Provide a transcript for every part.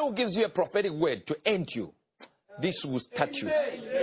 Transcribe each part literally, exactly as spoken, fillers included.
who gives you a prophetic word to end you, this will start you.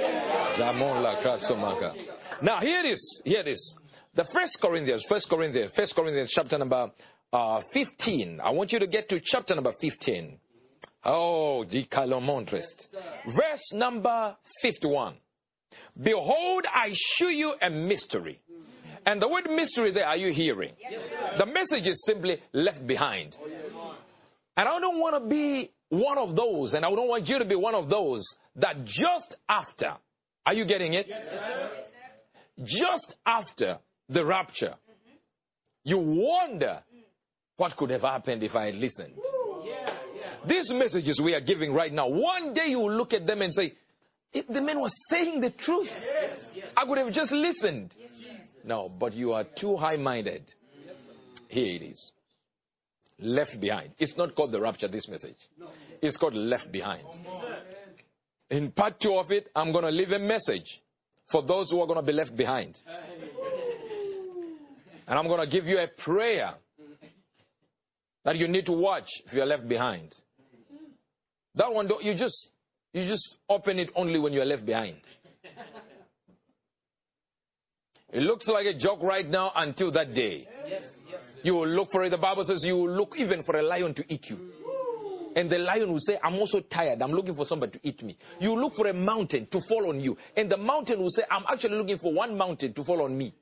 Now here it is. Here it is. The First Corinthians, First Corinthians, First Corinthians, chapter number uh, fifteen. I want you to get to chapter number fifteen. Oh, the Calomontrest. Verse number fifty-one. Behold, I shew you a mystery. And the word mystery there, are you hearing? The message is simply left behind. And I don't want to be one of those, and I don't want you to be one of those that just after, are you getting it? Yes, sir. Just after the rapture, you wonder what could have happened if I had listened. These messages we are giving right now, one day you will look at them and say, the man was saying the truth. I could have just listened. No, but you are too high-minded. Here it is. Left behind. It's not called the rapture, this message. It's called left behind. In part two of it, I'm going to leave a message for those who are going to be left behind. And I'm going to give you a prayer that you need to watch if you're left behind. That one, you just, you just open it only when you're left behind. It looks like a joke right now until that day. You will look for it. The Bible says you will look even for a lion to eat you. And the lion will say, I'm also tired. I'm looking for somebody to eat me. You look for a mountain to fall on you. And the mountain will say, I'm actually looking for one mountain to fall on me.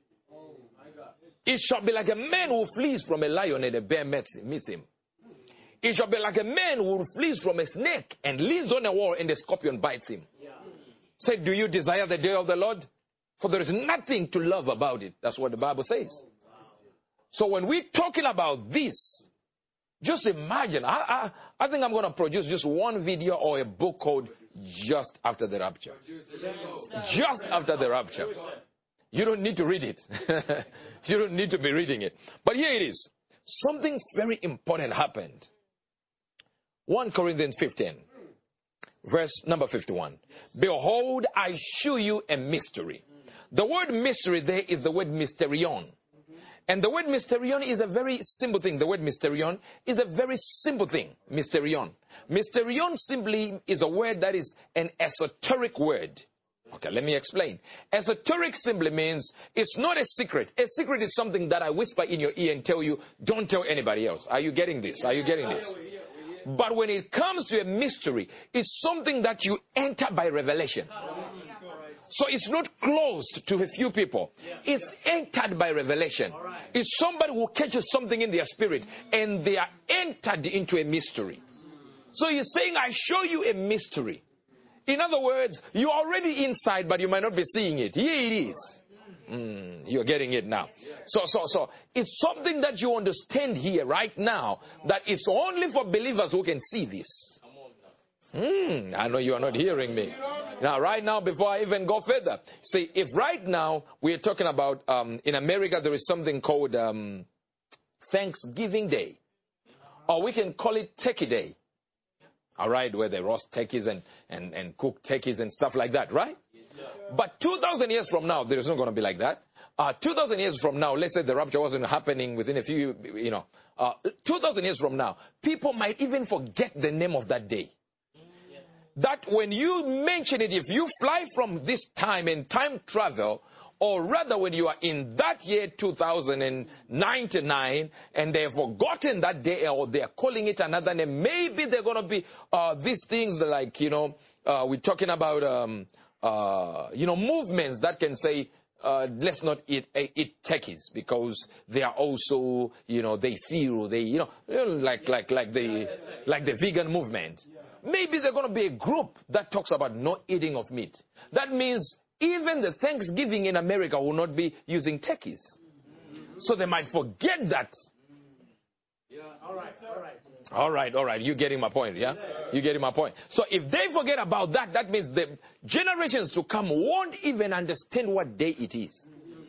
It shall be like a man who flees from a lion and a bear meets him. It shall be like a man who flees from a snake and leans on a wall and the scorpion bites him. Say, do you desire the day of the Lord? For there is nothing to love about it. That's what the Bible says. So when we're talking about this, just imagine, I, I, I think I'm going to produce just one video or a book called Just After the Rapture. Just After the Rapture. You don't need to read it. You don't need to be reading it. But here it is. Something very important happened. First Corinthians fifteen, verse number fifty-one. Behold, I shew you a mystery. The word mystery there is the word mysterion. And the word mysterion is a very simple thing. The word mysterion is a very simple thing. Mysterion. Mysterion simply is a word that is an esoteric word. Okay, let me explain. Esoteric simply means it's not a secret. A secret is something that I whisper in your ear and tell you, don't tell anybody else. Are you getting this? Are you getting this? But when it comes to a mystery, it's something that you enter by revelation. So it's not closed to a few people. It's entered by revelation. It's somebody who catches something in their spirit and they are entered into a mystery. So he's saying, I show you a mystery. In other words, you're already inside, but you might not be seeing it. Here it is. Mm, you're getting it now. So, so, so it's something that you understand here right now that it's only for believers who can see this. Hmm, I know you are not hearing me. Now, right now, before I even go further, see, if right now we're talking about, um, in America, there is something called um, Thanksgiving Day. Or we can call it Turkey Day. All right, where they roast turkeys and, and, and cook turkeys and stuff like that, right? But two thousand years from now, there is not going to be like that. Uh, two thousand years from now, let's say the rapture wasn't happening within a few, you know, uh, two thousand years from now, people might even forget the name of that day. That when you mention it, if you fly from this time and time travel, or rather when you are in that year two thousand ninety-nine and they have forgotten that day or they are calling it another name, maybe they're going to be uh, these things like, you know, uh, we're talking about, um, uh, you know, movements that can say, uh, let's not eat, uh, eat turkeys because they are also, you know, they feel, they, you know, like, like, like the, like the vegan movement. Maybe there's going to be a group that talks about no eating of meat. That means even the Thanksgiving in America will not be using turkeys. So they might forget that. Yeah. All right, all right. All right, all right. You're getting my point, yeah? You're getting my point. So if they forget about that, that means the generations to come won't even understand what day it is.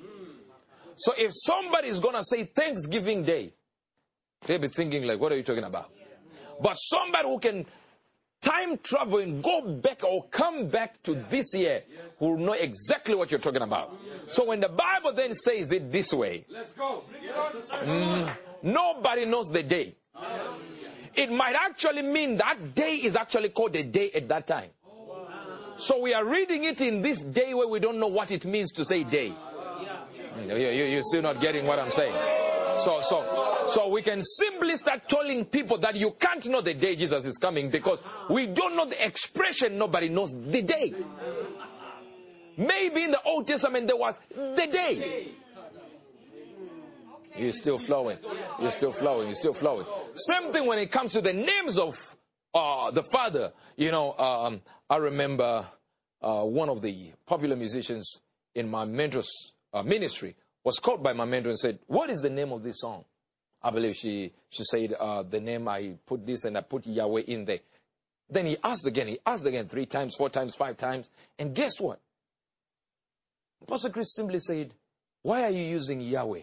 So if somebody is going to say Thanksgiving Day, they'll be thinking like, what are you talking about? But somebody who can time travel and go back or come back to this year who will know exactly what you're talking about. So when the Bible then says it this way, let's go. Mm, nobody knows the day. It might actually mean that day is actually called a day at that time. So we are reading it in this day where we don't know what it means to say day. You, you, you're still not getting what I'm saying. So, so, so we can simply start telling people that you can't know the day Jesus is coming because we don't know the expression. Nobody knows the day. Maybe in the Old Testament there was the day. You're still flowing. You're still flowing. You're still flowing. Same thing when it comes to the names of uh, the Father. You know, um, I remember uh, one of the popular musicians in my mentor's uh, ministry was called by my mentor and said, "What is the name of this song?" I believe she she said, uh, the name, I put this and I put Yahweh in there. Then he asked again. He asked again three times, four times, five times. And guess what? Pastor Chris simply said, "Why are you using Yahweh?"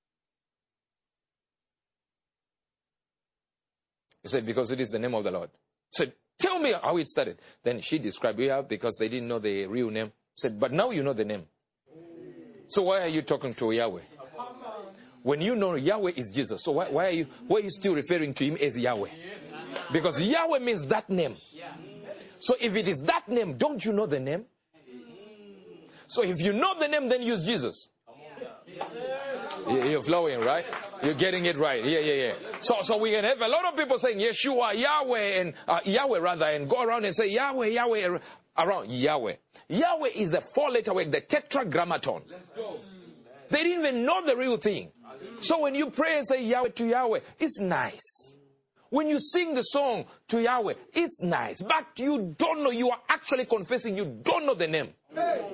He said, "Because it is the name of the Lord." He said, "Tell me how it started." Then she described, yeah, because they didn't know the real name. He said, "But now you know the name. So why are you talking to Yahweh? When you know Yahweh is Jesus, so why, why are you why are you still referring to him as Yahweh? Because Yahweh means that name. So if it is that name, don't you know the name? So if you know the name, then use Jesus." You're flowing, right? You're getting it right. Yeah, yeah, yeah. So, so we can have a lot of people saying Yeshua, Yahweh, and uh, Yahweh rather, and go around and say Yahweh, Yahweh, around Yahweh. Yahweh is a four-letter word, the tetragrammaton. Let's go. They didn't even know the real thing. So when you pray and say Yahweh to Yahweh, it's nice. When you sing the song to Yahweh, it's nice. But you don't know, you are actually confessing you don't know the name. Hey.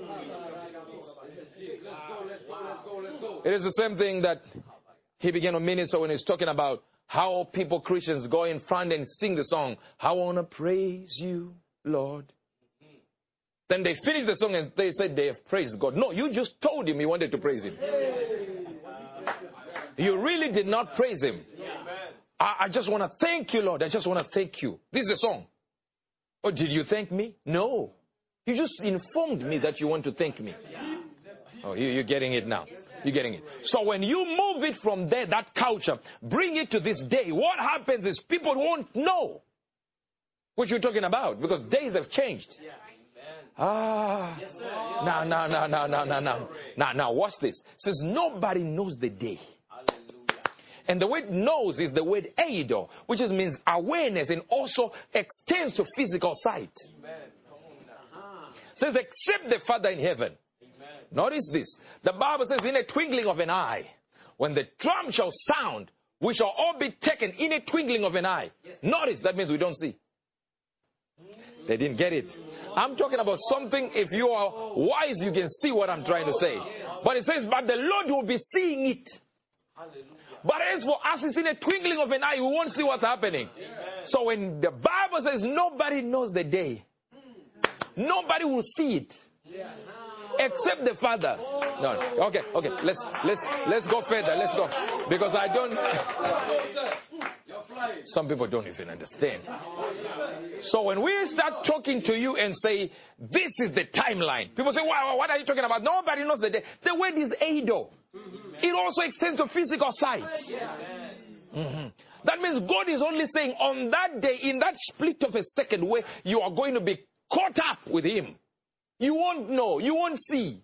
It is the same thing that he began to minister when he's talking about how people, Christians, go in front and sing the song, "I want to praise you, Lord." Then they finish the song and they said they have praised God. No, you just told him you wanted to praise him. You really did not praise him. I, I just want to thank you, Lord. I just want to thank you. This is a song. Oh, did you thank me? No. You just informed me that you want to thank me. Oh, you, you're getting it now. You're getting it. So when you move it from there, that culture, bring it to this day, what happens is people won't know what you're talking about because days have changed. Ah, now, now, now, now, now, now, now, now, now, watch this. It says nobody knows the day. And the word knows is the word eido, which just means awareness and also extends to physical sight. It says except the Father in heaven. Notice this. The Bible says in a twinkling of an eye, when the drum shall sound, we shall all be taken in a twinkling of an eye. Notice that means we don't see. They didn't get it. I'm talking about something, if you are wise, you can see what I'm trying to say. But it says, but the Lord will be seeing it. But as for us, it's in a twinkling of an eye, we won't see what's happening. So when the Bible says nobody knows the day, nobody will see it. Except the Father. No, no. Okay, okay. Let's let's let's go further. Let's go. Because I don't some people don't even understand. So when we start talking to you and say, this is the timeline, people say, wow, what are you talking about? Nobody knows the day. The word is eido. It also extends to physical sight. Mm-hmm. That means God is only saying on that day, in that split of a second where you are going to be caught up with him. You won't know. You won't see.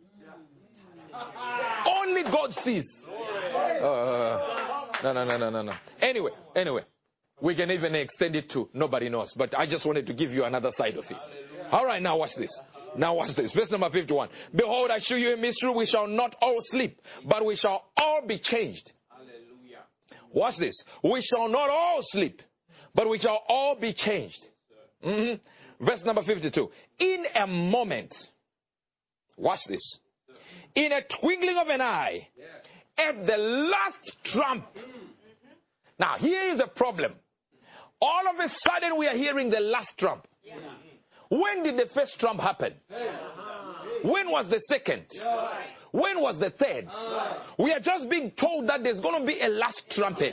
Only God sees. Uh, no, no, no, no, no, no. Anyway, anyway. We can even extend it to nobody knows. But I just wanted to give you another side of it. All right, now watch this. Now watch this. Verse number fifty-one. Behold, I show you a mystery. We shall not all sleep, but we shall all be changed. Watch this. We shall not all sleep, but we shall all be changed. Mm-hmm. Verse number fifty-two. In a moment, watch this. In a twinkling of an eye, at the last trump. Now, here is a problem. All of a sudden, we are hearing the last trump. When did the first trump happen? When was the second? When was the third? We are just being told that there's going to be a last trumpet.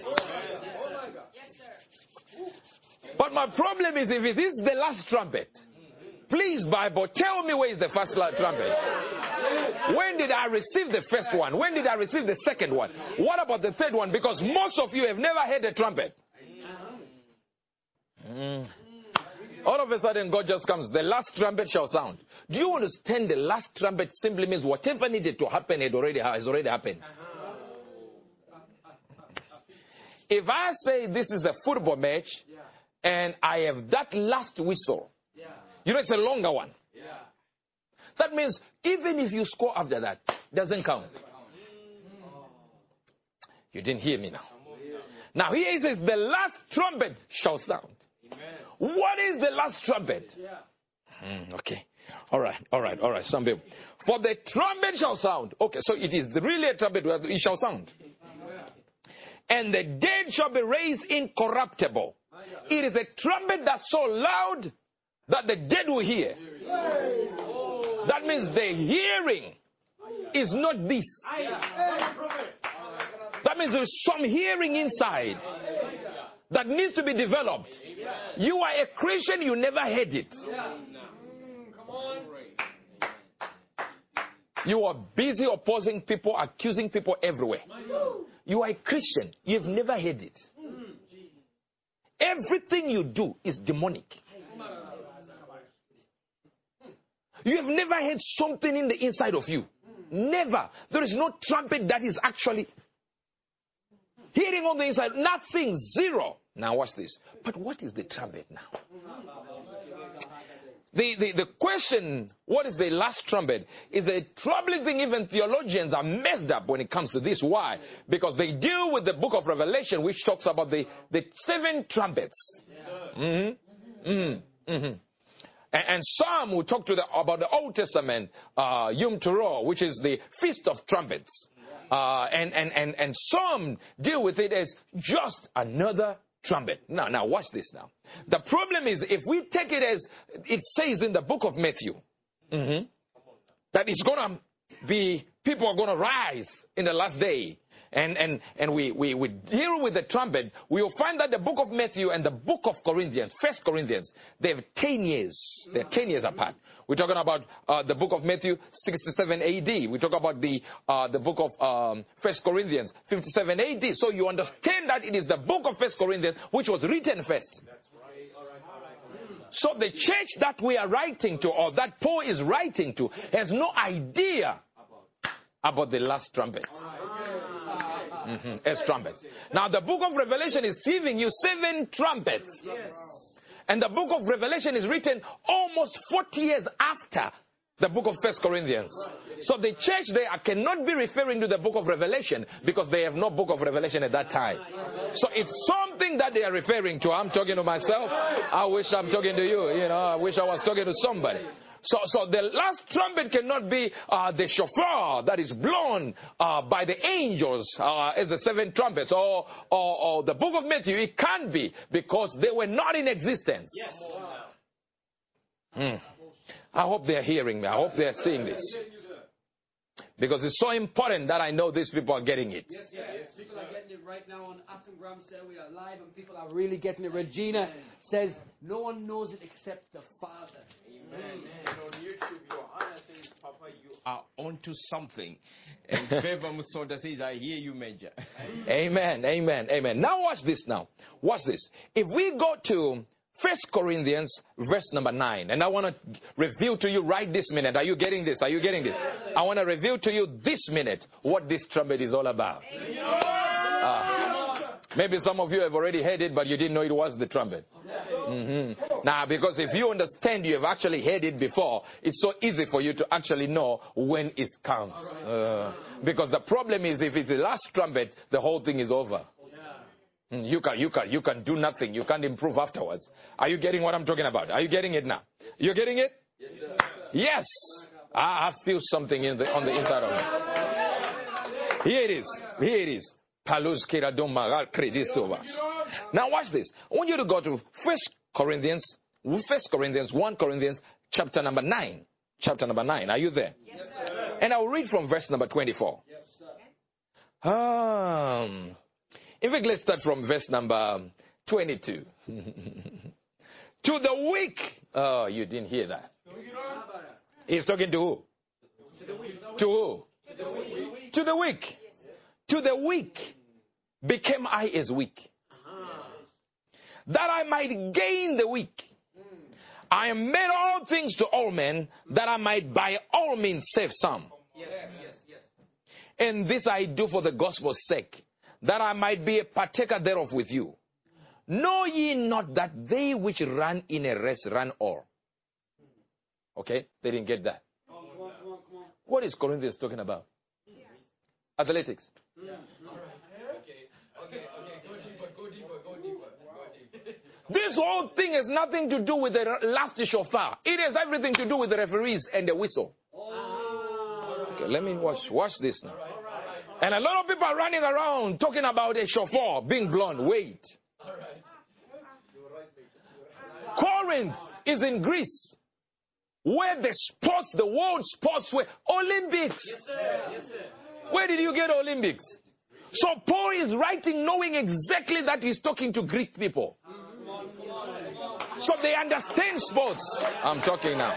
But my problem is, if it is the last trumpet, please, Bible, tell me where is the first trumpet. When did I receive the first one? When did I receive the second one? What about the third one? Because most of you have never heard a trumpet. Mm. All of a sudden, God just comes. The last trumpet shall sound. Do you understand? The last trumpet simply means whatever needed to happen had already has already happened. If I say this is a football match, and I have that last whistle, you know it's a longer one. That means even if you score after that, it doesn't count. You didn't hear me now. Now here he says, the last trumpet shall sound. What is the last trumpet? Mm, okay. All right, all right, all right. Some people. For the trumpet shall sound. Okay, so it is really a trumpet. It shall sound. And the dead shall be raised incorruptible. It is a trumpet that's so loud that the dead will hear. That means the hearing is not this. That means there's some hearing inside that needs to be developed. You are a Christian, you never heard it. You are busy opposing people, accusing people everywhere. You are a Christian, you've never heard it. Everything you do is demonic. You have never heard something in the inside of you. Never. There is no trumpet that is actually hearing on the inside. Nothing. Zero. Now watch this. But what is the trumpet now? The, the, the question, what is the last trumpet, is a troubling thing. Even theologians are messed up when it comes to this. Why? Because they deal with the book of Revelation, which talks about the, the seven trumpets. Mm-hmm. Mm-hmm. Mm-hmm. And, and some will talk to the, about the Old Testament, uh, Yom Teruah, which is the Feast of Trumpets. Uh, and, and, and, and some deal with it as just another trumpet. Now, now watch this now. The problem is, if we take it as it says in the book of Matthew, mm-hmm, that it's going to be, people are going to rise in the last day. And, and, and we, we, we deal with the trumpet, we will find that the book of Matthew and the book of Corinthians, First Corinthians, they have ten years. They're ten years apart. We're talking about uh, the book of Matthew, sixty-seven A D. We talk about the, uh, the book of um, First Corinthians, fifty-seven A D. So you understand that it is the book of First Corinthians which was written first. So the church that we are writing to, or that Paul is writing to, has no idea about the last trumpet. Mm-hmm. As trumpets. Now the book of Revelation is giving you seven trumpets. Yes. And the book of Revelation is written almost forty years after the book of First Corinthians. So the church there cannot be referring to the book of Revelation because they have no book of Revelation at that time. So it's something that they are referring to. I'm talking to myself. I wish I'm talking to you. You know, I wish I was talking to somebody. So, so the last trumpet cannot be uh, the shofar that is blown uh, by the angels uh, as the seven trumpets, or, or, or the book of Matthew. It can't be because they were not in existence. Yes. Mm. I hope they're hearing me. I hope they're seeing this. Because it's so important that I know these people are getting it. Yes, yes, yes. People are getting it right now on Atomgram. Say we are live and people are really getting it. Regina Amen. Says no one knows it except the Father. Amen. And on YouTube, Johanna says, Papa, you are onto something. And Beba Musonda says, I hear you, Major. Amen, amen, amen. Now watch this now. Watch this. If we go to First Corinthians, verse number nine. And I want to reveal to you right this minute. Are you getting this? Are you getting this? I want to reveal to you this minute what this trumpet is all about. Uh, maybe some of you have already heard it, but you didn't know it was the trumpet. Mm-hmm. Now, because if you understand, you have actually heard it before, it's so easy for you to actually know when it comes. Uh, because the problem is, if it's the last trumpet, the whole thing is over. You can, you can, you can do nothing. You can't improve afterwards. Are you getting what I'm talking about? Are you getting it now? You're getting it? Yes, sir. Yes. I, I feel something in the, on the inside of me. Here it is. Here it is. Now watch this. I want you to go to First Corinthians, First Corinthians, First Corinthians, chapter number nine. Chapter number nine. Are you there? Yes, sir. And I'll read from verse number twenty-four. Yes, sir. Um... In fact, let's start from verse number twenty-two. To the weak. Oh, you didn't hear that. He's talking to who? To the weak. To who? To the weak. To the weak. To the weak became I as weak. that I might gain the weak. I am made all things to all men, that I might by all means save some. Yes, yes, yes. And this I do for the gospel's sake, that I might be a partaker thereof with you. Know ye not that they which run in a race run all? Okay, they didn't get that. Come on, come on, come on, come on. What is Corinthians talking about? Athletics. Yeah. All right. Okay. Okay. Okay. Go deeper. Go deeper. Go deeper. Go deeper. This whole thing has nothing to do with the last shofar. It has everything to do with the referees and the whistle. Okay, let me watch, watch this now. And a lot of people are running around talking about a shofar being blown. Wait. Corinth is in Greece, where the sports, the world sports were Olympics. Yes, sir. Yes, sir. Where did you get Olympics? So Paul is writing knowing exactly that he's talking to Greek people. So they understand sports. I'm talking now.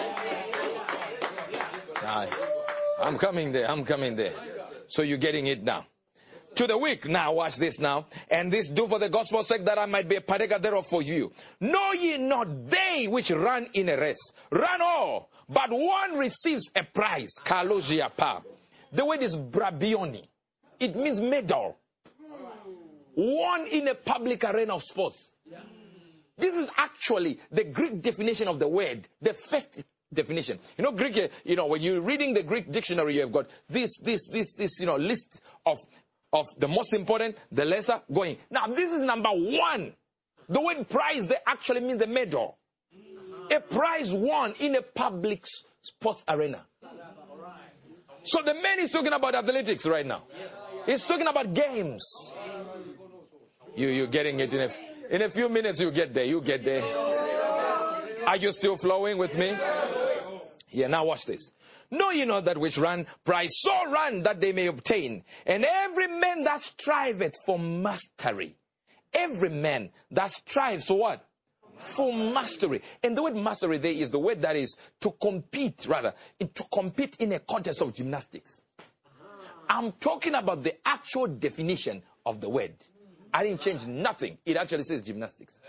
Aye. I'm coming there. I'm coming there. So you're getting it now. To the weak. Now watch this now. And this do for the gospel's sake, that I might be a partaker thereof for you. Know ye not they which run in a race run all, but one receives a prize. Kalogia pa. The word is brabioni. It means medal. Won in a public arena of sports. This is actually the Greek definition of the word, the first definition. You know, Greek, you know, when you're reading the Greek dictionary, you have got this, this, this, this, you know, list of, of the most important, the lesser, going. Now, this is number one. The word prize, they actually mean the medal. A prize won in a public sports arena. So the man is talking about athletics right now. He's talking about games. You, you're getting it in a, in a few minutes. You get there. You get there. Are you still flowing with me? Yeah. Now watch this. Know ye not that which run prize, so run that they may obtain. And every man that striveth for mastery, every man that strives for what? For mastery. And the word mastery there is the word that is to compete, rather, to compete in a contest of gymnastics. I'm talking about the actual definition of the word. I didn't change nothing. It actually says gymnastics.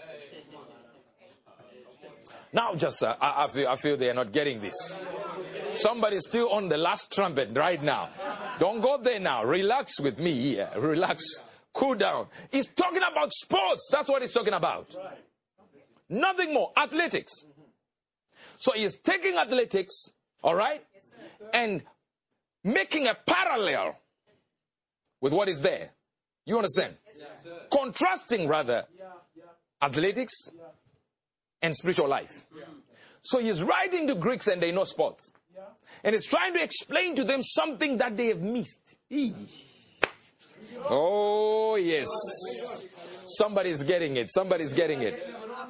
Now just, uh, I, I, feel, I feel they are not getting this. Somebody's still on the last trumpet right now. Don't go there now. Relax with me here. Relax. Cool down. He's talking about sports. That's what he's talking about. Nothing more. Athletics. So he's taking athletics, all right, and making a parallel with what is there. You understand? Contrasting, rather, athletics and spiritual life. So he's writing to Greeks and they know sports. And he's trying to explain to them something that they have missed. Eee. Oh, yes. Somebody's getting it. Somebody's getting it.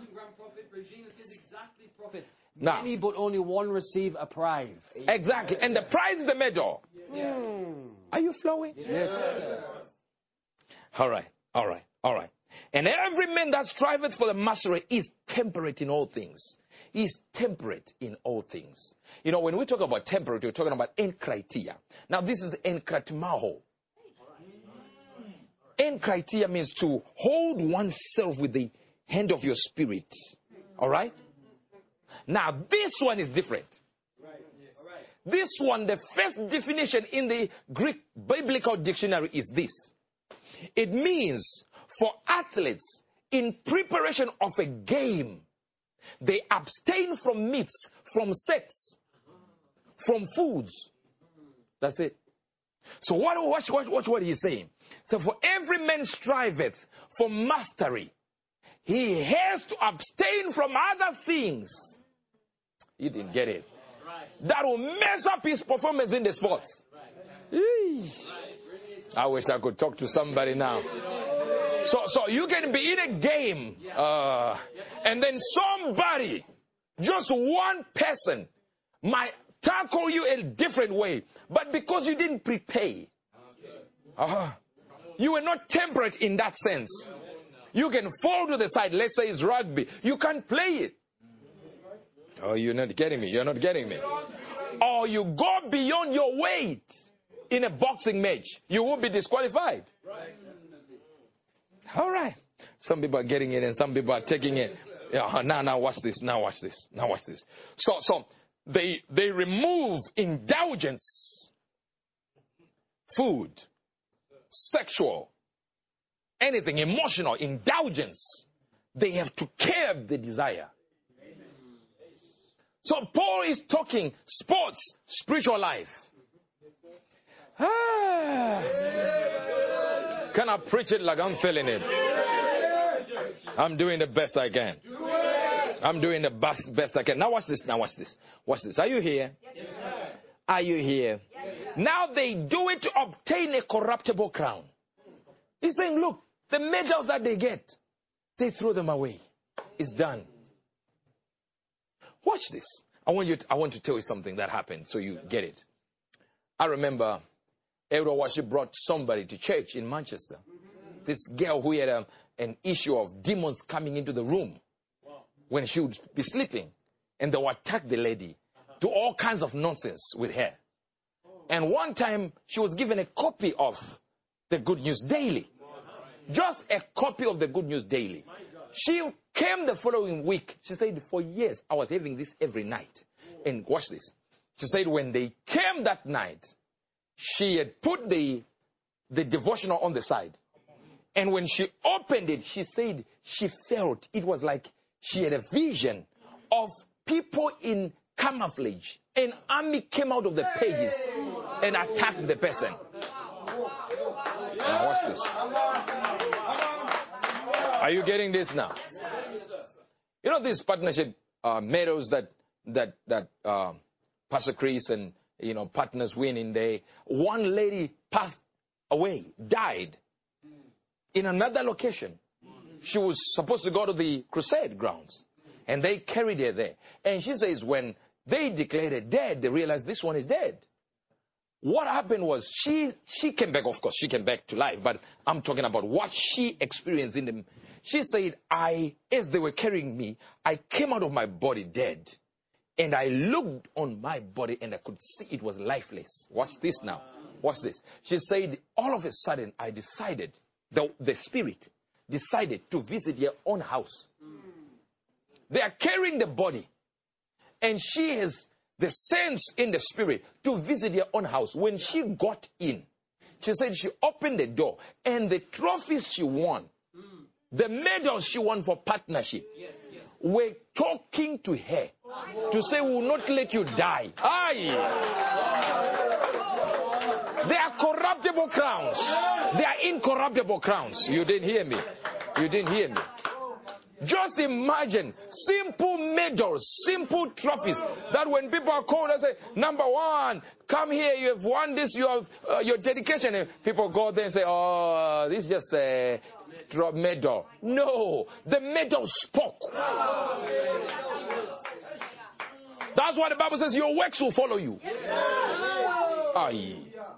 Now, many but only one receive a prize. Exactly. And the prize is the medal. Mm. Are you flowing? Yes, sir. All right. All right. All right. And every man that striveth for the mastery is temperate in all things. Is temperate in all things. You know, when we talk about temperate, we're talking about enkratia. Now, this is enkratimaho. Enkratia means to hold oneself with the hand of your spirit. All right? Now, this one is different. This one, the first definition in the Greek Biblical Dictionary is this. It means for athletes in preparation of a game, they abstain from meats, from sex, from foods. That's it. So what, watch, watch, watch what he's saying. So for every man striveth for mastery, he has to abstain from other things. You didn't get it. That will mess up his performance in the sports. Eesh. I wish I could talk to somebody now. So, so you can be in a game, uh, and then somebody, just one person, might tackle you a different way, but because you didn't prepare, uh, you were not temperate in that sense. You can fall to the side. Let's say it's rugby. You can't play it. Oh, you're not getting me. You're not getting me. Or you go beyond your weight in a boxing match. You will be disqualified. All right. Some people are getting it and some people are taking it. Yeah, now, now watch this. Now watch this. Now watch this. So, so they they remove indulgence, food, sexual, anything emotional, indulgence. They have to curb the desire. So Paul is talking sports, spiritual life. Ah. Can I preach it like I'm feeling it? I'm doing the best I can. I'm doing the best, best I can. Now watch this. Now watch this. Watch this. Are you here? Yes, sir. Are you here? Yes. Now they do it to obtain a corruptible crown. He's saying, look, the medals that they get, they throw them away. It's done. Watch this. I want you to, I want to tell you something that happened so you get it. I remember Elder Worship brought somebody to church in Manchester. This girl who had a, an issue of demons coming into the room when she would be sleeping. And they would attack the lady, do all kinds of nonsense with her. And one time she was given a copy of the Good News Daily. Just a copy of the Good News Daily. She came the following week. She said, for years, I was having this every night. And watch this. She said, when they came that night, she had put the, the devotional on the side. And when she opened it, she said she felt it was like she had a vision of people in camouflage. An army came out of the pages and attacked the person. Now watch this. Are you getting this now? You know these partnership uh, medals that that that uh, Pastor Chris and you know partners win in there. One lady passed away, died in another location. She was supposed to go to the crusade grounds, and they carried her there. And she says when they declared her dead, they realized this one is dead. What happened was she she came back, of course, she came back to life, but I'm talking about what she experienced in them. She said, I, as they were carrying me, I came out of my body dead. And I looked on my body and I could see it was lifeless. Watch this now. Watch this. She said, all of a sudden, I decided, the, the spirit decided to visit her own house. They are carrying the body. And she has the sense in the spirit to visit her own house. When she got in, she said she opened the door and the trophies she won, the medals she won for partnership, yes, yes, were talking to her to say, we will not let you die. Aye. They are corruptible crowns. They are incorruptible crowns. You didn't hear me. You didn't hear me. Just imagine simple medals, simple trophies that when people are called and say, number one, come here, you have won this, you have uh, your dedication. And people go there and say, oh, this is just a drop medal. No, the medal spoke. That's why the Bible says your works will follow you. Aye.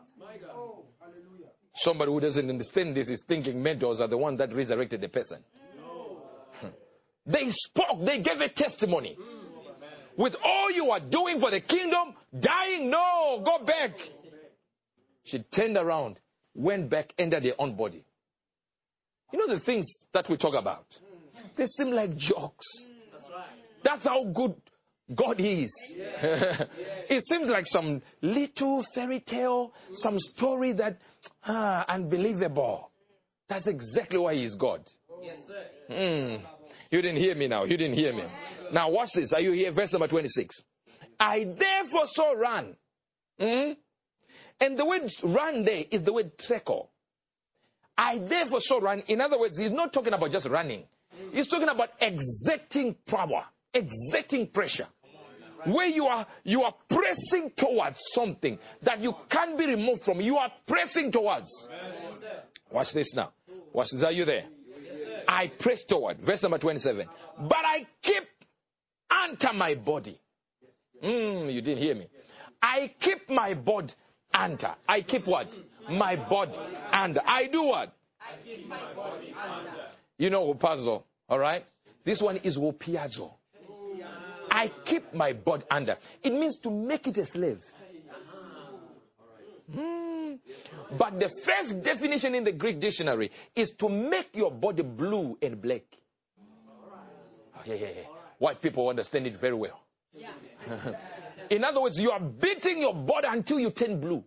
Somebody who doesn't understand this is thinking medals are the one that resurrected the person. They spoke, they gave a testimony. With all you are doing for the kingdom, dying, no, go back. She turned around, went back, entered her own body. You know the things that we talk about? They seem like jokes. That's how good God is. It seems like some little fairy tale, some story that, ah, unbelievable. That's exactly why He is God. Yes, sir. Mm. You didn't hear me now. You didn't hear me. Now watch this. Are you here? Verse number twenty-six. I therefore saw run. Mm? And the word run there is the word treco. I therefore saw run. In other words, he's not talking about just running. He's talking about exerting power, exerting pressure. Where you are, you are pressing towards something that you can't be removed from. You are pressing towards. Watch this now. Watch this. Are you there? I press toward. Verse number twenty-seven. But I keep under my body. Mm, you didn't hear me. I keep my body under. I keep what? My body under. I do what? I keep my body under. You know Hupazo, all right? This one is Hupiazo. I keep my body under. It means to make it a slave. Mm. But the first definition in the Greek dictionary is to make your body blue and black. Oh, yeah, yeah, yeah. White people understand it very well. In other words, you are beating your body until you turn blue.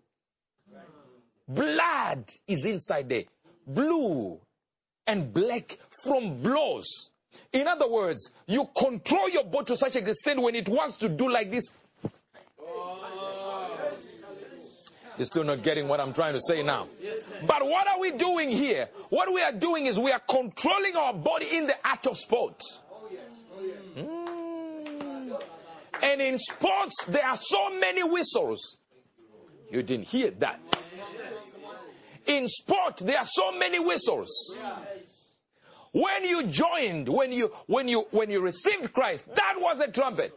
Blood is inside there. Blue and black from blows. In other words, you control your body to such an extent when it wants to do like this. You're still not getting what I'm trying to say now. But what are we doing here? What we are doing is we are controlling our body in the art of sports. Mm. And in sports, there are so many whistles. You didn't hear that. In sport, there are so many whistles. When you joined, when you when you when you received Christ, that was a trumpet.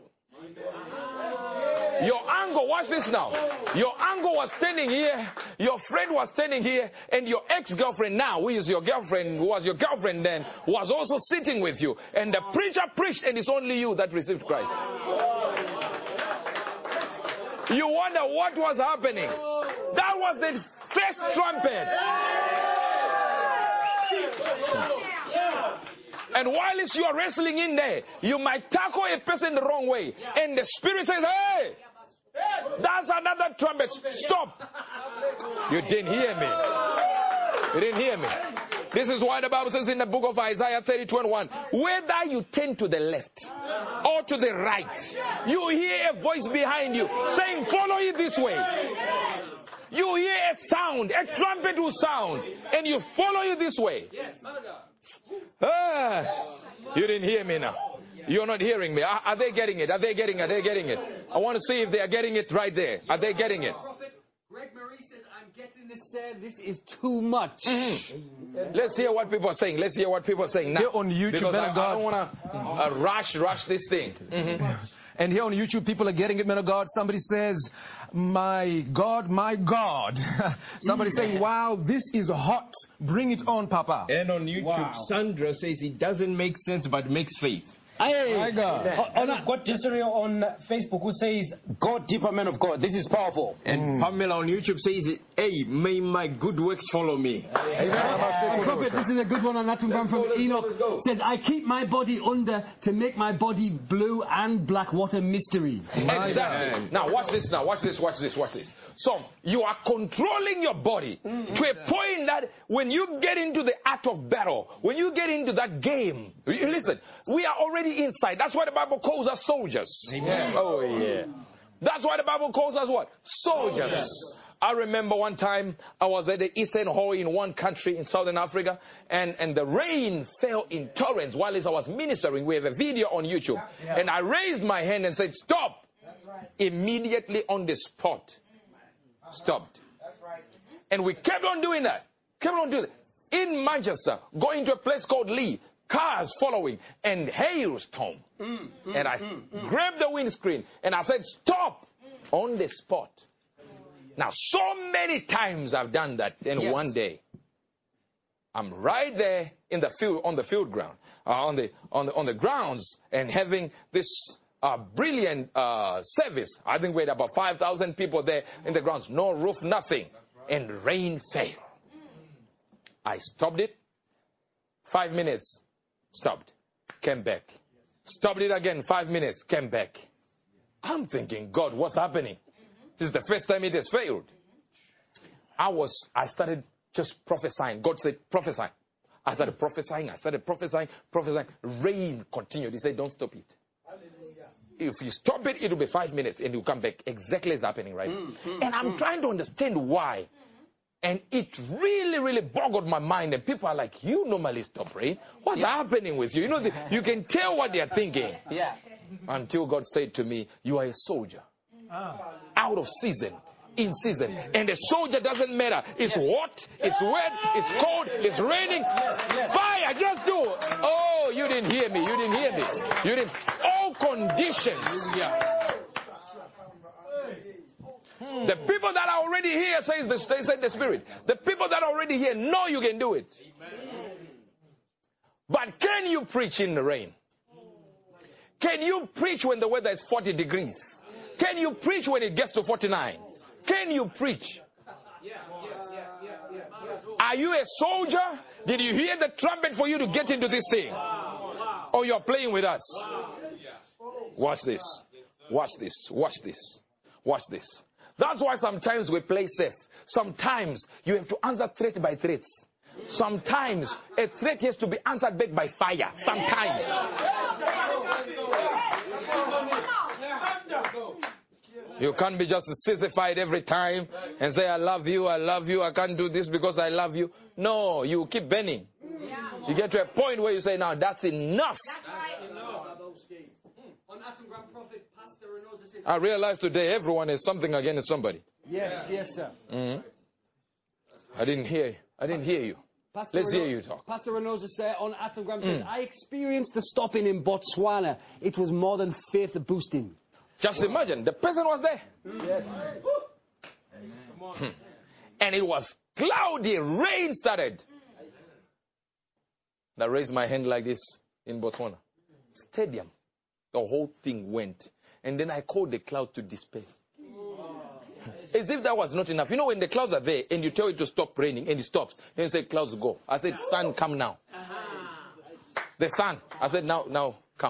Your uncle, watch this now. Your uncle was standing here, your friend was standing here, and your ex-girlfriend now, who is your girlfriend, who was your girlfriend then, was also sitting with you. And the preacher preached, and it's only you that received Christ. You wonder what was happening. That was the first trumpet. And while you are wrestling in there, you might tackle a person the wrong way. And the Spirit says, hey, that's another trumpet. Stop. You didn't hear me. You didn't hear me. This is why the Bible says in the book of Isaiah thirty, twenty-one, whether you turn to the left or to the right, you hear a voice behind you saying, follow it this way. You hear a sound, a trumpet will sound, and you follow it this way. Ah, you didn't hear me now. You're not hearing me. Are, are they getting it? Are they getting it? Are they getting it? I want to see if they are getting it right there. Are they getting it? Greg Marie says, I'm getting this, sir. This is too much. Mm-hmm. Let's hear what people are saying. Let's hear what people are saying now. Here on YouTube, because I, I God. don't want to uh, rush, rush this thing. Mm-hmm. And here on YouTube, people are getting it, man of God. Somebody says, my God, my God. Somebody saying, wow, this is hot. Bring it on, Papa. And on YouTube, wow. Sandra says it doesn't make sense, but makes faith. Hey, my God. On, on, got Desiree on Facebook who says, God, deeper man of God. This is powerful. And mm. Pamela on YouTube says, hey, may my good works follow me. Amen. Amen. Prophet, this is a good one on that one from Enoch. Says, I keep my body under to make my body blue and black. What a mystery. Exactly. Now watch this now. Watch this, watch this, watch this. So, you are controlling your body mm-hmm. to a point that when you get into the art of battle, when you get into that game, listen, we are already inside. That's why the Bible calls us soldiers. Amen. Oh yeah. That's why the Bible calls us what? Soldiers. Soldiers. I remember one time I was at the Eastern Hall in one country in Southern Africa, and, and the rain fell in torrents while I was ministering. We have a video on YouTube. Yeah. And I raised my hand and said, stop. That's right. Immediately on the spot. Stopped. That's right. And we kept on doing that. Kept on doing it. In Manchester, going to a place called Lee. Cars following and hailstorm. Mm, mm, and I mm, mm. grabbed the windscreen and I said, stop on the spot. Now, so many times I've done that. Then yes. one day, I'm right there in the field, on the field ground, uh, on the on the on the grounds, and having this uh, brilliant uh, service. I think we had about five thousand people there in the grounds, no roof, nothing, and rain fell. I stopped it. Five minutes. Stopped. Came back. Stopped it again. Five minutes. Came back. I'm thinking, God, what's happening? This is the first time it has failed. I was, I started just prophesying. God said, prophesy. I started prophesying. I started prophesying, prophesying. Rain continued. He said, don't stop it. If you stop it, it will be five minutes and you come back. Exactly as happening right now. Mm-hmm. And I'm mm-hmm. trying to understand why. And it really, really boggled my mind. And people are like, you normally stop rain. What's yeah. happening with you? You know, the, you can tell what they're thinking. Yeah. Until God said to me, you are a soldier. Oh. Out of season. In season. And a soldier doesn't matter. It's yes. hot, it's wet, it's cold, it's raining. Yes. Yes. Fire, just do it. Oh, you didn't hear me. You didn't hear me. You didn't. All conditions. Yeah. The people that are already here, says the, they said the Spirit. The people that are already here know you can do it. Amen. But can you preach in the rain? Can you preach when the weather is forty degrees? Can you preach when it gets to forty-nine? Can you preach? Yeah, yeah, yeah, Are you a soldier? Did you hear the trumpet for you to get into this thing? Or you're playing with us? Watch this. Watch this. Watch this. Watch this. That's why sometimes we play safe. Sometimes you have to answer threat by threat. Sometimes a threat has to be answered back by fire. Sometimes. You can't be just sissified every time and say, I love you, I love you, I can't do this because I love you. No, you keep burning. You get to a point where you say, now that's enough. I realize today everyone has something against somebody. Yes, yes, sir. Mm-hmm. I didn't hear I didn't hear you. Pastor Let's Reno- hear you talk. Pastor Renosa says on Atomgram says, Mm. I experienced the stopping in Botswana. It was more than faith boosting. Just imagine, the person was there. Yes. Hmm. And it was cloudy, rain started. I raised my hand like this in Botswana. Stadium. The whole thing went. And then I called the cloud to disperse. As if that was not enough. You know, when the clouds are there and you tell it to stop raining and it stops, then you say, clouds go. I said, sun, come now. The sun. I said, now, now, come.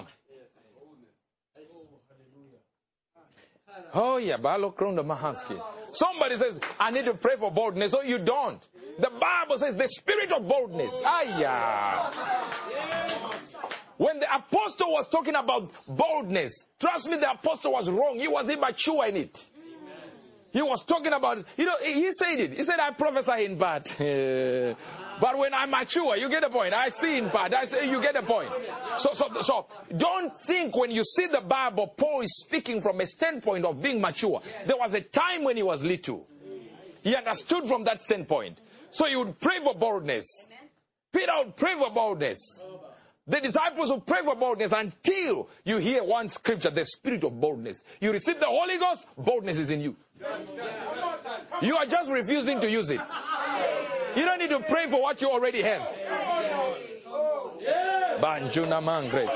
Oh, yeah. Somebody says, I need to pray for boldness. So you don't. The Bible says the spirit of boldness. Ah, yeah. When the apostle was talking about boldness, trust me, the apostle was wrong. He was immature in it. He was talking about, you know, he said it. He said, I prophesy in part. But when I'm mature, you get the point. I see in part. I say, you get the point. So, so, so, don't think when you see the Bible, Paul is speaking from a standpoint of being mature. There was a time when he was little. He understood from that standpoint. So he would pray for boldness. Peter would pray for boldness. The disciples will pray for boldness until you hear one scripture, the spirit of boldness. You receive the Holy Ghost, boldness is in you. You are just refusing to use it. You don't need to pray for what you already have. Banjuna mangre.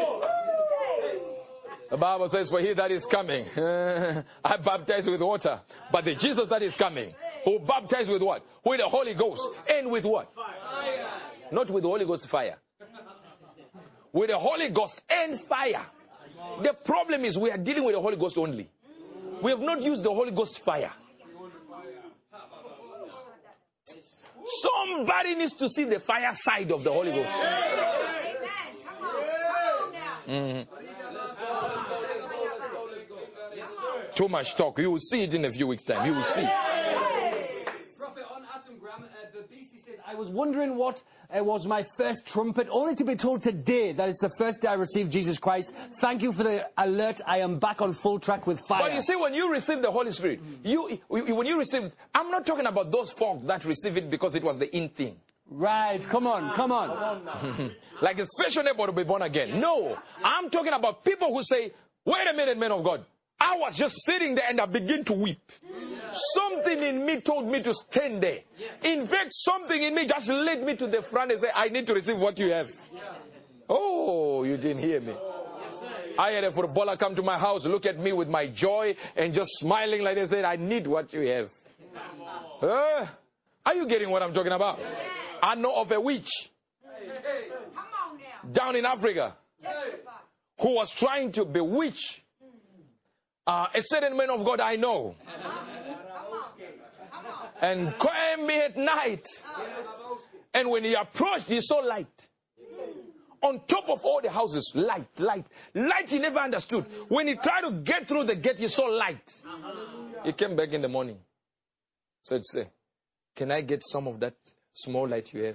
The Bible says, for he that is coming, uh, I baptize with water. But the Jesus that is coming, who baptize with what? With the Holy Ghost. And with what? Fire. Not with the Holy Ghost fire. With the Holy Ghost and fire. The problem is we are dealing with the Holy Ghost only. We have not used the Holy Ghost fire. Somebody needs to see the fire side of the Holy Ghost. Mm-hmm. Too much talk. You will see it in a few weeks' time. You will see. Prophet, on Atomgram, uh, the B C says, I was wondering what uh, was my first trumpet, only to be told today that it's the first day I received Jesus Christ. Thank you for the alert. I am back on full track with fire. But you see, when you receive the Holy Spirit, you when you receive, I'm not talking about those folks that receive it because it was the in thing. Right, come on, come on. Like it's fashionable to be born again. No, I'm talking about people who say, wait a minute, man of God. I was just sitting there and I begin to weep. Something in me told me to stand there. In fact, something in me just led me to the front and said, I need to receive what you have. Oh, you didn't hear me. I had a footballer come to my house, look at me with my joy and just smiling like they said, I need what you have. Uh, are you getting what I'm talking about? I know of a witch down in Africa who was trying to bewitch Uh, a certain man of God I know. And came me at night. And when he approached, he saw light. On top of all the houses, light, light. Light he never understood. When he tried to get through the gate, he saw light. He came back in the morning. Said, say, can I get some of that small light you have?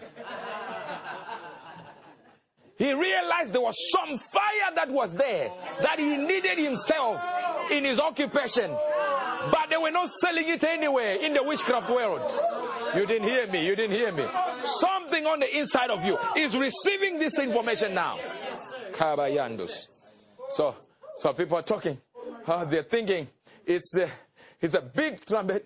He realized there was some fire that was there, that he needed himself in his occupation. But they were not selling it anywhere in the witchcraft world. You didn't hear me. You didn't hear me. Something on the inside of you is receiving this information now. Kabayandos. So, so people are talking. Uh, they're thinking it's a, it's a big trumpet.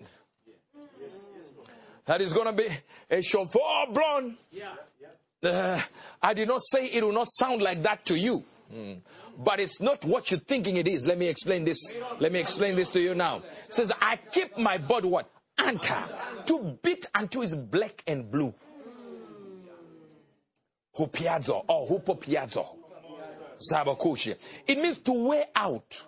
That is going to be a shofar blown. Uh, I did not say it will not sound like that to you. Mm. But it's not what you're thinking it is. Let me explain this. Let me explain this to you now. It says, I keep my body what? Anta. To beat until it's black and blue. Hupiazo or hupopiazo. Zabakushi. It means to wear out.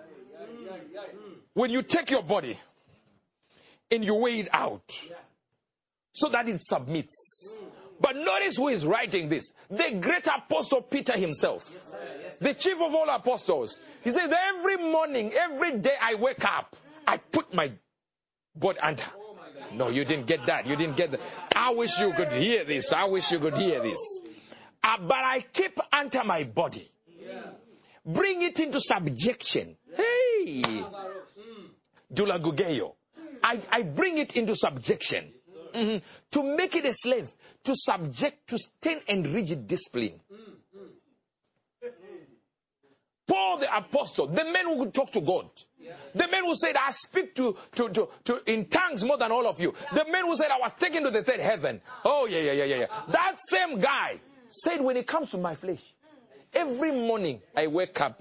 When you take your body and you weigh it out so that it submits. But notice who is writing this. The great apostle Peter himself. The chief of all apostles. He says every morning, every day I wake up, I put my body under. No, you didn't get that. You didn't get that. I wish you could hear this. I wish you could hear this. Uh, but I keep under my body. Bring it into subjection. Hey. Dulagugeyo. I, I bring it into subjection. Mm-hmm. To make it a slave. To subject to stern and rigid discipline. Paul the apostle, the man who could talk to God. The man who said, I speak to, to, to, to in tongues more than all of you. The man who said, I was taken to the third heaven. Oh, yeah, yeah, yeah, yeah, yeah. That same guy said, when it comes to my flesh, every morning I wake up,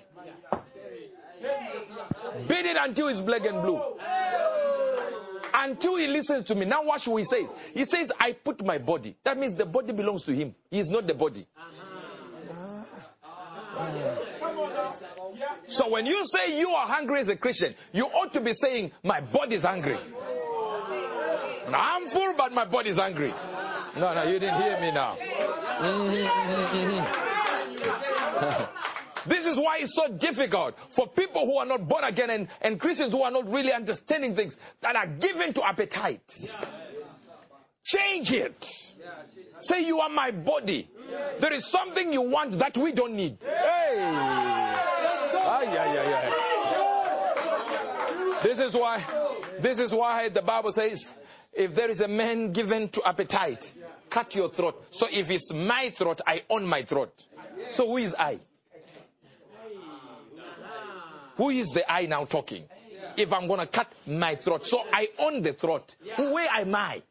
beat it until it's black and blue. Until he listens to me. Now watch what he says. He says, I put my body. That means the body belongs to him. He is not the body. So when you say you are hungry as a Christian, you ought to be saying, my body is hungry. Now, I'm full, but my body is hungry. No, no, you didn't hear me now. Mm-hmm, mm-hmm. This is why it's so difficult for people who are not born again and, and Christians who are not really understanding things that are given to appetite. Change it. Say, you are my body. There is something you want that we don't need. Hey! Ay, ay, ay, ay. This is why, this is why the Bible says, if there is a man given to appetite, cut your throat. So if it's my throat, I own my throat. So who is I? Who is the I now talking? If I'm going to cut my throat. So I own the throat. Where am I?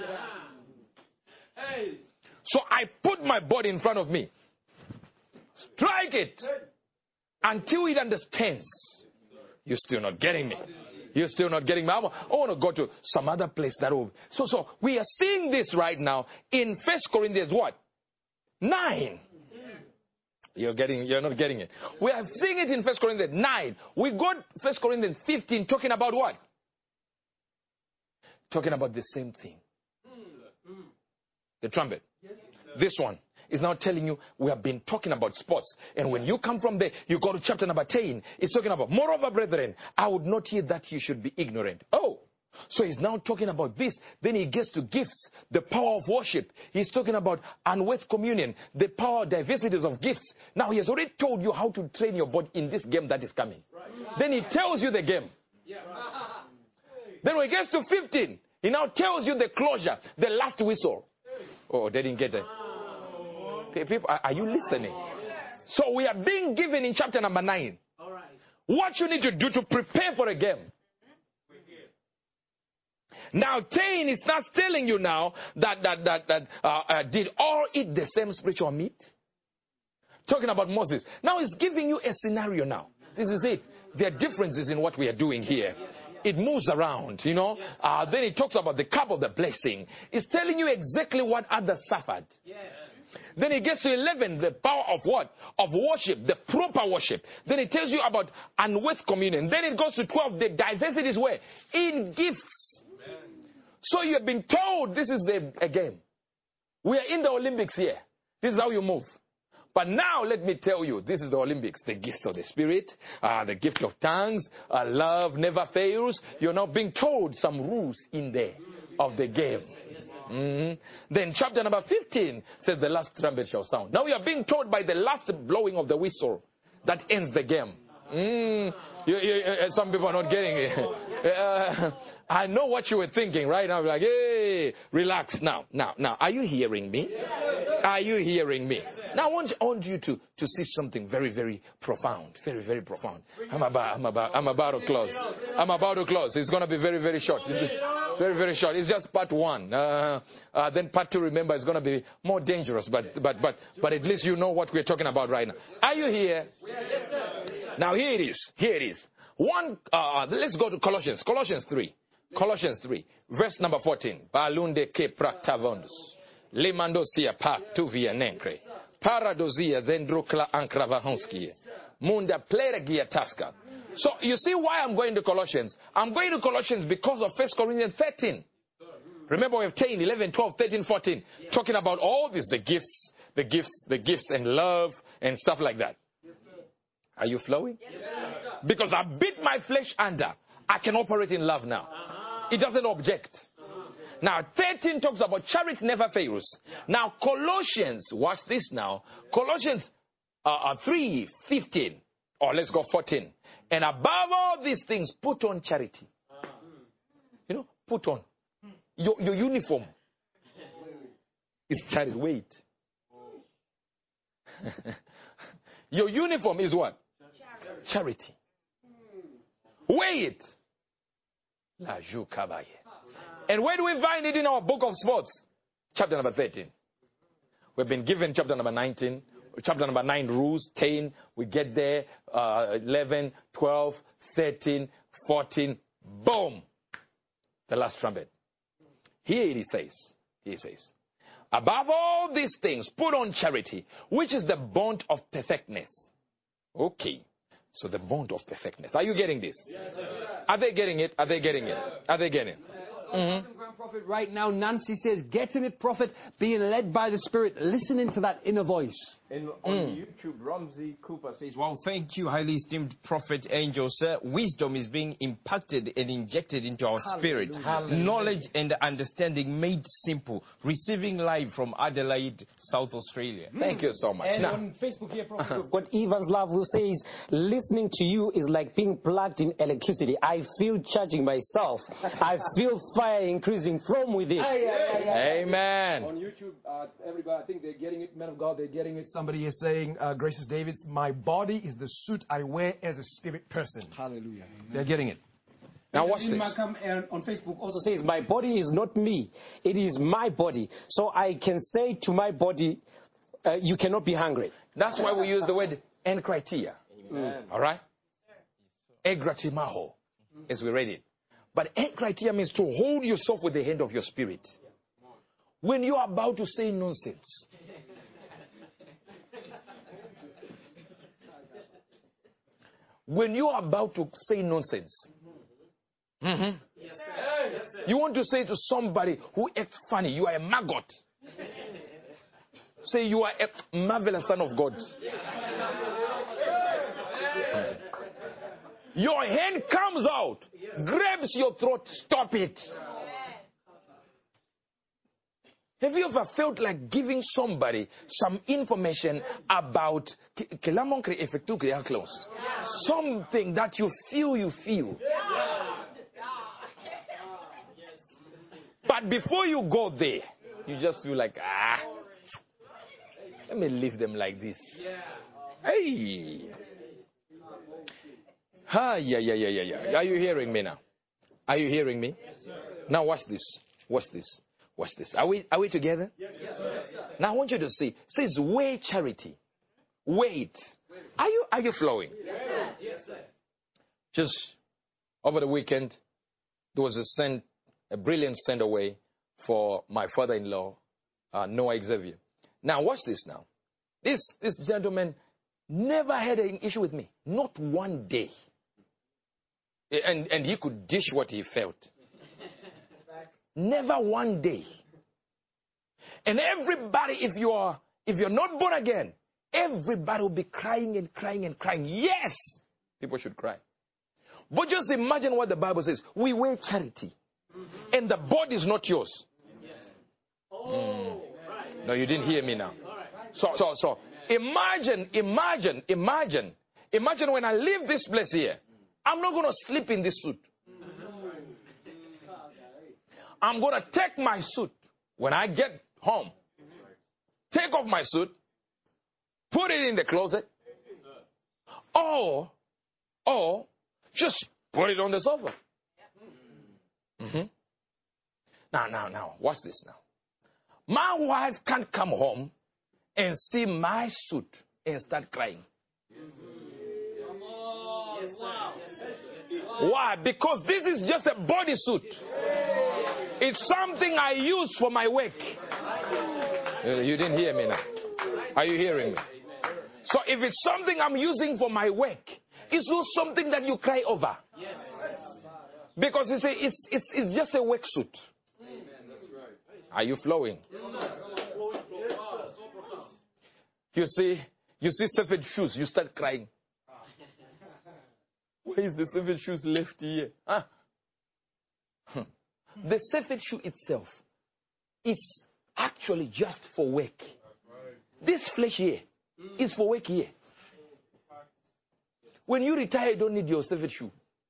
So I put my body in front of me. Strike it. Until it understands. You're still not getting me. You're still not getting me. I want to go to some other place that will. So, so we are seeing this right now in First Corinthians what? Nine. You're getting, you're not getting it. We are seeing it in First Corinthians nine. We got First Corinthians fifteen talking about what? Talking about the same thing. The trumpet. This one is now telling you we have been talking about sports. And when you come from there, you go to chapter number ten. It's talking about, moreover, brethren, I would not hear that you should be ignorant. Oh. So he's now talking about this. Then he gets to gifts, the power of worship. He's talking about unworth communion, the power, diversities of gifts. Now he has already told you how to train your body in this game that is coming. Right. Then he tells you the game. Yeah. Then when he gets to fifteen, he now tells you the closure, the last whistle. Oh, they didn't get it. People, are you listening? So we are being given in chapter number nine. All right. What you need to do to prepare for a game. Now, ten is not telling you now that that that that uh, uh, did all eat the same spiritual meat. Talking about Moses. Now, it's giving you a scenario. Now, this is it. There are differences in what we are doing here. It moves around, you know. Uh, then it talks about the cup of the blessing. It's telling you exactly what others suffered. Then it gets to eleven, the power of what? Of worship, the proper worship. Then it tells you about unworth communion. Then it goes to twelve, the diversity is where? In gifts. So you have been told this is a, a game. We are in the Olympics here. This is how you move. But now let me tell you, this is the Olympics. The gift of the Spirit, uh, the gift of tongues, uh, love never fails. You're now being told some rules in there of the game. Mm-hmm. Then chapter number fifteen says the last trumpet shall sound. Now we are being told by the last blowing of the whistle that ends the game. Mm, you, you, some people are not getting it. Uh, I know what you were thinking right now. Like, hey, relax now. Now, now, are you hearing me? Are you hearing me? Now, I want, I want you to, to see something very, very profound. Very, very profound. I'm about, I'm about, I'm about to close. I'm about to close. It's going to be very, very short. It's very, very short. It's just part one. Uh, uh, then part two, remember, is going to be more dangerous. But, but, but, but at least you know what we're talking about right now. Are you here? Yes, sir. Now, here it is. Here it is. One, uh, let's go to Colossians. Colossians three. Colossians three, verse number fourteen. Balunde ke praktavondus. Lemandosia pak tuvia nenkre. Paradozia zendrukla ankravahonskia. Munda pleregia taska. So you see why I'm going to Colossians? I'm going to Colossians because of First Corinthians thirteen. Remember we have ten, eleven, twelve, thirteen, fourteen. Talking about all this, the gifts, the gifts, the gifts and love and stuff like that. Are you flowing? Because I beat my flesh under. I can operate in love now. It doesn't object. Now, thirteen talks about charity never fails. Now, Colossians, watch this now. Colossians uh, three fifteen, or let's go fourteen. And above all these things, put on charity. You know, put on. Your, your uniform is charity. Wait. Your uniform is what? Charity. Wait. La Jukabaye. And where do we find it in our book of sports? Chapter number thirteen. We've been given chapter number nineteen. Chapter number nine, rules, ten. We get there, uh, eleven, twelve, thirteen, fourteen. Boom. The last trumpet. Here it says, here it says, above all these things, put on charity, which is the bond of perfectness. Okay. So the bond of perfectness. Are you getting this? Yes, sir. Are they getting it? Are they getting it? Are they getting it? Mm-hmm. Grand Prophet, right now, Nancy says, getting it, Prophet, being led by the Spirit, listening to that inner voice. And on mm. YouTube, Ramsey Cooper says, well, thank you, highly esteemed Prophet Angel, sir. Wisdom is being impacted and injected into our Hallelujah. Spirit. Hallelujah. Knowledge and understanding made simple. Receiving live from Adelaide, South Australia. Mm. Thank you so much. And now, on Facebook here, Prophet, we've got Evans Love who says, listening to you is like being plugged in electricity. I feel charging myself. I feel fire increasing from within. Aye, aye, aye, aye. Amen. On YouTube, uh, everybody, I think they're getting it. Men of God, they're getting it. Somebody is saying, uh, Gracious Davids, my body is the suit I wear as a spirit person. Hallelujah. They're getting it. Now watch this. Malcolm on Facebook also says, my body is not me. It is my body. So I can say to my body, uh, you cannot be hungry. That's why we use the word enkratia. Mm. All right? Egratimaho, as we read it. But enkratia means to hold yourself with the hand of your spirit. When you are about to say nonsense, when you are about to say nonsense, mm-hmm. yes, sir. Yes, sir. You want to say to somebody who acts funny, you are a maggot. Say you are a marvelous son of God. Your hand comes out, grabs your throat, stop it. Have you ever felt like giving somebody some information about something that you feel you feel? But before you go there, you just feel like, ah, let me leave them like this. Hey. Ah, yeah, yeah, yeah, yeah, yeah. Are you hearing me now? Are you hearing me? Now watch this. Watch this. Watch this. Are we are we together? Yes, sir. Now I want you to see. It says weigh charity. Wait. Are you are you flowing? Yes, sir. Yes, sir. Just over the weekend, there was a send a brilliant send away for my father-in-law, uh, Noah Xavier. Now watch this now. This this gentleman never had an issue with me. Not one day. And and he could dish what he felt. Never one day. And everybody, if you are, if you're not born again, everybody will be crying and crying and crying. Yes, people should cry. But just imagine what the Bible says. We weigh charity, mm-hmm. and the body is not yours. Yes. Oh, mm. right. No, you didn't hear me now. Right. So, so, so, imagine, imagine, imagine, imagine when I leave this place here, I'm not going to sleep in this suit. I'm going to take my suit when I get home. Take off my suit, put it in the closet, or, or just put it on the sofa. Mm-hmm. Now, now, now, watch this now. My wife can't come home and see my suit and start crying. Why? Because this is just a bodysuit. It's something I use for my work. You didn't hear me now. Are you hearing me? So if it's something I'm using for my work, it's not something that you cry over. Because it's, a, it's, it's, it's just a work suit. Are you flowing? You see, you see separate shoes, you start crying. Why is the separate shoes left here? Huh? The separate shoe itself is actually just for work. This flesh here is for work here. When you retire, you don't need your separate shoe.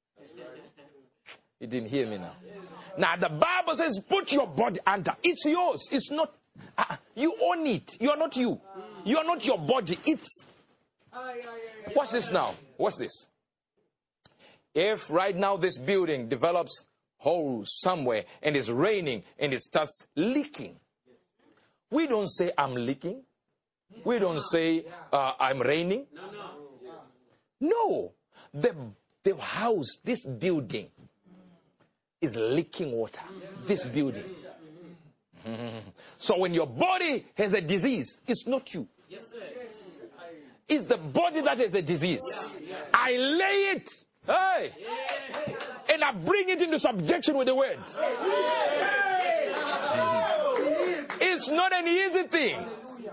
You didn't hear me now. Now the Bible says, put your body under. It's yours. It's not. Uh, you own it. You are not you. You are not your body. It's. Watch this now. Watch this. If right now this building develops holes somewhere and it's raining and it starts leaking, we don't say I'm leaking. We don't say uh, I'm raining. No. The, the house, this building, is leaking water. This building. Mm-hmm. So when your body has a disease, it's not you. It's the body that has a disease. I lay it, hey, and I bring it into subjection with the word. Mm-hmm. It's not an easy thing.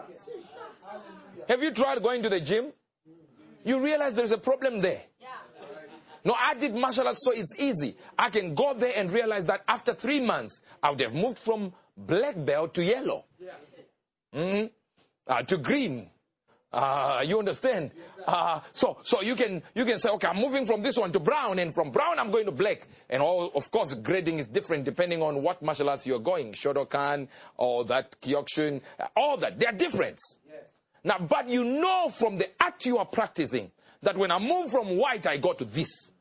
Have you tried going to the gym? You realize there's a problem there. No, I did martial arts, so it's easy. I can go there and realize that after three months, I would have moved from black belt to yellow, mm-hmm. uh, to green. Uh, you understand? Uh, so, so you can you can say, okay, I'm moving from this one to brown, and from brown I'm going to black. And all, of course, grading is different depending on what martial arts you're going, Shotokan or that Kyokushin, all that. They're different. Yes. Now, but you know from the act you are practicing that when I move from white, I go to this.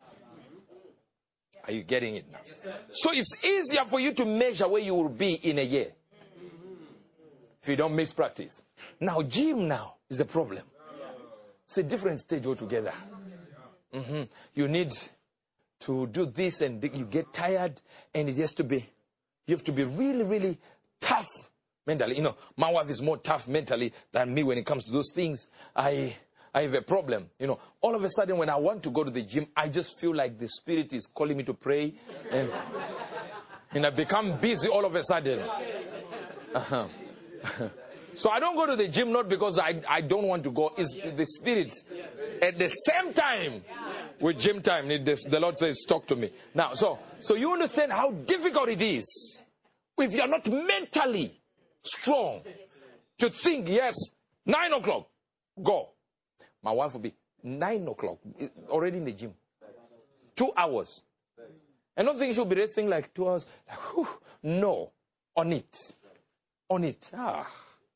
Are you getting it now? Yes, so it's easier for you to measure where you will be in a year if you don't miss practice. Now, gym now is a problem. It's a different stage altogether. Mm-hmm. You need to do this and you get tired, and it has to be, you have to be really, really tough mentally. You know, my wife is more tough mentally than me when it comes to those things. I... I have a problem. You know, all of a sudden when I want to go to the gym, I just feel like the Spirit is calling me to pray. And, and I become busy all of a sudden. Uh-huh. So I don't go to the gym not because I, I don't want to go. It's the Spirit. At the same time, with gym time, the Lord says, talk to me. Now, so, so you understand how difficult it is if you're not mentally strong to think, yes, nine o'clock, go. My wife will be nine o'clock, already in the gym. Two hours. I don't think she'll be resting like two hours. Whew, no. On it. On it. Ah.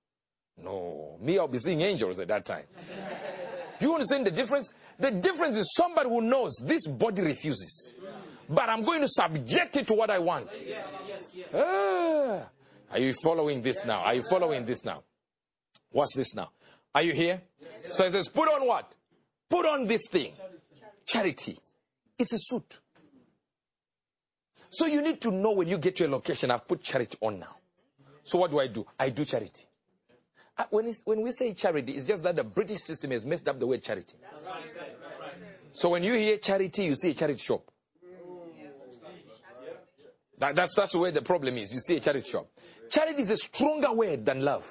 No. Me, I'll be seeing angels at that time. Do you understand the difference? The difference is somebody who knows this body refuses. But I'm going to subject it to what I want. Yes, yes, yes. Ah. Are you following this now? Are you following this now? Watch this now. Are you here? Yes. So it says, put on what? Put on this thing. Charity. It's a suit. So you need to know when you get to a location, I've put charity on now. So what do I do? I do charity. Uh, when, it's, when we say charity, it's just that the British system has messed up the word charity. That's right. That's right. So when you hear charity, you see a charity shop. That, that's, that's where the problem is. You see a charity shop. Charity is a stronger word than love.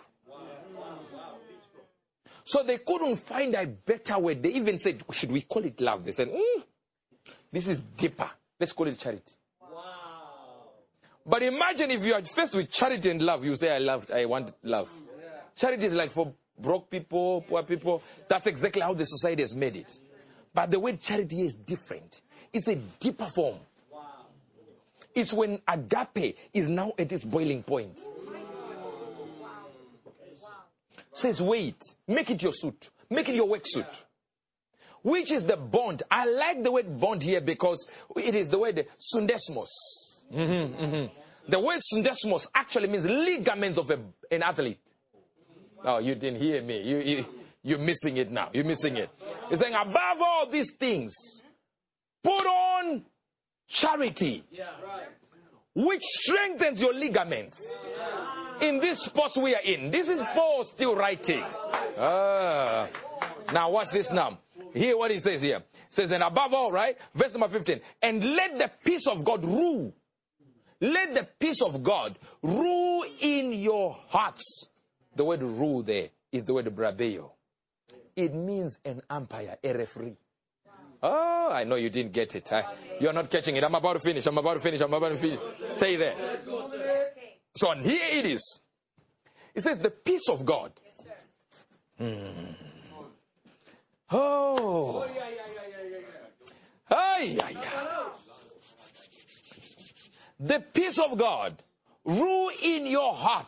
So they couldn't find a better word. They even said, should we call it love? They said, mm, this is deeper. Let's call it charity. Wow. But imagine if you are faced with charity and love, you say, I love, I want love. Yeah. Charity is like for broke people, poor people. That's exactly how the society has made it. But the word charity is different. It's a deeper form. Wow. It's when agape is now at its boiling point. Says, wait, make it your suit. Make it your work suit. Which is the bond. I like the word bond here because it is the word sundesmos. Mm-hmm, mm-hmm. The word sundesmos actually means ligaments of a, an athlete. Oh, you didn't hear me. You, you, you're missing it now. You're missing it. He's saying, above all these things, put on charity, which strengthens your ligaments. In this sports we are in. This is Paul still writing. Ah. Now watch this now. Hear what he says here. It says, and above all, right? Verse number fifteen. And let the peace of God rule. Let the peace of God rule in your hearts. The word rule there is the word brabeo. It means an umpire, a referee. Oh, I know you didn't get it. Huh? You're not catching it. I'm about to finish. I'm about to finish. I'm about to finish. Stay there. So here it is. It says the peace of God. Hmm. Oh. Ay, ay, ay. The peace of God rule in your heart.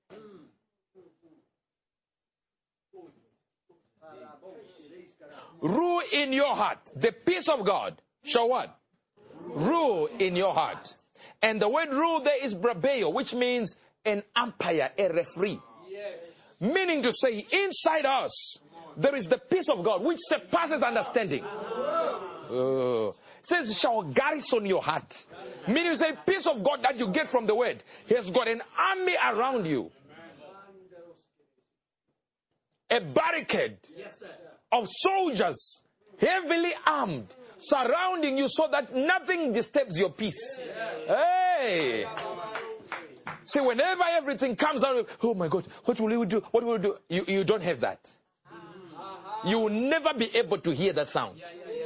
Rule in your heart. The peace of God shall what? Rule in your heart. And the word rule there is brabeo, which means an umpire, a referee. Yes. Meaning to say, inside us, there is the peace of God, which surpasses understanding. Uh, says, shall garrison your heart. Meaning to say, peace of God that you get from the word. He has got an army around you. A barricade of soldiers, heavily armed, surrounding you so that nothing disturbs your peace. Hey! See, whenever everything comes out, oh my God, what will we do? What will we do? You, you don't have that. You will never be able to hear that sound.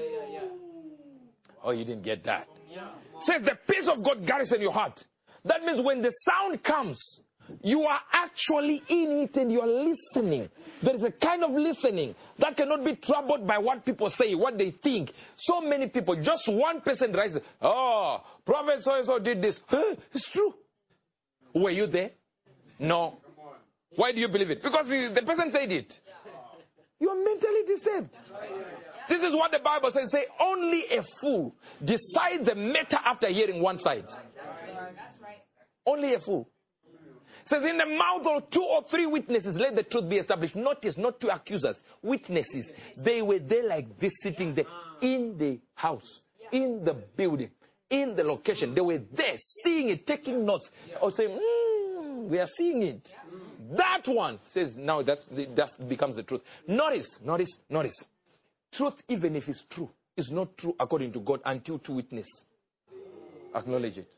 Oh, you didn't get that. Says the peace of God garrison your heart. That means when the sound comes, you are actually in it and you are listening. There is a kind of listening that cannot be troubled by what people say, what they think. So many people, just one person rises. Oh, Prophet so-and-so did this. Huh, it's true. Were you there? No. Why do you believe it? Because the person said it. You are mentally disturbed. This is what the Bible says. Say, only a fool decides a matter after hearing one side. Only a fool. Says, in the mouth of two or three witnesses, let the truth be established. Notice, not two accusers, witnesses. They were there like this, sitting there in the house, in the building, in the location. They were there, seeing it, taking notes, or saying, mm, we are seeing it. That one says, now that, that becomes the truth. Notice, notice, notice. Truth, even if it's true, is not true according to God until two witnesses acknowledge it.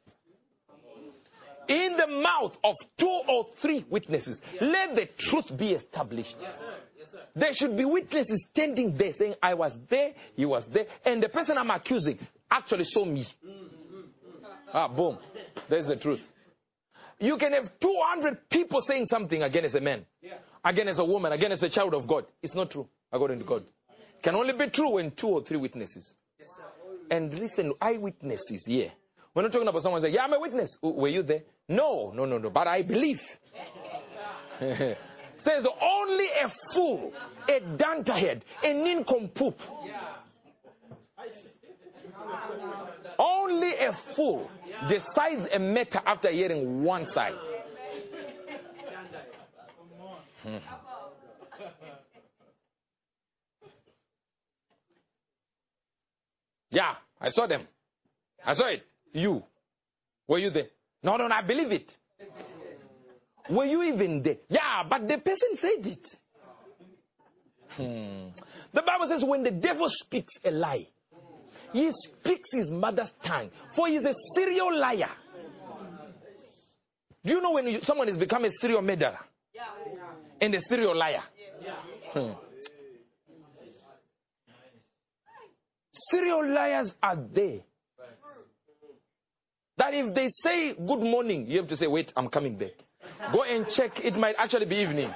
In the mouth of two or three witnesses, let the truth be established. Yes, sir. Yes, sir. There should be witnesses standing there saying, I was there, he was there, and the person I'm accusing actually saw me. Ah, boom. There's the truth. You can have two hundred people saying something against a man, against a woman, against a child of God. It's not true, according to God. It can only be true when two or three witnesses. Yes, sir. And listen, eyewitnesses here. We're not talking about someone saying, yeah, I'm a witness. Were you there? No, no, no, no. But I believe. Says only a fool, a dunderhead, a nincompoop. Only a fool decides a matter after hearing one side. Hmm. Yeah, I saw them. I saw it. You. Were you there? No, no, no, I believe it. Were you even there? Yeah, but the person said it. Hmm. The Bible says when the devil speaks a lie, he speaks his mother's tongue, for he is a serial liar. Do you know when you, someone has become a serial murderer and a serial liar? Hmm. Serial liars are there. That if they say good morning, you have to say, wait, I'm coming back. Go and check, it might actually be evening.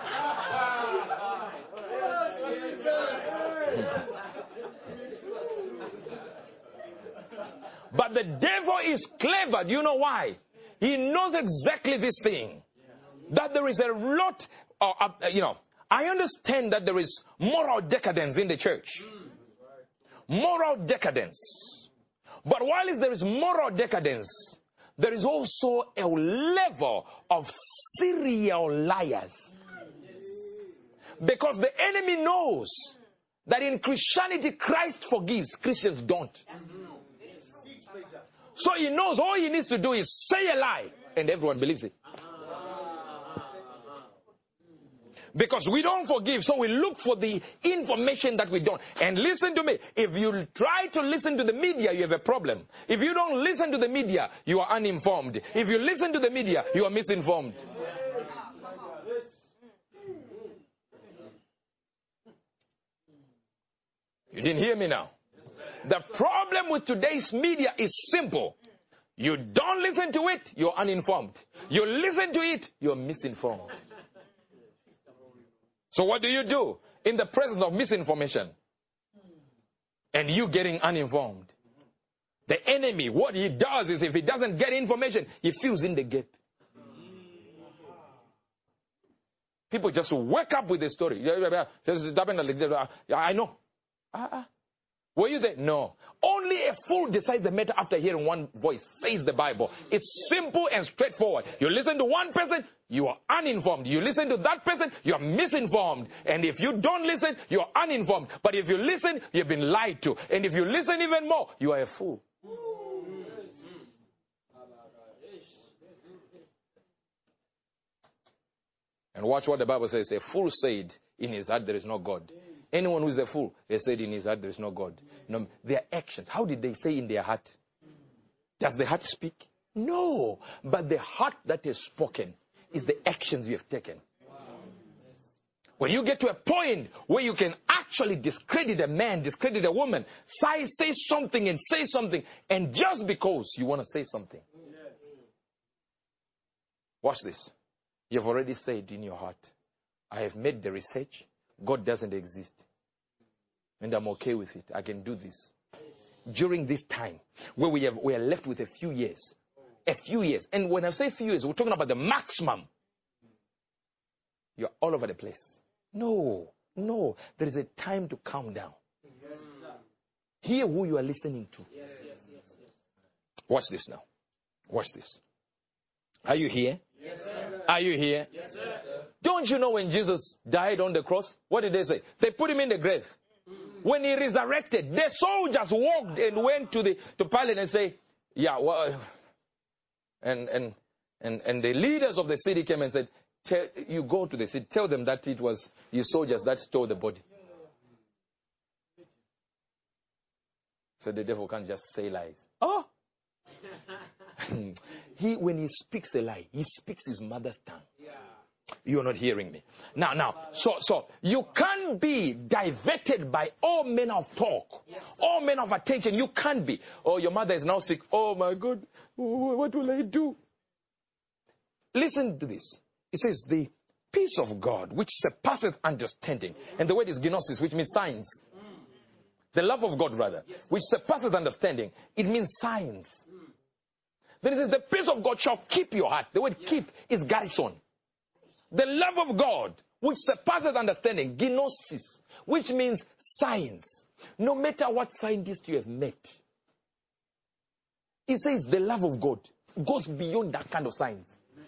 But the devil is clever. Do you know why? He knows exactly this thing. That there is a lot, of, uh, you know, I understand that there is moral decadence in the church. Moral decadence. But while there is moral decadence, there is also a level of serial liars. Because the enemy knows that in Christianity, Christ forgives, Christians don't. So he knows all he needs to do is say a lie, and everyone believes it. Because we don't forgive, so we look for the information that we don't. And listen to me, if you try to listen to the media, you have a problem. If you don't listen to the media, you are uninformed. If you listen to the media, you are misinformed. You didn't hear me now. The problem with today's media is simple. You don't listen to it, you're uninformed. You listen to it, you're misinformed. So what do you do in the presence of misinformation and you getting uninformed? The enemy, what he does is if he doesn't get information, he fills in the gap. People just wake up with the story. I know. Uh-uh. Were you there? No. Only a fool decides the matter after hearing one voice, says the Bible. It's simple and straightforward. You listen to one person, you are uninformed. You listen to that person, you are misinformed. And if you don't listen, you are uninformed. But if you listen, you've been lied to. And if you listen even more, you are a fool. And watch what the Bible says. A fool said in his heart there is no God. Anyone who is a fool, they said in his heart there is no God. No, their actions, how did they say in their heart? Does the heart speak? No. But the heart that is spoken is the actions you have taken. When you get to a point where you can actually discredit a man, discredit a woman, say, say something and say something, and just because you want to say something. Watch this. You've already said in your heart, I have made the research. God doesn't exist. And I'm okay with it. I can do this. During this time, where we, have, we are left with a few years. A few years. And when I say few years, we're talking about the maximum. You're all over the place. No, no. There is a time to calm down. Yes, hear who you are listening to. Yes, yes, yes, yes. Watch this now. Watch this. Are you here? Yes, sir. Are you here? Yes, sir. Don't you know when Jesus died on the cross? What did they say? They put him in the grave. When he resurrected, the soldiers walked and went to the to Pilate and say, yeah, well, and and and and the leaders of the city came and said, tell, you go to the city, tell them that it was your soldiers that stole the body. So the devil can't just say lies. Oh, he when he speaks a lie, he speaks his mother's tongue. You're not hearing me. Now, now, so, so, you can't be diverted by all manner of talk, all manner of attention. You can't be. Oh, your mother is now sick. Oh, my God. What will I do? Listen to this. It says, the peace of God, which surpasseth understanding. And the word is gnosis, which means science. The love of God, rather, which surpasseth understanding. It means science. Then it says, the peace of God shall keep your heart. The word keep is garrison. The love of God, which surpasses understanding, gnosis, which means science. No matter what scientist you have met, it says the love of God goes beyond that kind of science.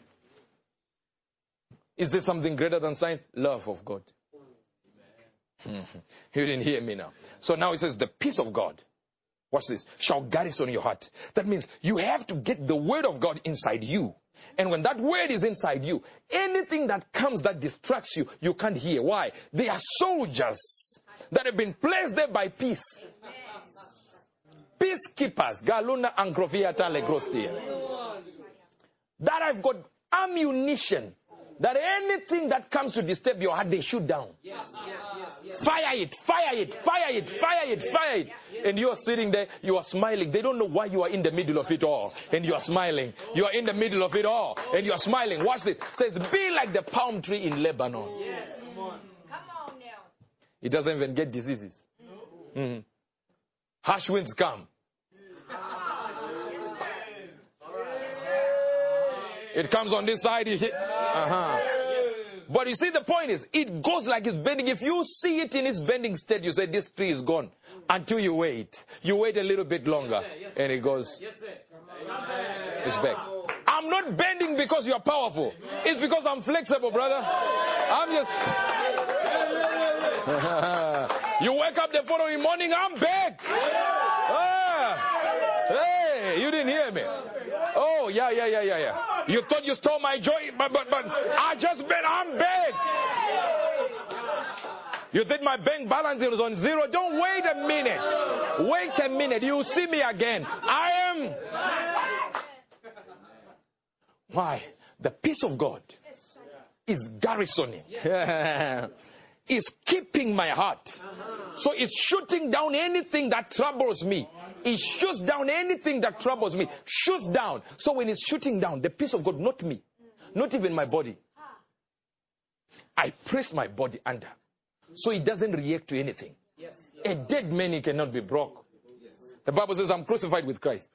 Is there something greater than science? Love of God. Mm-hmm. You didn't hear me now. So now it says the peace of God, watch this, shall garrison your heart. That means you have to get the word of God inside you. And when that word is inside you, anything that comes that distracts you, you can't hear. Why? They are soldiers that have been placed there by peace. Peacekeepers. Galuna Ankroviata Legrostia. That I've got ammunition. That anything that comes to disturb your heart, they shoot down. Yes, yes, yes, yes. Fire it, fire it, fire it, fire it, fire it. And you are sitting there, you are smiling. They don't know why you are in the middle of it all. And you are smiling. You are in the middle of it all. And you are smiling. Watch this. It says, be like the palm tree in Lebanon. Yes. Come on. Come on now. It doesn't even get diseases. Mm-hmm. Harsh winds come. It comes on this side. It hit. Uh-huh. But you see, the point is, it goes like it's bending. If you see it in its bending state, you say, this tree is gone. Until you wait. You wait a little bit longer. And it goes. It's back. I'm not bending because you're powerful. It's because I'm flexible, brother. I'm just... You wake up the following morning, I'm back. Ah. Hey. Hey, you didn't hear me. Oh, yeah, yeah, yeah, yeah, yeah. You thought you stole my joy, but but but I just been, I'm big. You think my bank balance is on zero? Don't wait a minute. Wait a minute. You'll see me again. I am. Why? The peace of God is garrisoning. Is keeping my heart. So it's shooting down anything that troubles me. It shoots down anything that troubles me. Shoots down. So when it's shooting down, the peace of God, not me, not even my body. I press my body under. So it doesn't react to anything. A dead man, he cannot be broke. The Bible says I'm crucified with Christ.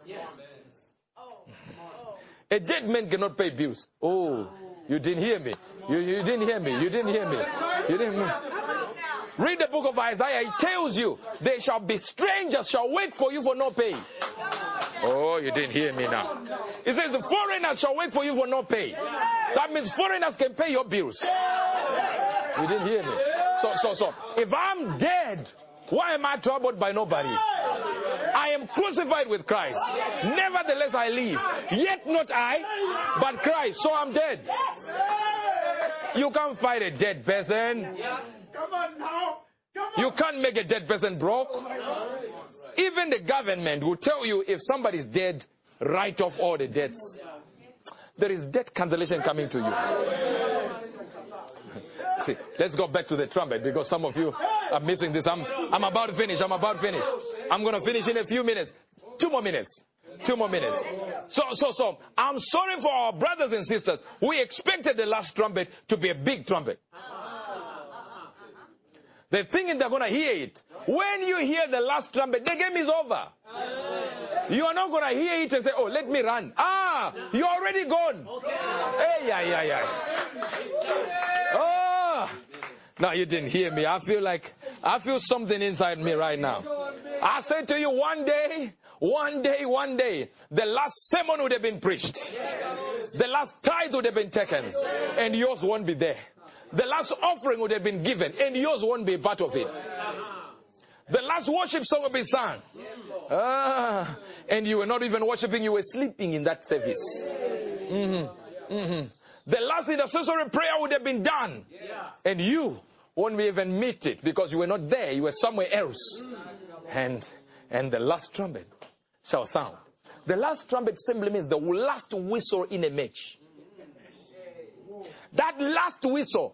A dead man cannot pay bills. Oh, you didn't hear me. You, you didn't hear me. You didn't hear me. You didn't hear me. Read the book of Isaiah. It tells you, they shall be strangers, shall wait for you for no pay. Oh, you didn't hear me now. It says the foreigners shall wait for you for no pay. That means foreigners can pay your bills. You didn't hear me. So, so, so, if I'm dead, why am I troubled by nobody? I am crucified with Christ. Nevertheless I live. Yet not I, but Christ. So I'm dead. You can't fight a dead person. Come on now. Come on. You can't make a dead person broke. Even the government will tell you if somebody's dead, write off all the debts. There is debt cancellation coming to you. See, let's go back to the trumpet because some of you are missing this. I'm, I'm about to finish. I'm about to finish. I'm going to finish in a few minutes. Two more minutes. Two more minutes. So, so, so, I'm sorry for our brothers and sisters. We expected the last trumpet to be a big trumpet. They're thinking they're going to hear it. When you hear the last trumpet, the game is over. You are not going to hear it and say, oh, let me run. Ah, you're already gone. Hey, yeah, yeah, yeah. Oh, no, you didn't hear me. I feel like, I feel something inside me right now. I said to you, one day, one day, one day, the last sermon would have been preached. The last tithe would have been taken. And yours won't be there. The last offering would have been given, and yours won't be a part of it. The last worship song will be sung. Ah, and you were not even worshiping, you were sleeping in that service. Mm-hmm. Mm-hmm. The last intercessory prayer would have been done. And you won't even meet it because you were not there, you were somewhere else. And, and the last trumpet shall sound. The last trumpet simply means the last whistle in a match. That last whistle.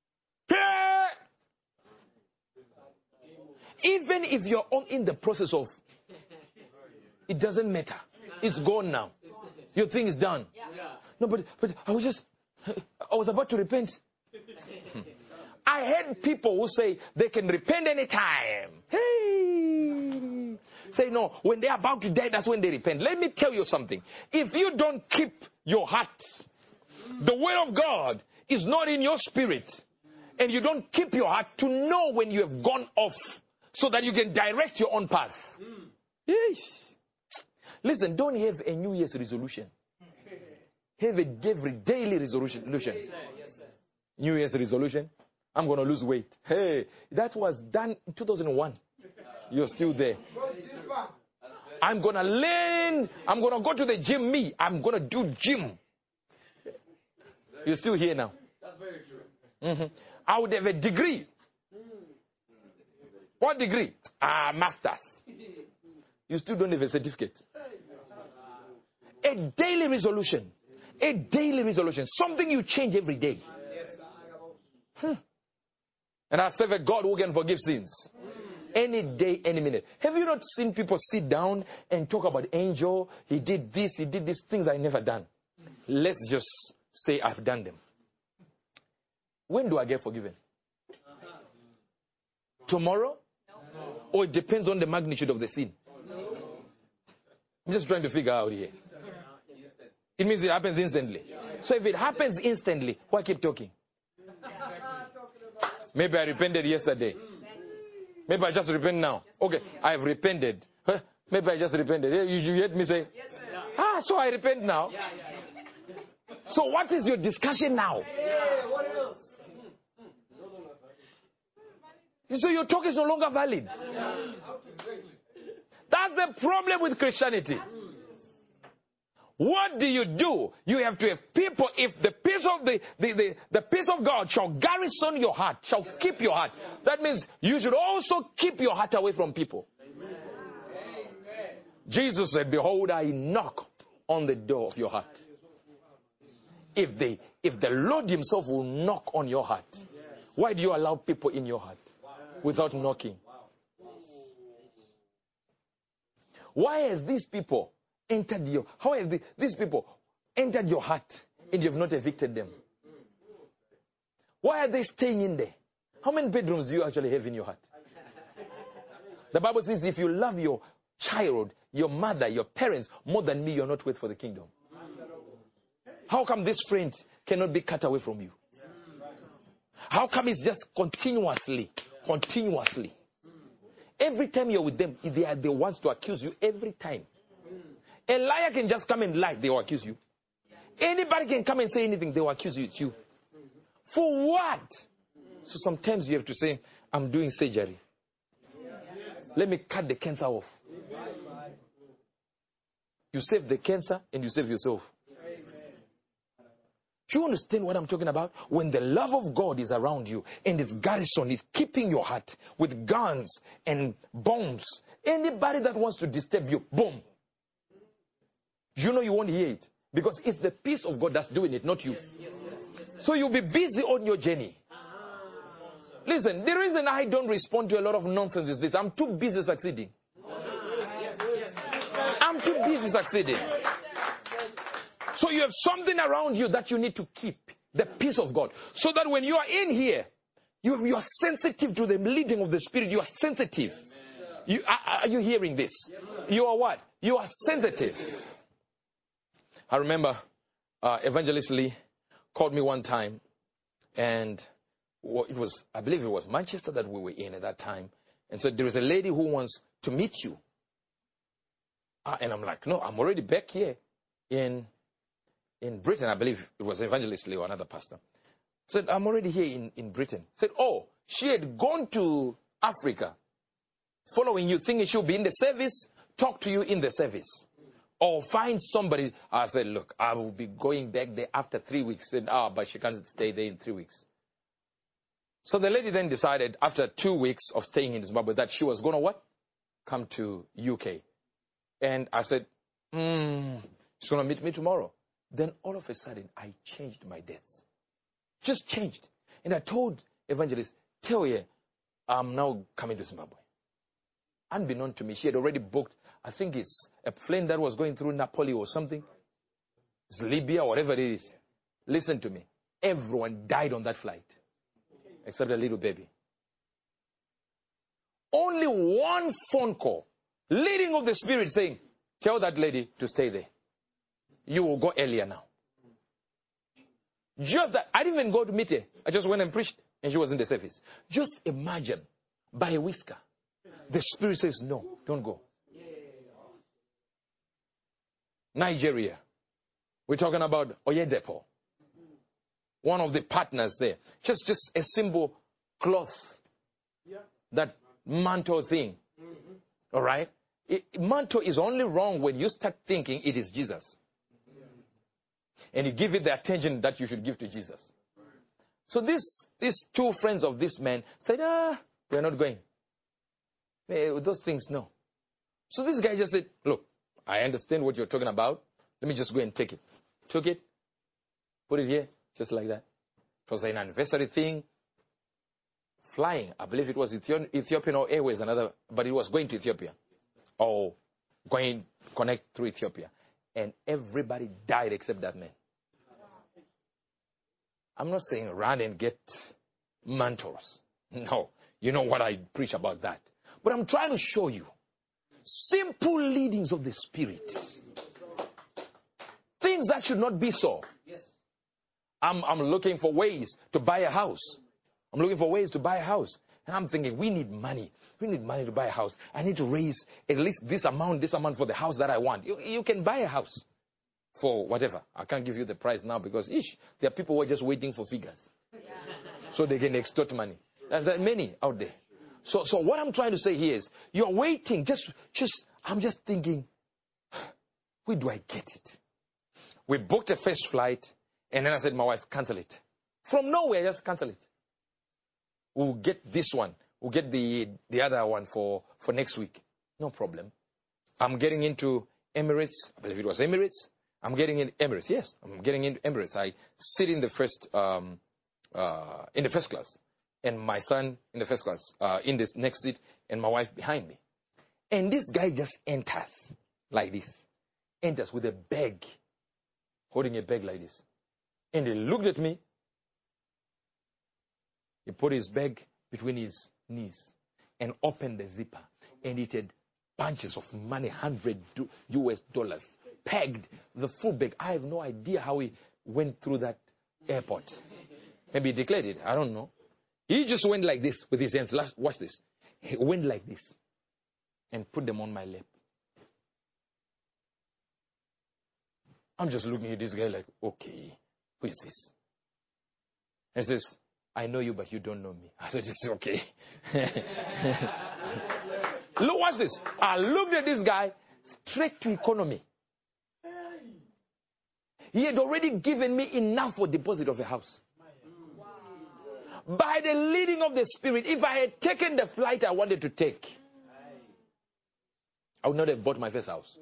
Even if you're on in the process of, it doesn't matter. It's gone now. Your thing is done. No, but but I was just, I was about to repent. I heard people who say they can repent anytime. Hey, say no. When they're about to die, that's when they repent. Let me tell you something. If you don't keep your heart, the word of God is not in your spirit, and you don't keep your heart to know when you have gone off so that you can direct your own path. Mm. Yes. Listen, don't have a New Year's resolution. Have a every daily resolution. Yes, sir. Yes, sir. New Year's resolution. I'm going to lose weight. Hey, that was done in two thousand one. You're still there. I'm going to learn. I'm going to go to the gym. Me, I'm going to do gym. You're still here now. That's very true. Mm-hmm. I would have a degree. What degree? Ah, master's. You still don't have a certificate. A daily resolution. A daily resolution. Something you change every day. Hmm. And I serve a God who can forgive sins. Any day, any minute. Have you not seen people sit down and talk about Angel? He did this, he did these things I never done. Let's just say I've done them. When do I get forgiven? Tomorrow? Or it depends on the magnitude of the sin? I'm just trying to figure out here. It means it happens instantly. So if it happens instantly, why keep talking? Maybe I repented yesterday. Maybe I just repent now. Okay, I have repented. Huh? Maybe I just repented. You, you heard me say? Ah, so I repent now. So what is your discussion now? So your talk is no longer valid. That's the problem with Christianity. What do you do? You have to have people. If the peace of the, the, the, the peace of God shall garrison your heart, shall keep your heart. That means you should also keep your heart away from people. Amen. Jesus said, behold, I knock on the door of your heart. If they, if the Lord himself will knock on your heart, why do you allow people in your heart without knocking? Why has these people entered your, how have the, these people entered your heart and you have not evicted them? Why are they staying in there? How many bedrooms do you actually have in your heart? The Bible says if you love your child, your mother, your parents more than me, you're not worth for the kingdom. How come this friend cannot be cut away from you? How come it's just continuously, continuously? Every time you're with them, they are the ones to accuse you every time. A liar can just come and lie, they will accuse you. Anybody can come and say anything, they will accuse you, it's you. For what? So sometimes you have to say, I'm doing surgery. Let me cut the cancer off. You save the cancer and you save yourself. Do you understand what I'm talking about? When the love of God is around you and its garrison is keeping your heart with guns and bombs, anybody that wants to disturb you, boom. You know you won't hear it because it's the peace of God that's doing it, not you. So you'll be busy on your journey. Listen, the reason I don't respond to a lot of nonsense is this. I'm too busy succeeding. I'm too busy succeeding. So you have something around you that you need to keep. The peace of God. So that when you are in here, you, you are sensitive to the leading of the Spirit. You are sensitive. You, are, are you hearing this? You are what? You are sensitive. I remember uh, Evangelist Lee called me one time. And it was, I believe it was Manchester that we were in at that time. And said, there is a lady who wants to meet you. Uh, and I'm like, no, I'm already back here in... in Britain. I believe it was Evangelist Lee or another pastor. Said, I'm already here in, in Britain. Said, oh, she had gone to Africa, following you, thinking she'll be in the service, talk to you in the service. Or find somebody. I said, look, I will be going back there after three weeks. Said, ah, but she can't stay there in three weeks. So the lady then decided, after two weeks of staying in Zimbabwe, that she was going to what? Come to U K. And I said, hmm, she's going to meet me tomorrow. Then all of a sudden, I changed my dates. Just changed. And I told Evangelist, tell her, I'm now coming to Zimbabwe. Unbeknown to me, she had already booked, I think it's a plane that was going through Napoli or something. It's Libya, whatever it is. Listen to me. Everyone died on that flight. Except a little baby. Only one phone call, leading of the Spirit saying, tell that lady to stay there. You will go earlier now. Just that, I didn't even go to meet her. I just went and preached, and she was in the service. Just imagine, by a whisker, the Spirit says, no, don't go. Nigeria. We're talking about Oyedepo. One of the partners there. Just, just a simple cloth. That mantle thing. All right? It, mantle is only wrong when you start thinking it is Jesus. And you give it the attention that you should give to Jesus. So this, these two friends of this man said, ah, we're not going. Hey, those things, no. So this guy just said, look, I understand what you're talking about. Let me just go and take it. Took it, put it here, just like that. It was an anniversary thing. Flying, I believe it was Ethiopian or Airways, another, but it was going to Ethiopia. Or going, connect through Ethiopia. And everybody died except that man. I'm not saying run and get mantles. No. You know what I preach about that. But I'm trying to show you simple leadings of the Spirit. Things that should not be so. I'm, I'm looking for ways to buy a house. I'm looking for ways to buy a house. And I'm thinking, we need money. We need money to buy a house. I need to raise at least this amount, this amount for the house that I want. You, you can buy a house for whatever. I can't give you the price now because, ish, there are people who are just waiting for figures. So they can extort money. There are many out there. So, so what I'm trying to say here is, you're waiting. Just, just, I'm just thinking, where do I get it? We booked a first flight, and then I said, my wife, cancel it. From nowhere, just cancel it. We'll get this one. We'll get the, the other one for, for next week. No problem. I'm getting into Emirates. I believe it was Emirates. I'm getting in Emirates. Yes, I'm getting into Emirates. I sit in the first, um, uh, in the first class. And my son in the first class, uh, in this next seat, and my wife behind me. And this guy just enters like this. Enters with a bag. Holding a bag like this. And he looked at me. He put his bag between his knees and opened the zipper. And it had bunches of money, one hundred U S dollars, pegged the full bag. I have no idea how he went through that airport. Maybe he declared it. I don't know. He just went like this with his hands. Last, watch this. He went like this and put them on my lap. I'm just looking at this guy like, okay, who is this? And he says, I know you, but you don't know me. I said, it's okay. Look, watch this. I looked at this guy straight to economy. He had already given me enough for deposit of a house. By the leading of the Spirit, if I had taken the flight I wanted to take, I would not have bought my first house.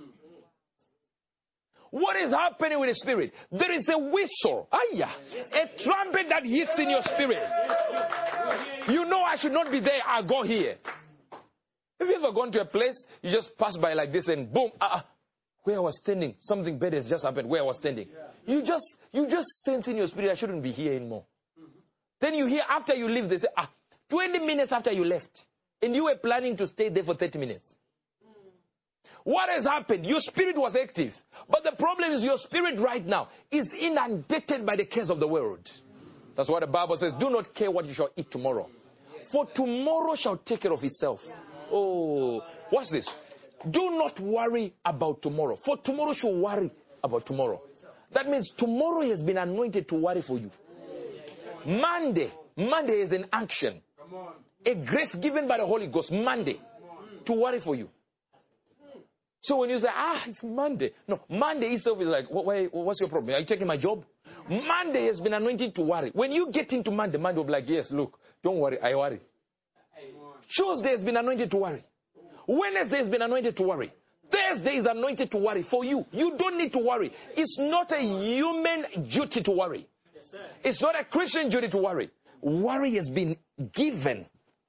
What is happening with the Spirit? There is a whistle, ayah, a trumpet that hits in your spirit. You know I should not be there, I'll go here. Have you ever gone to a place, you just pass by like this and boom, ah, uh, where I was standing, something bad has just happened where I was standing. You just, you just sense in your spirit, I shouldn't be here anymore. Then you hear after you leave, they say, ah, twenty minutes after you left, and you were planning to stay there for thirty minutes. What has happened? Your spirit was active. But the problem is your spirit right now is inundated by the cares of the world. That's what the Bible says. Do not care what you shall eat tomorrow. For tomorrow shall take care of itself. Oh, what's this? Do not worry about tomorrow. For tomorrow shall worry about tomorrow. That means tomorrow has been anointed to worry for you. Monday. Monday is an action. A grace given by the Holy Ghost. Monday. To worry for you. So when you say, ah, it's Monday. No, Monday itself is like, what, why, what's your problem? Are you taking my job? Monday has been anointed to worry. When you get into Monday, Monday will be like, yes, look, don't worry, I worry. Tuesday has been anointed to worry. Wednesday has been anointed to worry. Thursday is anointed to worry for you. You don't need to worry. It's not a human duty to worry. It's not a Christian duty to worry. Worry has been given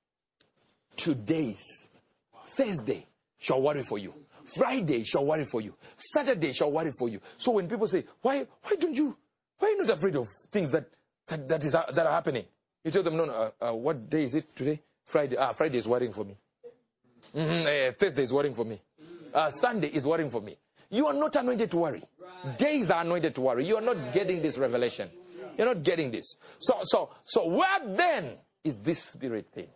to days. Thursday shall worry for you. Friday shall worry for you. Saturday shall worry for you. So when people say, why why don't you, why are you not afraid of things that that, that, is, that are happening? You tell them, no, no, uh, uh, what day is it today? Friday. Ah, Friday is worrying for me. Mm-hmm, uh, Thursday is worrying for me. Uh, Sunday is worrying for me. You are not anointed to worry. Days are anointed to worry. You are not getting this revelation. You're not getting this. So, so, so where then is this spirit thing?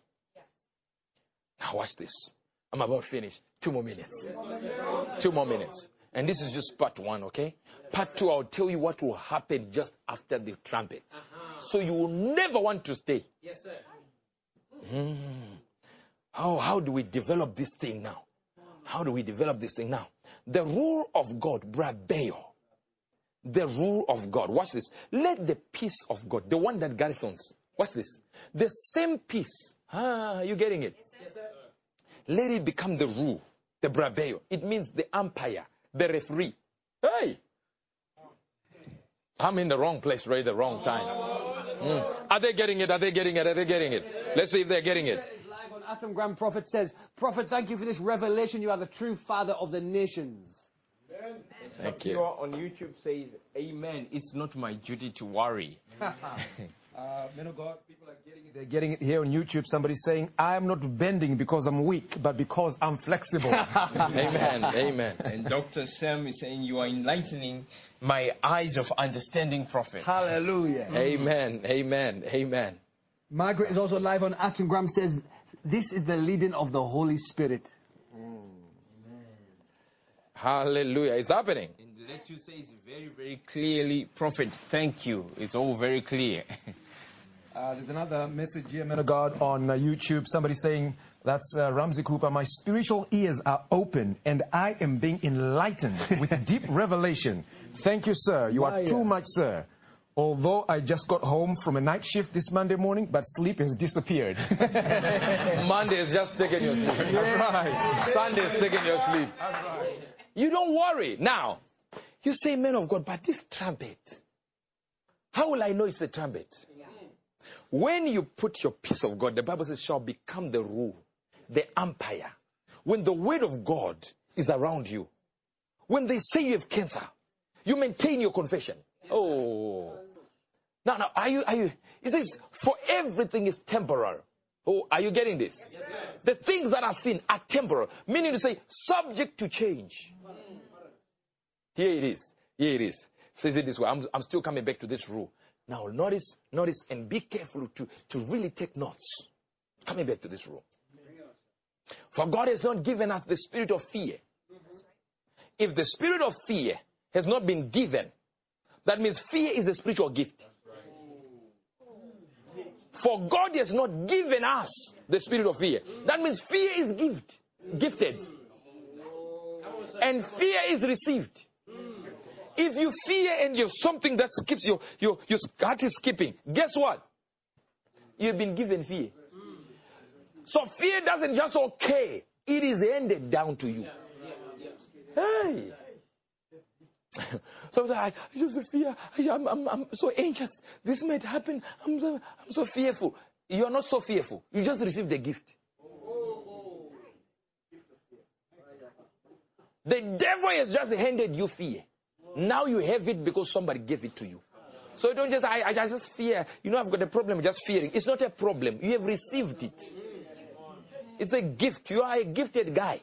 Now watch this. I'm about to finish. Two more minutes. Two more minutes. And this is just part one, okay? Part two, I'll tell you what will happen just after the trumpet. So you will never want to stay. Yes, sir. Mm. How, how do we develop this thing now? How do we develop this thing now? The rule of God, brabeo. The rule of God. Watch this. Let the peace of God, the one that garrisons. Watch this. The same peace. Ah, are you getting it? Yes, sir. Let it become the rule, the brabeo. It means the umpire, the referee. Hey! I'm in the wrong place, right? The wrong time. Mm. Are they getting it? Are they getting it? Are they getting it? Let's see if they're getting it. Live on Atom Grand Prophet says, Prophet, thank you for this revelation. You are the true father of the nations. Thank You you. are on YouTube says, amen. It's not my duty to worry. Uh, men of God, people are getting it. They're getting it here on YouTube. Somebody's saying, I am not bending because I'm weak, but because I'm flexible. Amen. Amen. And Doctor Sam is saying, you are enlightening my eyes of understanding, Prophet. Hallelujah. Amen. Amen. Amen. Margaret is also live on Atom Grand says, this is the leading of the Holy Spirit. Hallelujah. It's happening. And the lecture says very, very clearly, Prophet, thank you. It's all very clear. Uh, there's another message here, man of God, on uh, YouTube. Somebody saying, that's uh, Ramsey Cooper. My spiritual ears are open and I am being enlightened with deep revelation. Thank you, sir. You are too much, sir. Although I just got home from a night shift this Monday morning, but sleep has disappeared. Monday has just taken your sleep. That's right. Sunday has taken your sleep. That's right. You don't worry. Now, you say, man of God, but this trumpet, how will I know it's a trumpet? When you put your peace of God, the Bible says, shall become the rule, the umpire. When the word of God is around you, when they say you have cancer, you maintain your confession. Oh. Now, now, are you, are you, it says, for everything is temporal. Oh, are you getting this? Yes, the things that are seen are temporal, meaning to say, subject to change. Here it is. Here it is. Says it this way. I'm, I'm still coming back to this rule. Now, notice, notice, and be careful to, to really take notes. Coming back to this rule. For God has not given us the spirit of fear. If the spirit of fear has not been given, that means fear is a spiritual gift. For God has not given us the spirit of fear. That means fear is gift, gifted. And fear is received. If you fear and you have something that skips, your, your, your heart is skipping, guess what? You've been given fear. So fear doesn't just okay. It is handed down to you. Hey. So I, I just fear. I, I'm, I'm, I'm so anxious. This might happen. I'm so, I'm so fearful. You are not so fearful. You just received the gift. The devil has just handed you fear. Now you have it because somebody gave it to you. So don't just, I, I just fear. You know, I've got a problem just fearing. It's not a problem. You have received it. It's a gift. You are a gifted guy.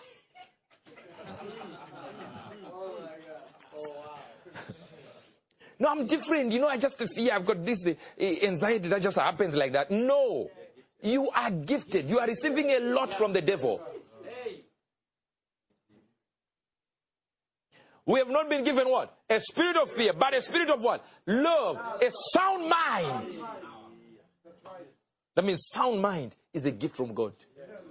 No, I'm different. You know, I just fear. I've got this uh, anxiety that just happens like that. No. You are gifted. You are receiving a lot from the devil. We have not been given what? A spirit of fear, but a spirit of what? Love. A sound mind. That means sound mind is a gift from God.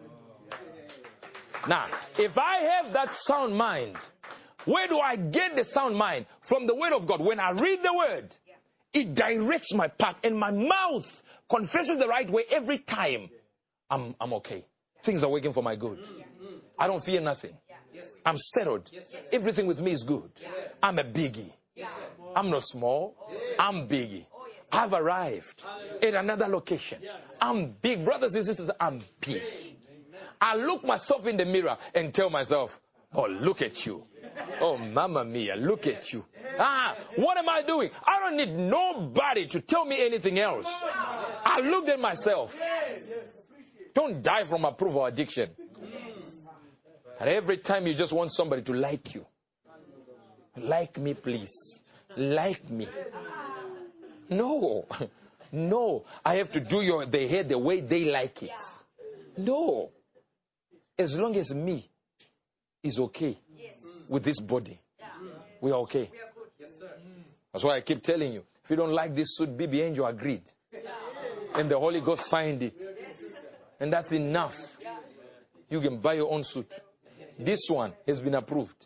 Now, if I have that sound mind, where do I get the sound mind? From the word of God. When I read the word, it directs my path and my mouth confesses the right way every time. I'm, I'm okay. Things are working for my good. I don't fear nothing. I'm settled. Everything with me is good. I'm a biggie. I'm not small. I'm biggie. I've arrived at another location. I'm big. Brothers and sisters, I'm big. I look myself in the mirror and tell myself, oh, look at you. Oh, mamma mia, look at you. Ah, what am I doing? I don't need nobody to tell me anything else. I looked at myself. Don't die from approval addiction. And every time you just want somebody to like you. Like me, please. Like me. No. No. I have to do your the hair the way they like it. No. As long as me is okay with this body, we are okay. That's why I keep telling you, if you don't like this suit, B B Angel agreed. And the Holy Ghost signed it. And that's enough. You can buy your own suit. This one has been approved.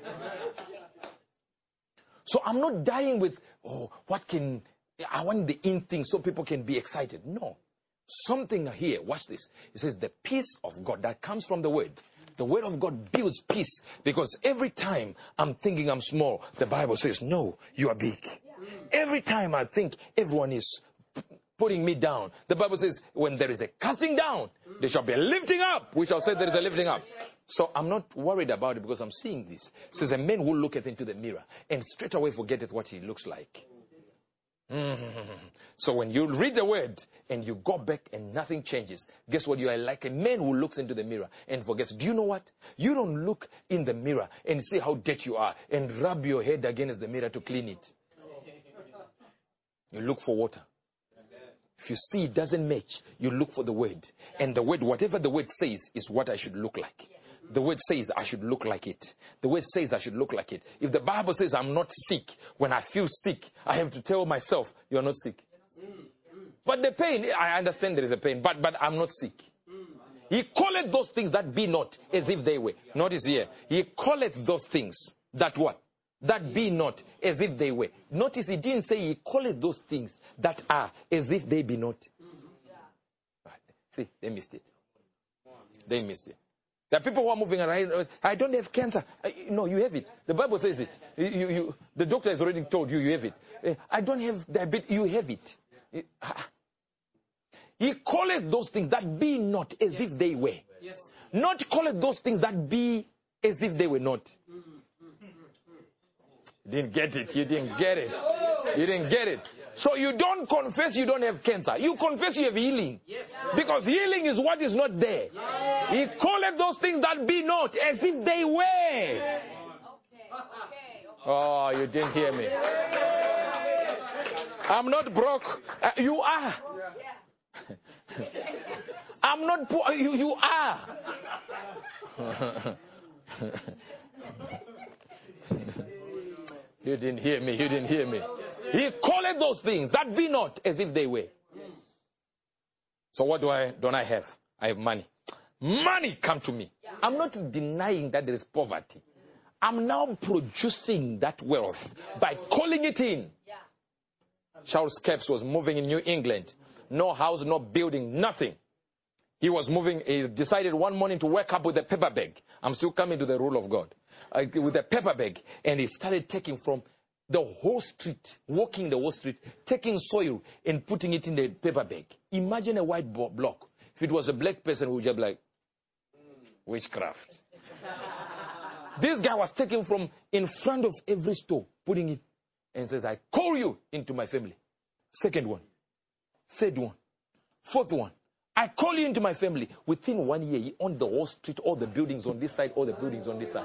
So I'm not dying with, oh, what can, I want the in thing so people can be excited. No. Something here, watch this. It says the peace of God that comes from the word. The word of God builds peace because every time I'm thinking I'm small, the Bible says, no, you are big. Every time I think everyone is putting me down, the Bible says, when there is a casting down, there shall be a lifting up. We shall say there is a lifting up. So I'm not worried about it because I'm seeing this. It says a man will look into the mirror and straight away forget what he looks like. Mm-hmm. So when you read the word and you go back and nothing changes, guess what? You are like a man who looks into the mirror and forgets. Do you know what? You don't look in the mirror and see how dirty you are and rub your head against the mirror to clean it. You look for water. If you see it doesn't match, you look for the word. And the word, whatever the word says, is what I should look like. The word says I should look like it. The word says I should look like it. If the Bible says I'm not sick, when I feel sick, I have to tell myself, you're not sick. But the pain, I understand there is a pain, but, but I'm not sick. He calleth those things that be not as if they were. Notice here. He calleth those things that what? That be not as if they were. Notice he didn't say he calleth those things that are as if they be not. See, they missed it. They missed it. There are people who are moving around. I don't have cancer. No, you have it. The Bible says it. You, you, you, the doctor has already told you you have it. I don't have diabetes. You have it. He calleth those things that be not as yes. if they were. Yes. Not calleth those things that be as if they were not. You didn't get it. You didn't get it. You didn't get it. So you don't confess you don't have cancer. You confess you have healing. Yes. Because healing is what is not there. Yes. He calleth those things that be not as if they were. Okay. Okay. Oh, you didn't hear me. I'm not broke. Uh, you are. I'm not poor. You, you are. You didn't hear me. You didn't hear me. He calleth those things that be not as if they were. So what do I, don't I have? I have money. Money come to me. I'm not denying that there is poverty. I'm now producing that wealth by calling it in. Charles Capps was moving in New England. No house, no building, nothing. He was moving, he decided one morning to wake up with a paper bag. I'm still coming to the rule of God. Uh, with a paper bag. And he started taking from the whole street, walking the whole street, taking soil and putting it in the paper bag. Imagine a white block. If it was a black person, we would just be like, witchcraft. This guy was taking from in front of every store, putting it, and says, I call you into my family. Second one. Third one. Fourth one. I call you into my family. Within one year, he owned the whole street, all the buildings on this side, all the buildings on this side.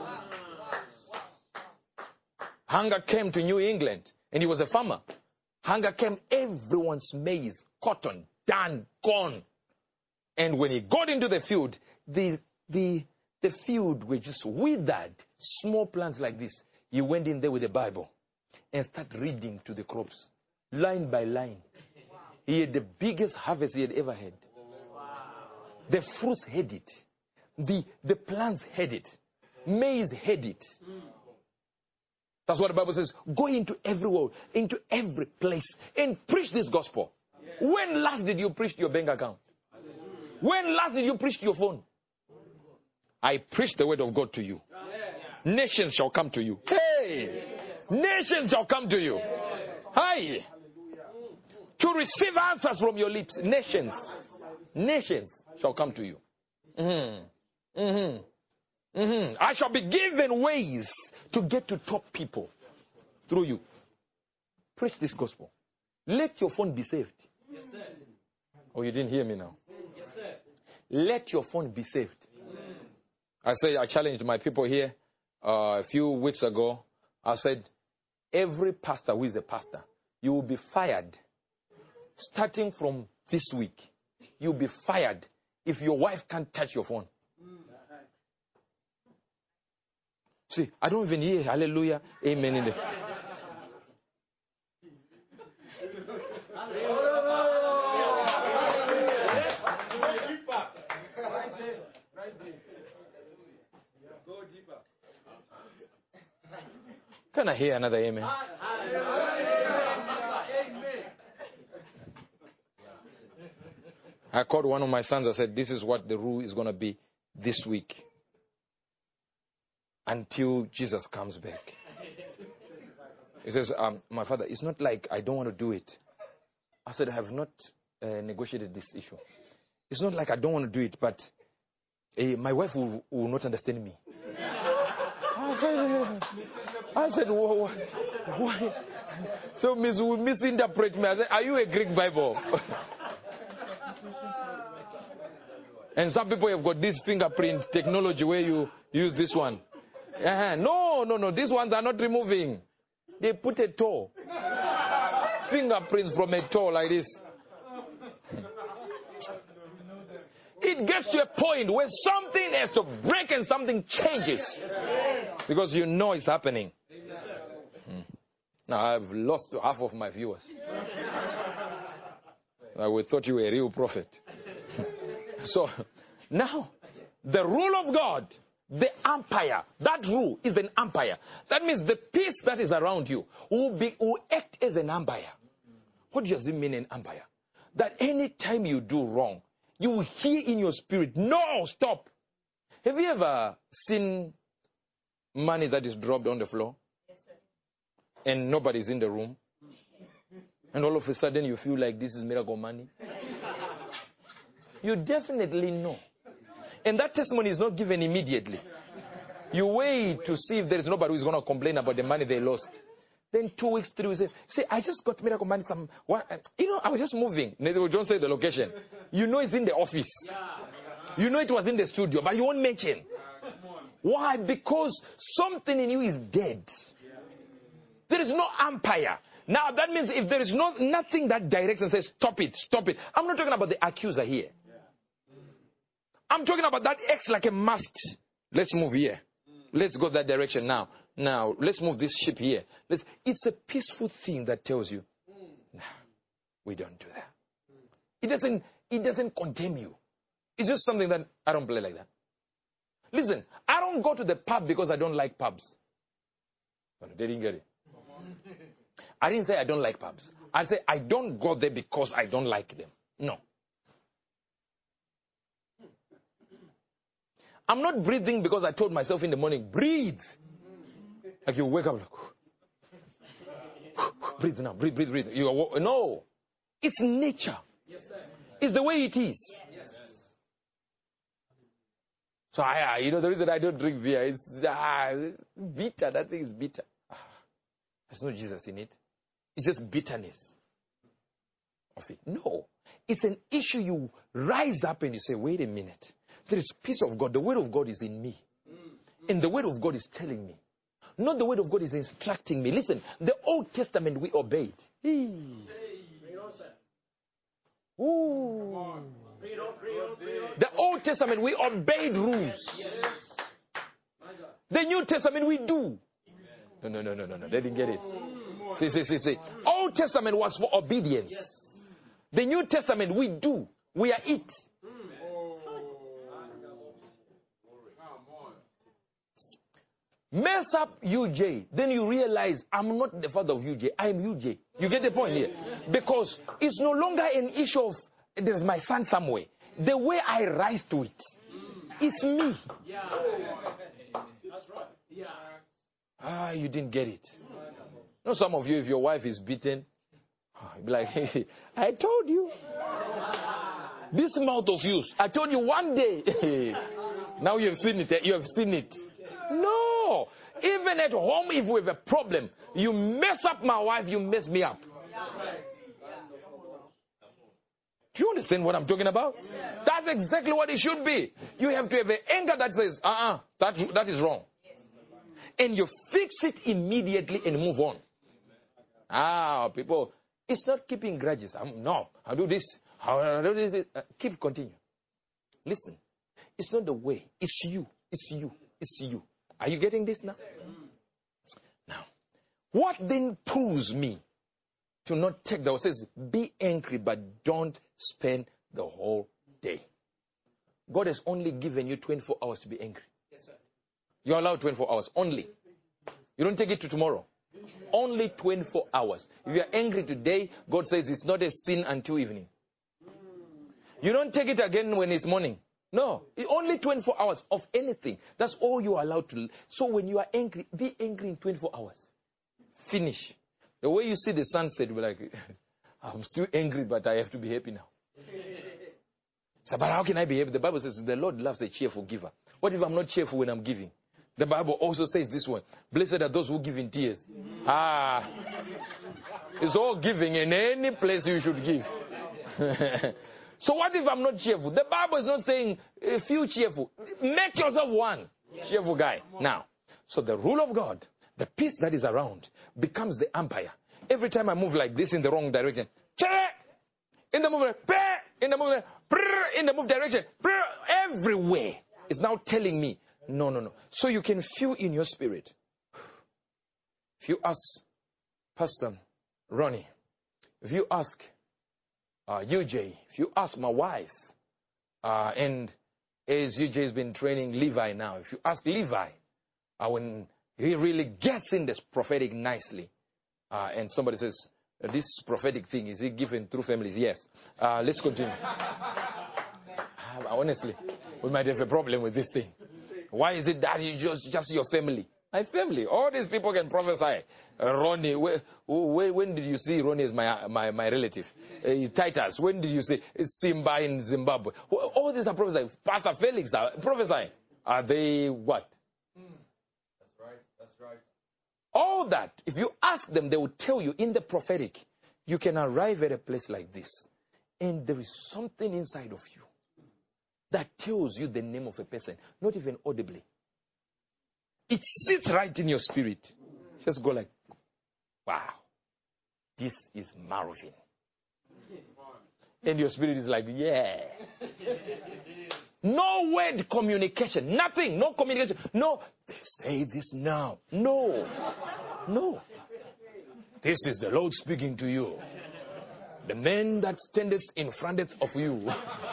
Hunger came to New England, and he was a farmer. Hunger came, everyone's maize, cotton, done, gone. And when he got into the field, the, the, the field were just withered, small plants like this. He went in there with the Bible and started reading to the crops, line by line. He had the biggest harvest he had ever had. The fruits had it. The, the plants had it. Maize had it. That's what the Bible says. Go into every world, into every place, and preach this gospel. Yeah. When last did you preach to your bank account? When last did you preach to your phone? I preach the word of God to you. Yeah. Nations shall come to you. Hey! Nations shall come to you. Hi! To receive answers from your lips. Nations. Nations shall come to you. Mm-hmm. Mm-hmm. Mm-hmm. I shall be given ways to get to top people through you. Preach this gospel. Let your phone be saved. Yes, sir. Oh, you didn't hear me now? Yes, sir. Let your phone be saved. Yes. I say I challenged my people here uh, a few weeks ago. I said, every pastor who is a pastor, you will be fired starting from this week. You'll be fired if your wife can't touch your phone. See, I don't even hear hallelujah, amen in there. Can I hear another amen? I called one of my sons. I said, this is what the rule is going to be this week. Until Jesus comes back. He says, um, my father, it's not like I don't want to do it. I said, I have not uh, negotiated this issue. It's not like I don't want to do it, but uh, my wife will, will not understand me. I said, uh, I said, why? why? So Miss will misinterpret me. I said, are you a Greek Bible? And some people have got this fingerprint technology where you use this one. Uh-huh. No, no, no. These ones are not removing. They put a toe. Fingerprints from a toe like this. It gets to a point where something has to break and something changes. Because you know it's happening. Hmm. Now I've lost half of my viewers. I would thought you were a real prophet. So, now, the rule of God, the umpire, that rule is an umpire. That means the peace that is around you will, be, will act as an umpire. What does it mean, an umpire? That any time you do wrong, you will hear in your spirit, no, stop. Have you ever seen money that is dropped on the floor? Yes, sir. And nobody's in the room? And all of a sudden you feel like this is miracle money? You definitely know. And that testimony is not given immediately. You wait to see if there is nobody who is going to complain about the money they lost. Then two weeks, three weeks, say, I just got miracle money. Some, what, you know, I was just moving. They don't say the location. You know it's in the office. You know it was in the studio, but you won't mention. Why? Because something in you is dead. There is no umpire. Now that means if there is no, nothing that directs and says, stop it, stop it. I'm not talking about the accuser here. I'm talking about that acts like a must. Let's move here. Let's go that direction now. Now, let's move this ship here. Let's, it's a peaceful thing that tells you, nah, we don't do that. It doesn't, it doesn't condemn you. It's just something that I don't play like that. Listen, I don't go to the pub because I don't like pubs. They didn't get it. I didn't say I don't like pubs. I say I don't go there because I don't like them. No. I'm not breathing because I told myself in the morning, breathe. Like you wake up like, breathe now, breathe, breathe, breathe. You are, no. It's nature. Yes, sir. It's the way it is. Yes. So, I, you know, the reason I don't drink beer is ah, it's bitter. That thing is bitter. Ah, there's no Jesus in it. It's just bitterness of it. No. It's an issue you rise up and you say, wait a minute. There is peace of God. The word of God is in me. And the word of God is telling me. Not the word of God is instructing me. Listen, the Old Testament we obeyed. Ooh. The Old Testament we obeyed rules. The New Testament we do. No, no, no, no, no, no. They didn't get it. See, see, see, see. Old Testament was for obedience. The New Testament we do. We are it. Mess up U J, then you realize I'm not the father of U J, I am U J. You get the point here? Because it's no longer an issue of there's my son somewhere. The way I rise to it, it's me. Yeah. That's right. Yeah. Ah, you didn't get it. You know, some of you, if your wife is beaten, you'll be like, hey, I told you. This mouth of yours, I told you one day. Now you have seen it. You have seen it. No. Even at home, if we have a problem, you mess up my wife, you mess me up. Do you understand what I'm talking about? That's exactly what it should be. You have to have an anger that says, uh-uh, that, that is wrong. And you fix it immediately and move on. Ah, people, it's not keeping grudges. I'm, no, I'll do this. I'll do this. Uh, keep continue. Listen, it's not the way. It's you. It's you. It's you. Are you getting this now? Now, what then proves me to not take the word? It says, be angry, but don't spend the whole day. God has only given you twenty-four hours to be angry. Yes, sir. You're allowed twenty-four hours only. You don't take it to tomorrow. Only twenty-four hours. If you're angry today, God says it's not a sin until evening. You don't take it again when it's morning. No, only twenty-four hours of anything. That's all you are allowed to. So when you are angry, be angry in twenty-four hours. Finish. The way you see the sunset, you'll be like, I'm still angry, but I have to be happy now. So, but how can I be happy? The Bible says the Lord loves a cheerful giver. What if I'm not cheerful when I'm giving? The Bible also says this one. Blessed are those who give in tears. Ah. It's all giving. In any place you should give. So what if I'm not cheerful? The Bible is not saying a few cheerful. Make yourself one cheerful guy. Now, so the rule of God, the peace that is around, becomes the umpire. Every time I move like this in the wrong direction, in the move, in the move, in the move direction, everywhere, it's now telling me, no, no, no. So you can feel in your spirit. If you ask Pastor Ronnie, if you ask uh, U J, if you ask my wife, uh, and as U J has been training Levi now, if you ask Levi, uh, when he really gets in this prophetic nicely, uh, and somebody says, this prophetic thing, is it given through families? Yes. Uh, let's continue. Honestly, we might have a problem with this thing. Why is it that you just, just your family? My family. All these people can prophesy. Uh, Ronnie, where, where, when did you see Ronnie as my, my, my relative? Uh, Titus, when did you see Simba in Zimbabwe? All these are prophesying. Pastor Felix are prophesying. Are they what? That's right. That's right. All that, if you ask them, they will tell you in the prophetic, you can arrive at a place like this, and there is something inside of you that tells you the name of a person, not even audibly. It sits right in your spirit. Just go like, wow, this is Marvin. And your spirit is like, yeah. No word communication, nothing, no communication. No, say this now. No, no. This is the Lord speaking to you. The man that standeth in front of you.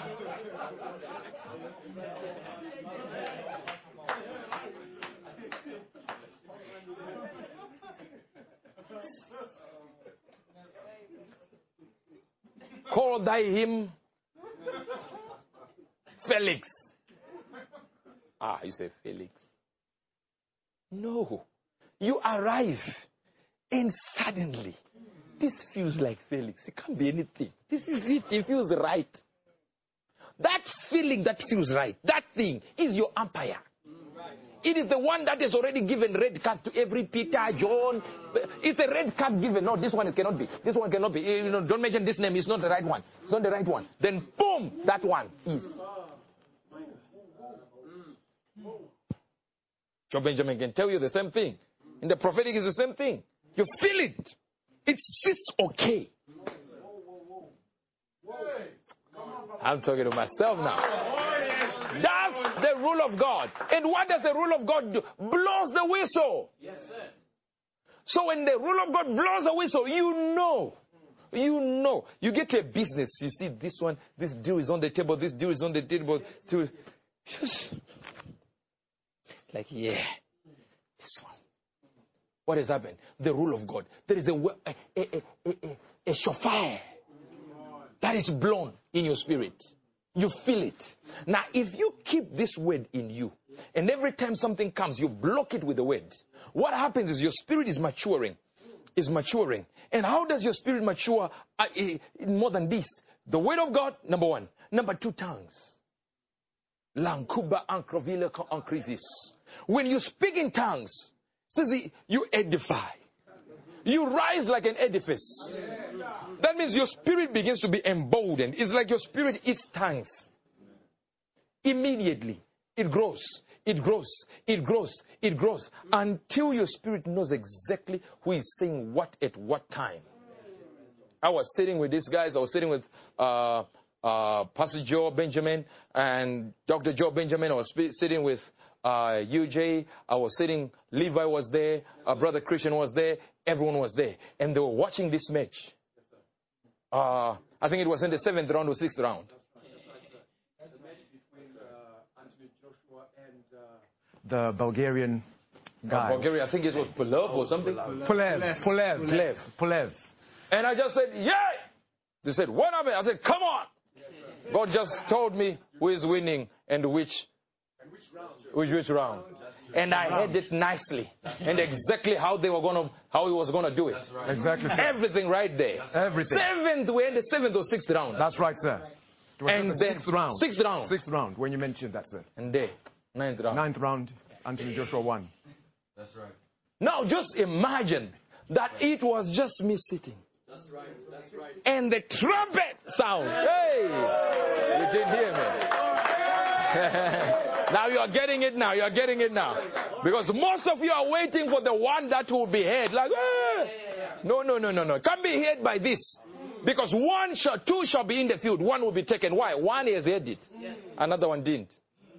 Call thy him Felix. Ah, you say Felix. No. You arrive and suddenly this feels like Felix. It can't be anything. This is it. It feels right. That feeling that feels right, that thing is your umpire. It is the one that has already given red card to every Peter, John. It's a red card given. No, this one it cannot be. This one cannot be. You know, don't mention this name. It's not the right one. It's not the right one. Then boom, that one is. John Benjamin can tell you the same thing. In the prophetic, it's the same thing. You feel it. It sits okay. I'm talking to myself now. That's the rule of God. And what does the rule of God do? Blows the whistle. Yes, sir. So when the rule of God blows the whistle, you know. You know. You get to a business. You see this one, this deal is on the table, this deal is on the table. Just like, yeah, this one. What has happened? The rule of God. There is a, a, a, a, a, a shofar that is blown in your spirit. You feel it. Now, if you keep this word in you, and every time something comes, you block it with the word, what happens is your spirit is maturing. Is maturing. And how does your spirit mature uh, uh, more than this? The word of God, number one. Number two, tongues. Lankuba ankrovile ankrisis. When you speak in tongues, says you edify. You rise like an edifice. That means your spirit begins to be emboldened. It's like your spirit eats tongues. Immediately, it grows, it grows, it grows, it grows, until your spirit knows exactly who is saying what at what time. I was sitting with these guys. I was sitting with uh, uh, Pastor Joe Benjamin and Doctor Joe Benjamin. I was sp- sitting with uh, U J. I was sitting, Levi was there, uh, Brother Christian was there. Everyone was there. And they were watching this match. Uh, I think it was in the seventh round or sixth round. The match between uh, Anthony Joshua and uh, the Bulgarian guy. Uh, Bulgaria, I think it was Pulev or something. Pulev. Pulev. Pulev. Pulev. And I just said, yeah. They said, what happened? I said, come on. God just told me who is winning and which, which, which round. And I had it nicely. And exactly how they were going to, how he was going to do it. Right. Exactly, sir. Everything right there. Everything. Seventh, we had the seventh or sixth round. That's right, sir. It was And the then sixth round. Sixth round. Sixth round, when you mentioned that, sir. And there, ninth round. Ninth round, Anthony Joshua won. That's right. Now just imagine that it was just me sitting. That's right. That's right. And the trumpet sound. Hey! You didn't hear me. Now you are getting it now. You are getting it now. Because most of you are waiting for the one that will be heard. Like, eh. No, no, no, no, no. Can't be heard by this. Because one shall, two shall be in the field. One will be taken. Why? One has heard it. Another one didn't.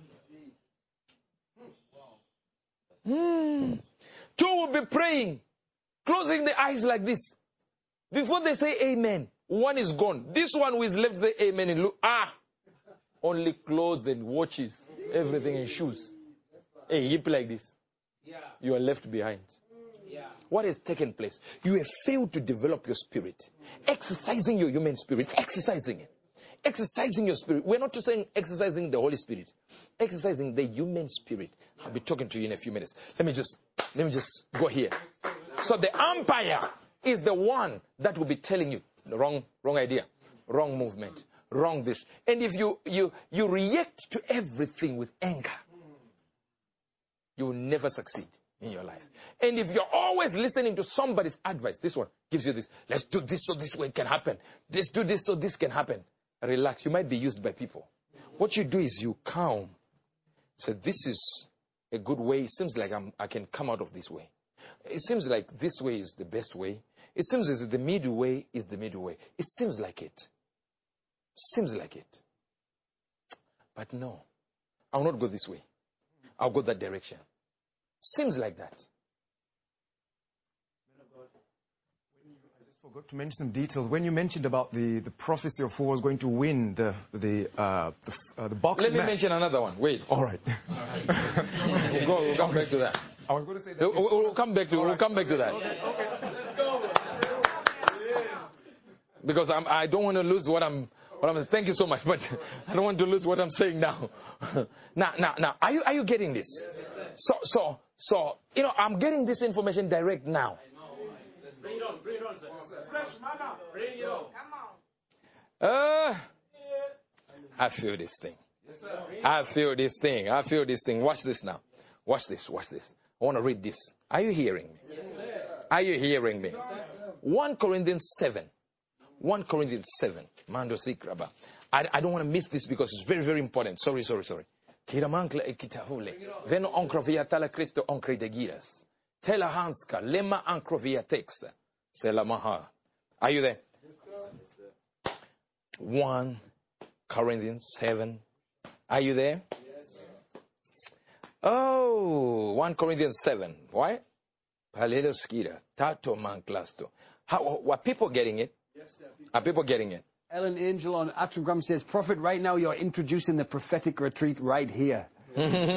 Hmm. Two will be praying, closing the eyes like this. Before they say amen, One is gone. This one who is left there, amen, and look, ah, only clothes and watches, everything and shoes. A heap like this. Yeah. You are left behind. Yeah. What has taken place? You have failed to develop your spirit. Exercising your human spirit. Exercising it. Exercising your spirit. We're not just saying exercising the Holy Spirit. Exercising the human spirit. I'll be talking to you in a few minutes. Let me just, let me just go here. So the umpire is the one that will be telling you, wrong, wrong idea, wrong movement, wrong this. And if you, you, you react to everything with anger, you will never succeed in your life. And if you're always listening to somebody's advice, this one gives you this, let's do this so this way can happen. Let's do this so this can happen. Relax. You might be used by people. What you do is you calm. So this is a good way. It seems like I'm, I can come out of this way. It seems like this way is the best way. It seems as if the middle way is the middle way. It seems like it. Seems like it. But no. I will not go this way. I'll go that direction. Seems like that. I just forgot to mention some details. When you mentioned about the, the prophecy of who was going to win the the uh, the, uh, the boxing Let me match. mention another one. Wait. All right. We'll, go, we'll come back to that. I was going to say that. We'll, we'll come back to. We'll come back to that. Because I'm, I don't want to lose what I'm. What I'm. Thank you so much, but I don't want to lose what I'm saying now. now, now, now. Are you are you getting this? So, so, so. You know, I'm getting this information direct now. Bring it on, bring it on, sir. Fresh manna. Bring it on. Come on. Uh, I feel this thing. I feel this thing. I feel this thing. Watch this now. Watch this. Watch this. I want to read this. Are you hearing me? Yes, sir. Are you hearing me? First Corinthians seven. First Corinthians seven. Mando Sikraba. I, I don't want to miss this because it's very, very important. Sorry, sorry, sorry. Kiramankla ekitahule. Veno onkrovia tala Cristo onkredegiras. Tela hanska. Lema onkrovia texta. Selamaha. Are you there? First Corinthians seven. Are you there? Oh, First Corinthians seven. Why? Paleloskira. Tato manklasto. How, were people getting it? Yes, sir. Are people getting it? Ellen Angel on Atrigram says, Prophet, right now you're introducing the prophetic retreat right here. uh,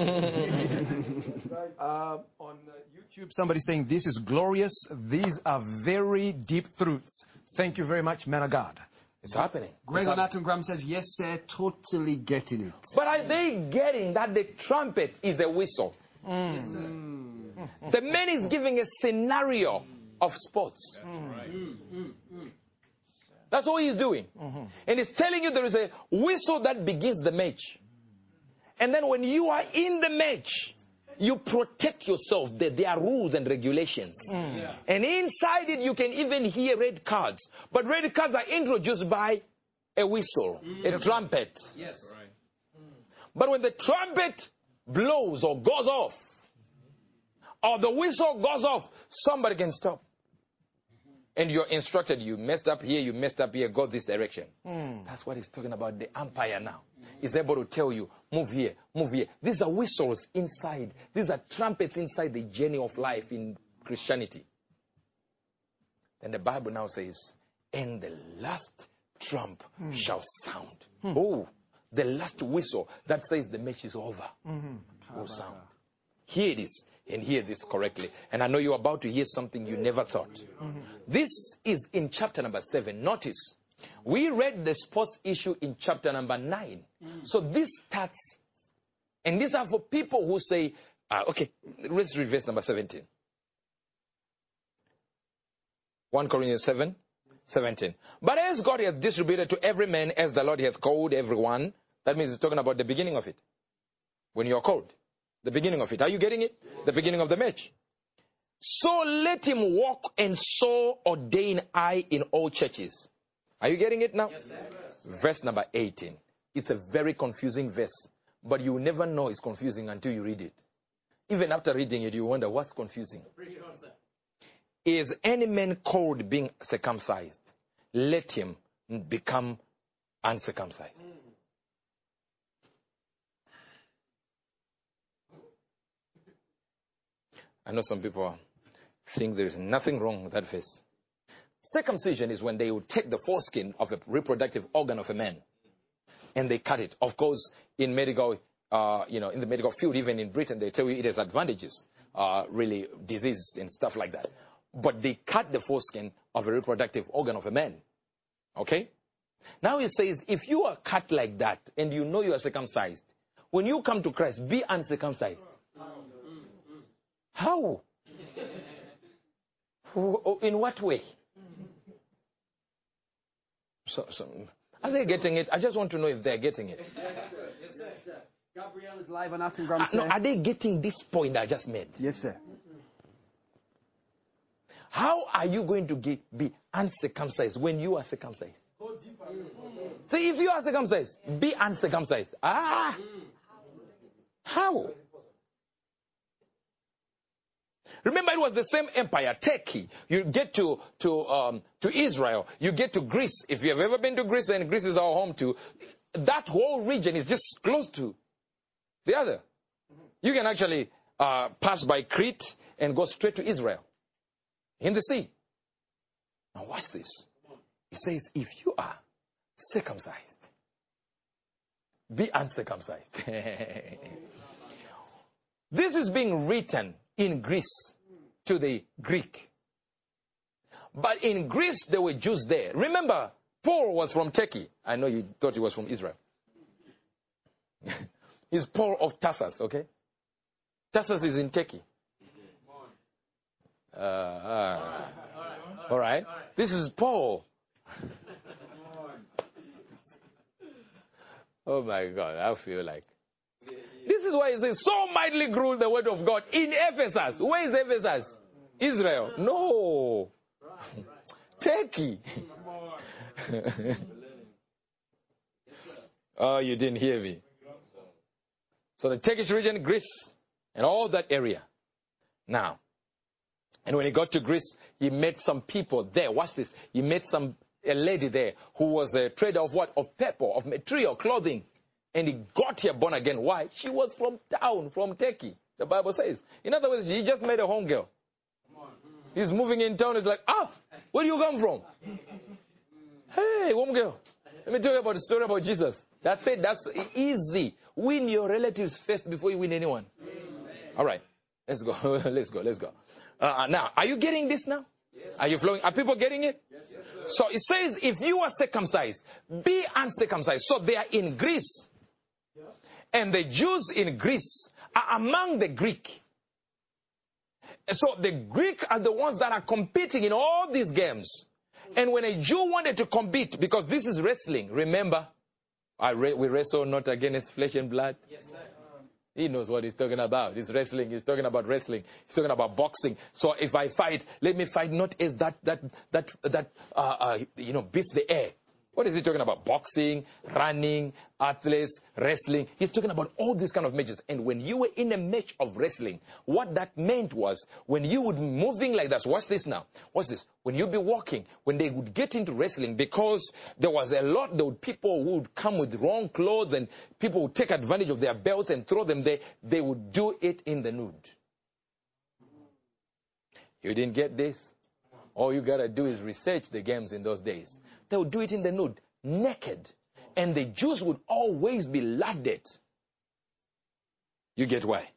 on uh, YouTube, somebody saying, this is glorious. These are very deep truths. Thank you very much, man of God. It's happening. Greg on Atrigram says, yes, sir, totally getting it. But are they getting that the trumpet is a whistle? Mm. Mm. The man is giving a scenario of sports. That's right. Mm, mm, mm. That's all he's doing. Mm-hmm. And he's telling you there is a whistle that begins the match. And then when you are in the match, you protect yourself. There, there are rules and regulations. Mm. Yeah. And inside it, you can even hear red cards. But red cards are introduced by a whistle, mm. a trumpet. Yes. Right. But when the trumpet blows or goes off, or the whistle goes off, somebody can stop. And you're instructed, you messed up here, you messed up here, go this direction. Mm. That's what he's talking about, the umpire now. He's able to tell you, move here, move here. These are whistles inside. These are trumpets inside the journey of life in Christianity. Then the Bible now says, and the last trump mm. shall sound. Mm. Oh, the last whistle that says the match is over mm-hmm. will sound. Hear this. And hear this correctly. And I know you're about to hear something you never thought. Mm-hmm. This is in chapter number seven. Notice, we read the sports issue in chapter number nine. Mm-hmm. So this starts, and these are for people who say, ah, okay, let's read verse number seventeen. First Corinthians seven, seventeen. But as God hath distributed to every man as the Lord hath called everyone, that means it's talking about the beginning of it. When you are called. The beginning of it. Are you getting it? The beginning of the match. So let him walk, and so ordain I in all churches. Are you getting it now? Yes, sir. Verse number eighteen. It's a very confusing verse. But you will never know it's confusing until you read it. Even after reading it, you wonder what's confusing. Bring it on, sir. Is any man called being circumcised? Let him become uncircumcised. Mm. I know some people think there is nothing wrong with that verse. Circumcision is when they would take the foreskin of a reproductive organ of a man and they cut it. Of course, in medical, uh, you know, in the medical field, even in Britain, they tell you it has advantages, uh, really diseases and stuff like that. But they cut the foreskin of a reproductive organ of a man. Okay? Now he says, if you are cut like that and you know you are circumcised, when you come to Christ, be uncircumcised. How? In what way? So, so, are they getting it? I just want to know if they're getting it. Yes, sir. Yes, sir. Gabrielle is live on Atom Gram. Uh, no, are they getting this point I just made? Yes, sir. How are you going to get, be uncircumcised when you are circumcised? So if you are circumcised, be uncircumcised. Ah! How? Remember, it was the same empire, Turkey. You get to to um, to Israel, you get to Greece. If you have ever been to Greece, and Greece is our home too, that whole region is just close to the other. You can actually uh, pass by Crete and go straight to Israel in the sea. Now watch this. It says, if you are circumcised, be uncircumcised. This is being written in Greece to the Greek. But in Greece, there were Jews there. Remember, Paul was from Turkey. I know you thought he was from Israel. He's Paul of Tarsus, okay? Tarsus is in Turkey. Uh, uh, all right. This is Paul. Oh my God, I feel like. This is why it says, so mightily grew the word of God in Ephesus. Where is Ephesus? Israel. No. Turkey. Oh, you didn't hear me. So the Turkish region, Greece, and all that area. Now, and when he got to Greece, he met some people there. Watch this. He met some a lady there who was a trader of what? Of pepper, of material, clothing. And he got here born again. Why? She was from town, from Turkey. The Bible says. In other words, he just met a home girl. He's moving in town. He's like, ah, where do you come from? Hey, home girl. Let me tell you about the story about Jesus. That's it. That's easy. Win your relatives first before you win anyone. All right. Let's go. Let's go. Let's go. Uh, now, are you getting this now? Yes. Are you flowing? Are people getting it? Yes, yes, so it says, if you are circumcised, be uncircumcised. So they are in Greece. Yeah. And the Jews in Greece are among the Greek. And so the Greek are the ones that are competing in all these games. And when a Jew wanted to compete, because this is wrestling, remember, I re- we wrestle not against flesh and blood. Yes, sir. He knows what he's talking about. He's wrestling. He's talking about wrestling. He's talking about boxing. So if I fight, let me fight not as that that that that uh, uh, you know beats the air. What is he talking about? Boxing, running, athletes, wrestling. He's talking about all these kind of matches. And when you were in a match of wrestling, what that meant was when you would be moving like that. So watch this now. Watch this. When you'd be walking, when they would get into wrestling, because there was a lot, there would people who would come with wrong clothes and people would take advantage of their belts and throw them there. They would do it in the nude. You didn't get this? All you got to do is research the games in those days. They would do it in the nude, naked. And the Jews would always be laughed at. You get why?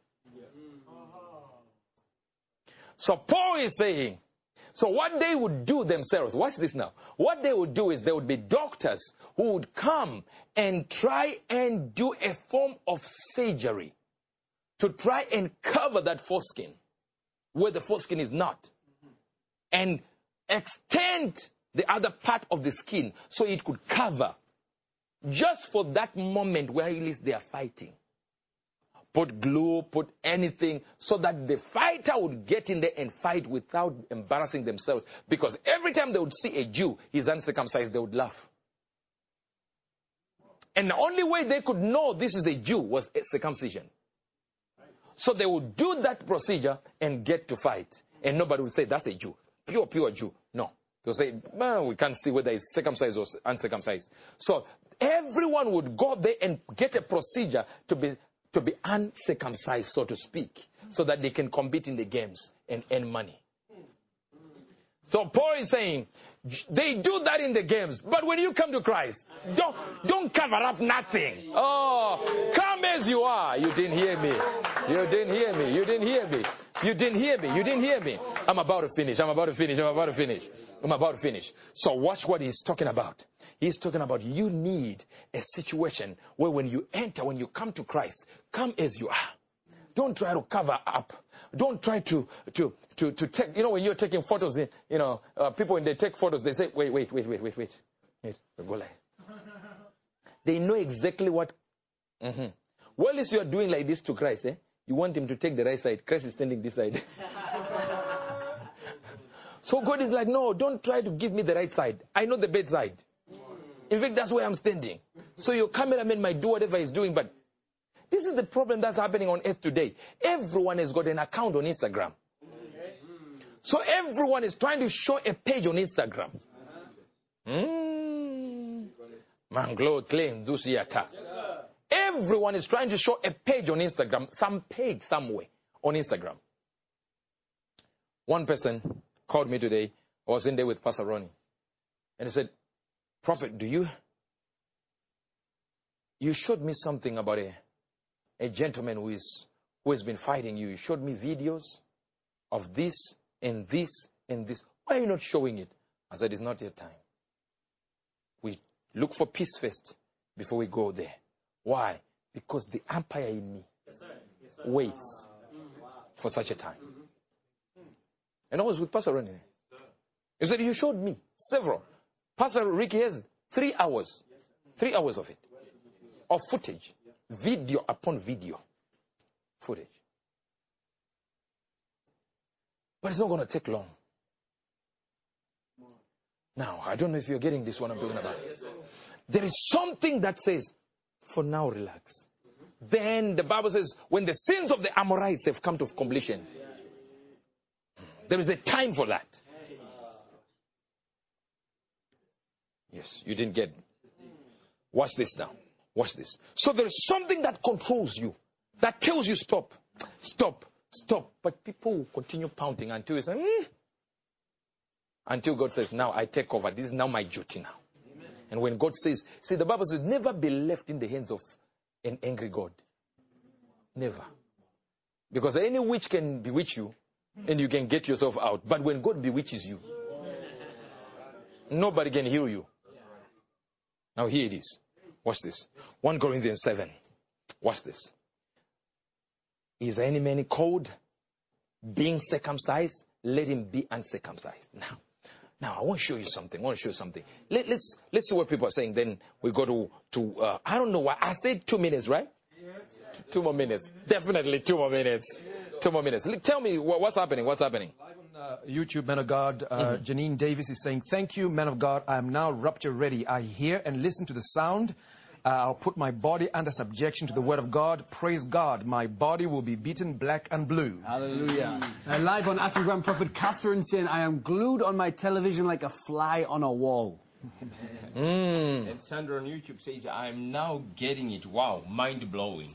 So Paul is saying, so what they would do themselves, watch this now. What they would do is there would be doctors who would come and try and do a form of surgery to try and cover that foreskin where the foreskin is not. And extend the other part of the skin so it could cover just for that moment where at least they are fighting. Put glue, put anything so that the fighter would get in there and fight without embarrassing themselves. Because every time they would see a Jew, he's uncircumcised, they would laugh. And the only way they could know this is a Jew was a circumcision. So they would do that procedure and get to fight. And nobody would say, that's a Jew. Pure, pure Jew. No. They'll say, well, we can't see whether he's circumcised or uncircumcised. So everyone would go there and get a procedure to be to be uncircumcised, so to speak, so that they can compete in the games and earn money. So Paul is saying, they do that in the games, but when you come to Christ, don't don't cover up nothing. Oh, come as you are. You didn't hear me. You didn't hear me. You didn't hear me. You didn't hear me. You didn't hear me. I'm about to finish. I'm about to finish. I'm about to finish. I'm about to finish. So watch what he's talking about. He's talking about you need a situation where when you enter, when you come to Christ, come as you are. Don't try to cover up. Don't try to to to to take. You know, when you're taking photos, you know, uh, people when they take photos, they say, wait, wait, wait, wait, wait, wait, wait. Go like. They know exactly what. Mm-hmm. Well, if you are doing like this to Christ, eh? You want him to take the right side. Christ is standing this side. So God is like, no, don't try to give me the right side. I know the bad side. In fact, that's where I'm standing. So your cameraman might do whatever he's doing, but this is the problem that's happening on earth today. Everyone has got an account on Instagram. So everyone is trying to show a page on Instagram. Mm. Manglo claim Dusiata. Everyone is trying to show a page on Instagram, some page somewhere on Instagram. One person called me today. I was in there with Pastor Ronnie. And he said, Prophet, do you, you showed me something about a, a gentleman who is, who has been fighting you. You showed me videos of this and this and this. Why are you not showing it? I said, it's not yet time. We look for peace first before we go there. Why? Because the empire in me yes, sir. Yes, sir. waits for such a time. And I was with Pastor Ronnie. He said, you showed me several. Pastor Ricky has three hours. Three hours of it. Of footage. Video upon video. Footage. But it's not going to take long. Now, I don't know if you're getting this one I'm talking about. There is something that says, for now, relax. Then the Bible says, when the sins of the Amorites have come to completion, there is a time for that. Yes, you didn't get it. Watch this now. Watch this. So there is something that controls you, that tells you stop, stop, stop. But people will continue pounding until you say, mm. Until God says, now I take over. This is now my duty now. Amen. And when God says, see, the Bible says, never be left in the hands of an angry God. Never. Because any witch can bewitch you and you can get yourself out. But when God bewitches you, nobody can heal you. Now here it is. Watch this. First Corinthians seven. Watch this. Is any man called being circumcised? Let him be uncircumcised. Now, now I want to show you something. I want to show you something. Let, let's let's see what people are saying. Then we go to to. Uh, I don't know why I said two minutes, right? Yes. Two more minutes. Definitely two more minutes. Two more minutes. Tell me what, what's happening. What's happening? Live on uh, YouTube, man of God. Uh, mm-hmm. Janine Davis is saying, "Thank you, man of God. I am now rapture ready. I hear and listen to the sound. Uh, I'll put my body under subjection to the word of God. Praise God. My body will be beaten black and blue." Hallelujah. Uh, live on Atom Grand Prophet Catherine saying, "I am glued on my television like a fly on a wall." mm. And Sandra on YouTube says, "I'm now getting it. Wow, mind blowing."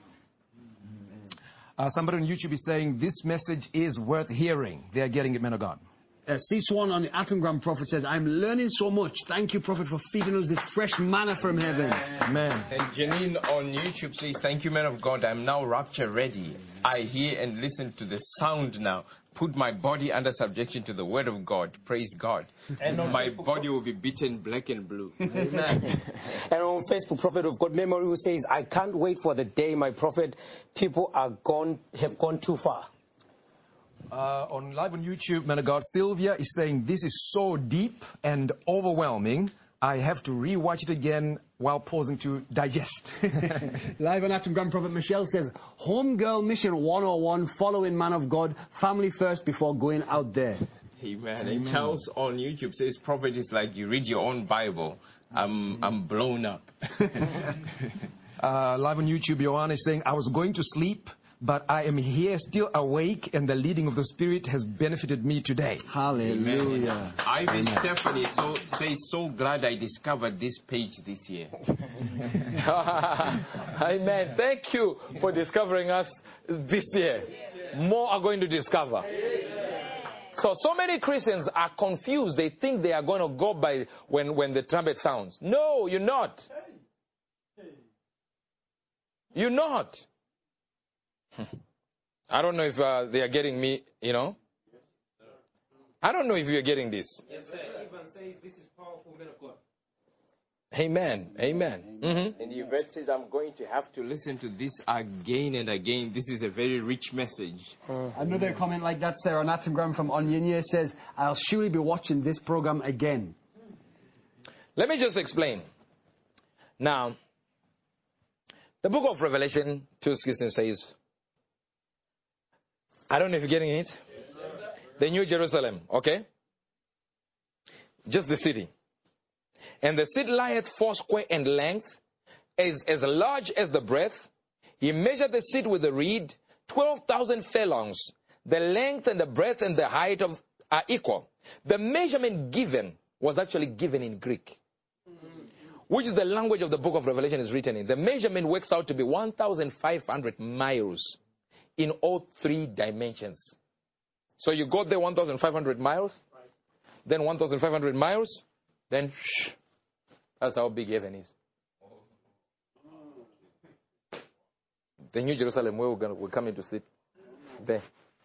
Uh, somebody on YouTube is saying, "This message is worth hearing." They are getting it, man of God. Uh, C Swan on the Atom Grand Prophet says, "I'm learning so much. Thank you, Prophet, for feeding us this fresh manna from heaven." Amen. And Janine on YouTube says, "Thank you, man of God. I'm now rapture ready. I hear and listen to the sound now. Put my body under subjection to the word of God. Praise God. And my body will be beaten black and blue." Amen. And on Facebook, Prophet of God Memory, who says, "I can't wait for the day, my prophet. People are gone, have gone too far." Uh, on live on YouTube, man of God, Sylvia is saying, "This is so deep and overwhelming. I have to rewatch it again while pausing to digest." Live on Atom Grand Prophet Michelle says, "Homegirl Mission one oh one, following man of God, family first before going out there." Amen. Amen. And Charles on YouTube says, "Prophet is like you read your own Bible. I'm, I'm blown up." uh, live on YouTube, Joanna is saying, "I was going to sleep, but I am here still awake, and the leading of the Spirit has benefited me today." Hallelujah. Ivy Stephanie so, says, "So glad I discovered this page this year." Amen. Thank you for discovering us this year. More are going to discover. So, so many Christians are confused. They think they are going to go by when, when the trumpet sounds. No, you're not. You're not. I don't know if uh, they are getting me, you know. I don't know if you're getting this. Yes, sir. Even says this is powerful, man of God. Amen. Amen. Mm-hmm. And Yvette says, I'm going to have to listen to this again and again. This is a very rich message. Uh, Another comment like that, Sarah Nattengram from Onyinye says, I'll surely be watching this program again. Let me just explain. Now, the book of Revelation two sixteen says, I don't know if you're getting it. The New Jerusalem, okay? Just the city. And the city lieth foursquare in length, is as large as the breadth. He measured the city with a reed, twelve thousand furlongs. The length and the breadth and the height of are equal. The measurement given was actually given in Greek, which is the language of the book of Revelation is written in. The measurement works out to be one thousand five hundred miles in all three dimensions. So you got there one thousand five hundred miles, then one thousand five hundred miles, then shh, that's how big heaven is. The New Jerusalem, where we're, gonna, we're coming to sit there.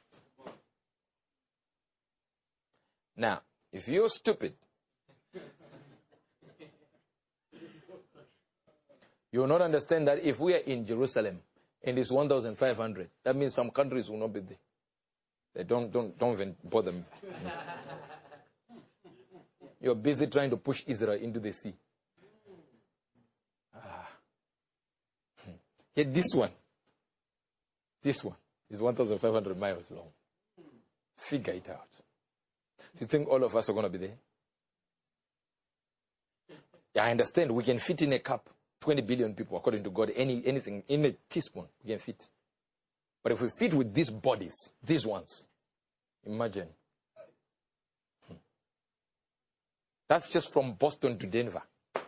Now, if you're stupid, you will not understand that if we are in Jerusalem and it's one thousand five hundred, that means some countries will not be there. They don't, don't, don't even bother me. You're busy trying to push Israel into the sea. Ah. Yet this one, this one is one thousand five hundred miles long. Figure it out. You think all of us are going to be there? Yeah, I understand. We can fit in a cup twenty billion people, according to God. Any anything in a teaspoon, we can fit. But if we fit with these bodies, these ones, imagine. That's just from Boston to Denver.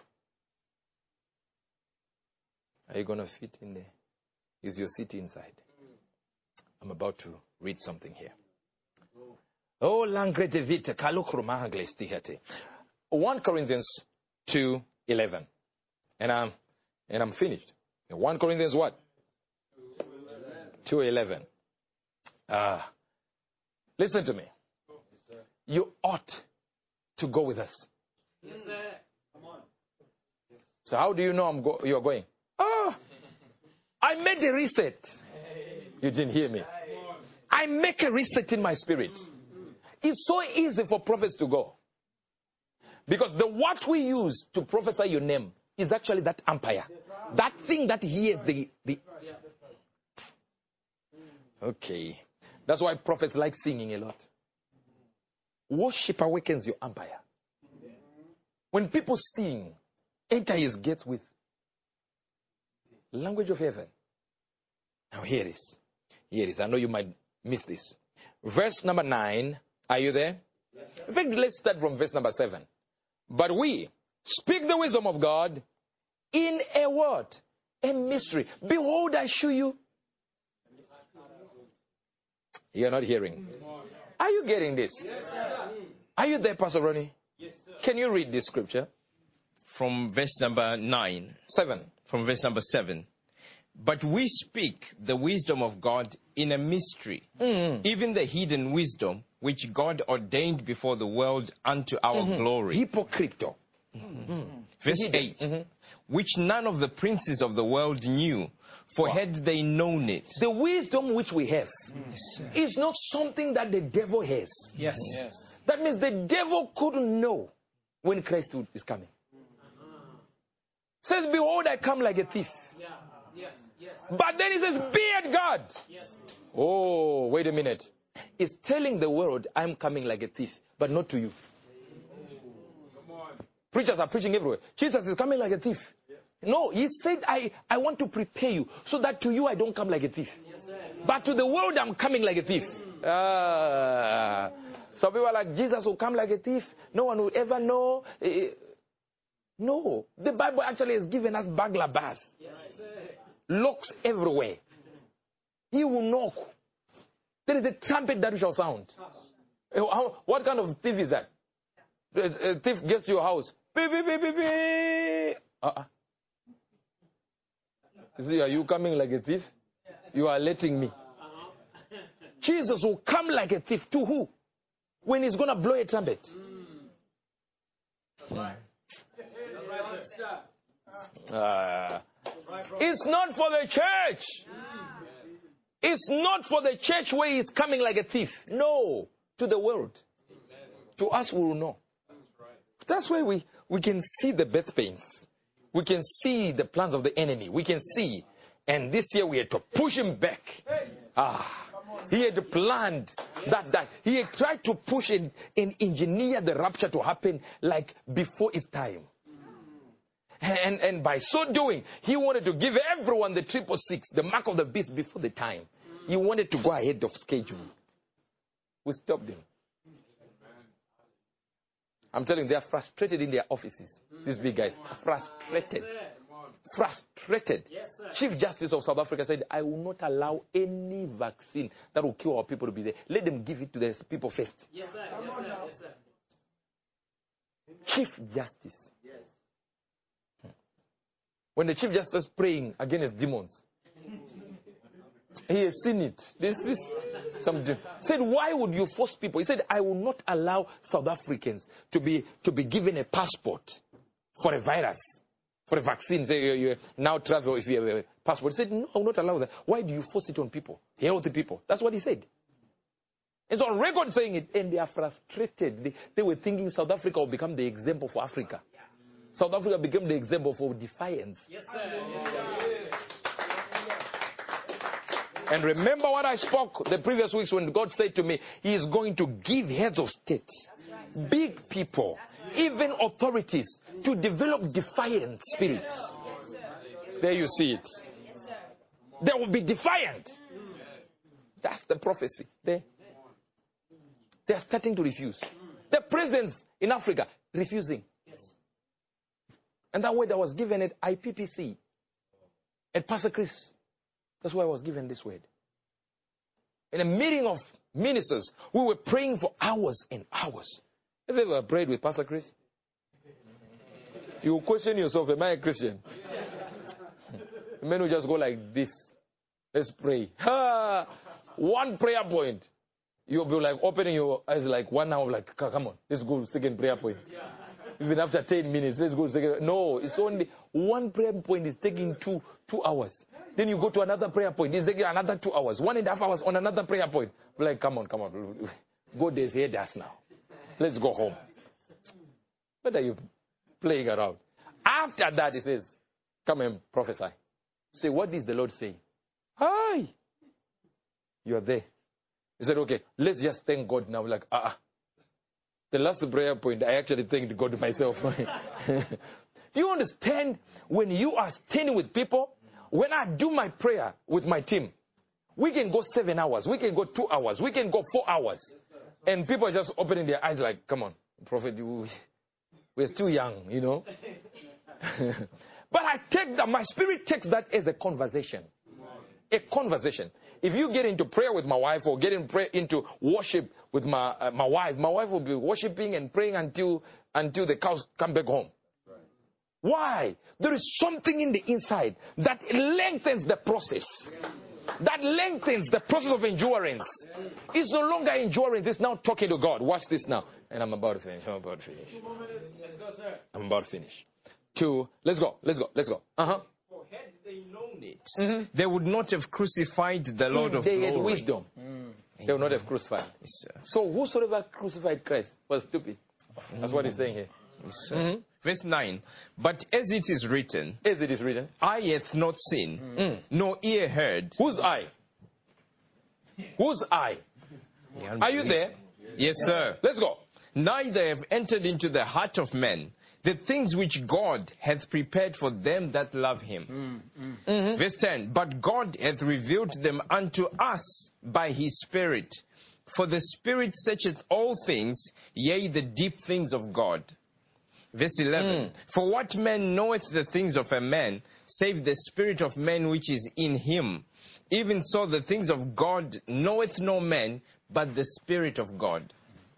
Are you going to fit in there? Is your city inside? I'm about to read something here. Oh, Langrete Vita, Kalukrumahaglestihate. First Corinthians two eleven. And I'm and I'm finished. First Corinthians what? two eleven. Ah. Listen to me. You ought to go with us. Yes, sir. Come on. So how do you know I'm go- you're going? Ah, I made a reset. You didn't hear me. I make a reset in my spirit. It's so easy for prophets to go. Because the what we use to prophesy your name is actually that umpire. That thing that hears the... the okay. That's why prophets like singing a lot. Worship awakens your umpire. When people sing, enter his gates with language of heaven. Now here it is. Here it is. I know you might miss this. Verse number nine. Are you there? Yes, in fact, let's start from verse number seven. But we speak the wisdom of God in a word, a mystery. Behold, I shew you. You're not hearing. Are you getting this? Yes, sir. Are you there, Pastor Ronnie? Yes, sir. Can you read this scripture? From verse number nine. Seven. From verse number seven. But we speak the wisdom of God in a mystery, Mm-hmm. even the hidden wisdom which God ordained before the world unto our Mm-hmm. glory. Hypocrito. Mm-hmm. Verse Hidden. eight. Mm-hmm. Which none of the princes of the world knew, for Wow. had they known it. The wisdom which we have is not something that the devil has. Yes. Yes. That means the devil couldn't know when Christ is coming. Says, behold, I come like a thief. Yeah. Yes. Yes. But then he says, be at God. Yes. Oh, wait a minute. He's telling the world, I'm coming like a thief, but not to you. Come on. Preachers are preaching everywhere. Jesus is coming like a thief. No, he said, I, I want to prepare you so that to you I don't come like a thief. Yes, sir. But to the world I'm coming like a thief. Ah. Some people are like, Jesus will come like a thief. No one will ever know. Eh, No. The Bible actually has given us burglar bars. Yes, sir. Locks everywhere. He will knock. There is a trumpet that shall sound. How, what kind of thief is that? A, a thief gets to your house. Beep, beep, beep, beep, beep. Uh-uh. See, are you coming like a thief? You are letting me. Jesus will come like a thief to who? When he's going to blow a trumpet. Right. Uh, it's not for the church. It's not for the church where he's coming like a thief. No. To the world. To us, we will know. That's why we, we can see the birth pains. We can see the plans of the enemy. We can see. And this year we had to push him back. Ah, he had planned that, that. He had tried to push and, and engineer the rapture to happen like before its time. And, and by so doing, he wanted to give everyone the triple six, the mark of the beast before the time. He wanted to go ahead of schedule. We stopped him. I'm telling you, they are frustrated in their offices. These big guys are frustrated. Frustrated. Yes, sir. Chief Justice of South Africa said, I will not allow any vaccine that will kill our people to be there. Let them give it to the people first. Yes, sir. Yes, sir. Yes, sir. Chief Justice. Yes. When the Chief Justice is praying against demons, he has seen it. This is some said, why would you force people? He said, I will not allow South Africans to be to be given a passport for a virus, for a vaccine. Say you, you now travel if you have a passport. He said, no, I will not allow that. Why do you force it on people, healthy people? That's what he said. And so on record saying it, and they are frustrated. They, they were thinking South Africa will become the example for Africa. South Africa became the example for defiance. Yes, sir. Yes, sir. And remember what I spoke the previous weeks when God said to me, He is going to give heads of state, big people, even authorities, to develop defiant spirits. There you see it. They will be defiant. That's the prophecy. They, they are starting to refuse. The presidents in Africa refusing. And that word I was given at I P P C, at Pastor Chris. That's why I was given this word. In a meeting of ministers, we were praying for hours and hours. Have you ever prayed with Pastor Chris? You question yourself, am I a Christian? The men will just go like this. Let's pray. Ha! One prayer point. You'll be like opening your eyes like one hour, like, come on, let's go to the second prayer point. Even after ten minutes, let's go to the second. No, it's only one prayer point is taking two, two hours. Then you go to another prayer point. It's taking another two hours. One and a half hours on another prayer point. We're like, come on, come on. God has heard us now. Let's go home. What are you playing around? After that, he says, come and prophesy. Say, what is the Lord saying? Hi. You are there. He said, okay, let's just thank God now. We're like, ah. Uh-uh. The last prayer point, I actually thanked God myself. Do you understand? When you are standing with people, when I do my prayer with my team, we can go seven hours, we can go two hours, we can go four hours. And people are just opening their eyes like, come on, Prophet, you, we're still young, you know. But I take that, my spirit takes that as a conversation. A conversation. If you get into prayer with my wife or get in prayer, into worship with my uh, my wife, my wife will be worshiping and praying until until the cows come back home. Right. Why? There is something in the inside that lengthens the process. That lengthens the process of endurance. It's no longer endurance, it's now talking to God. Watch this now. And I'm about to finish. I'm about to finish. Let's go, sir. I'm about to finish. Two. Let's go. Let's go. Let's go. Uh-huh. Had they known it, mm-hmm. they would not have crucified the Lord if of they glory. had wisdom, mm. they would not have crucified. Yes, so whosoever crucified Christ was stupid. Mm. That's what he's saying here. Yes, mm-hmm. Verse nine. But as it is written, as it is written, eye hath not seen, mm. nor ear heard. Whose eye? Whose eye? Are you there? Yes, sir. Let's go. Neither have entered into the heart of man the things which God hath prepared for them that love him. Mm, mm. Mm-hmm. Verse ten, but God hath revealed them unto us by his Spirit. For the Spirit searcheth all things, yea, the deep things of God. Verse eleven, mm. for what man knoweth the things of a man, save the spirit of man which is in him? Even so the things of God knoweth no man, but the Spirit of God.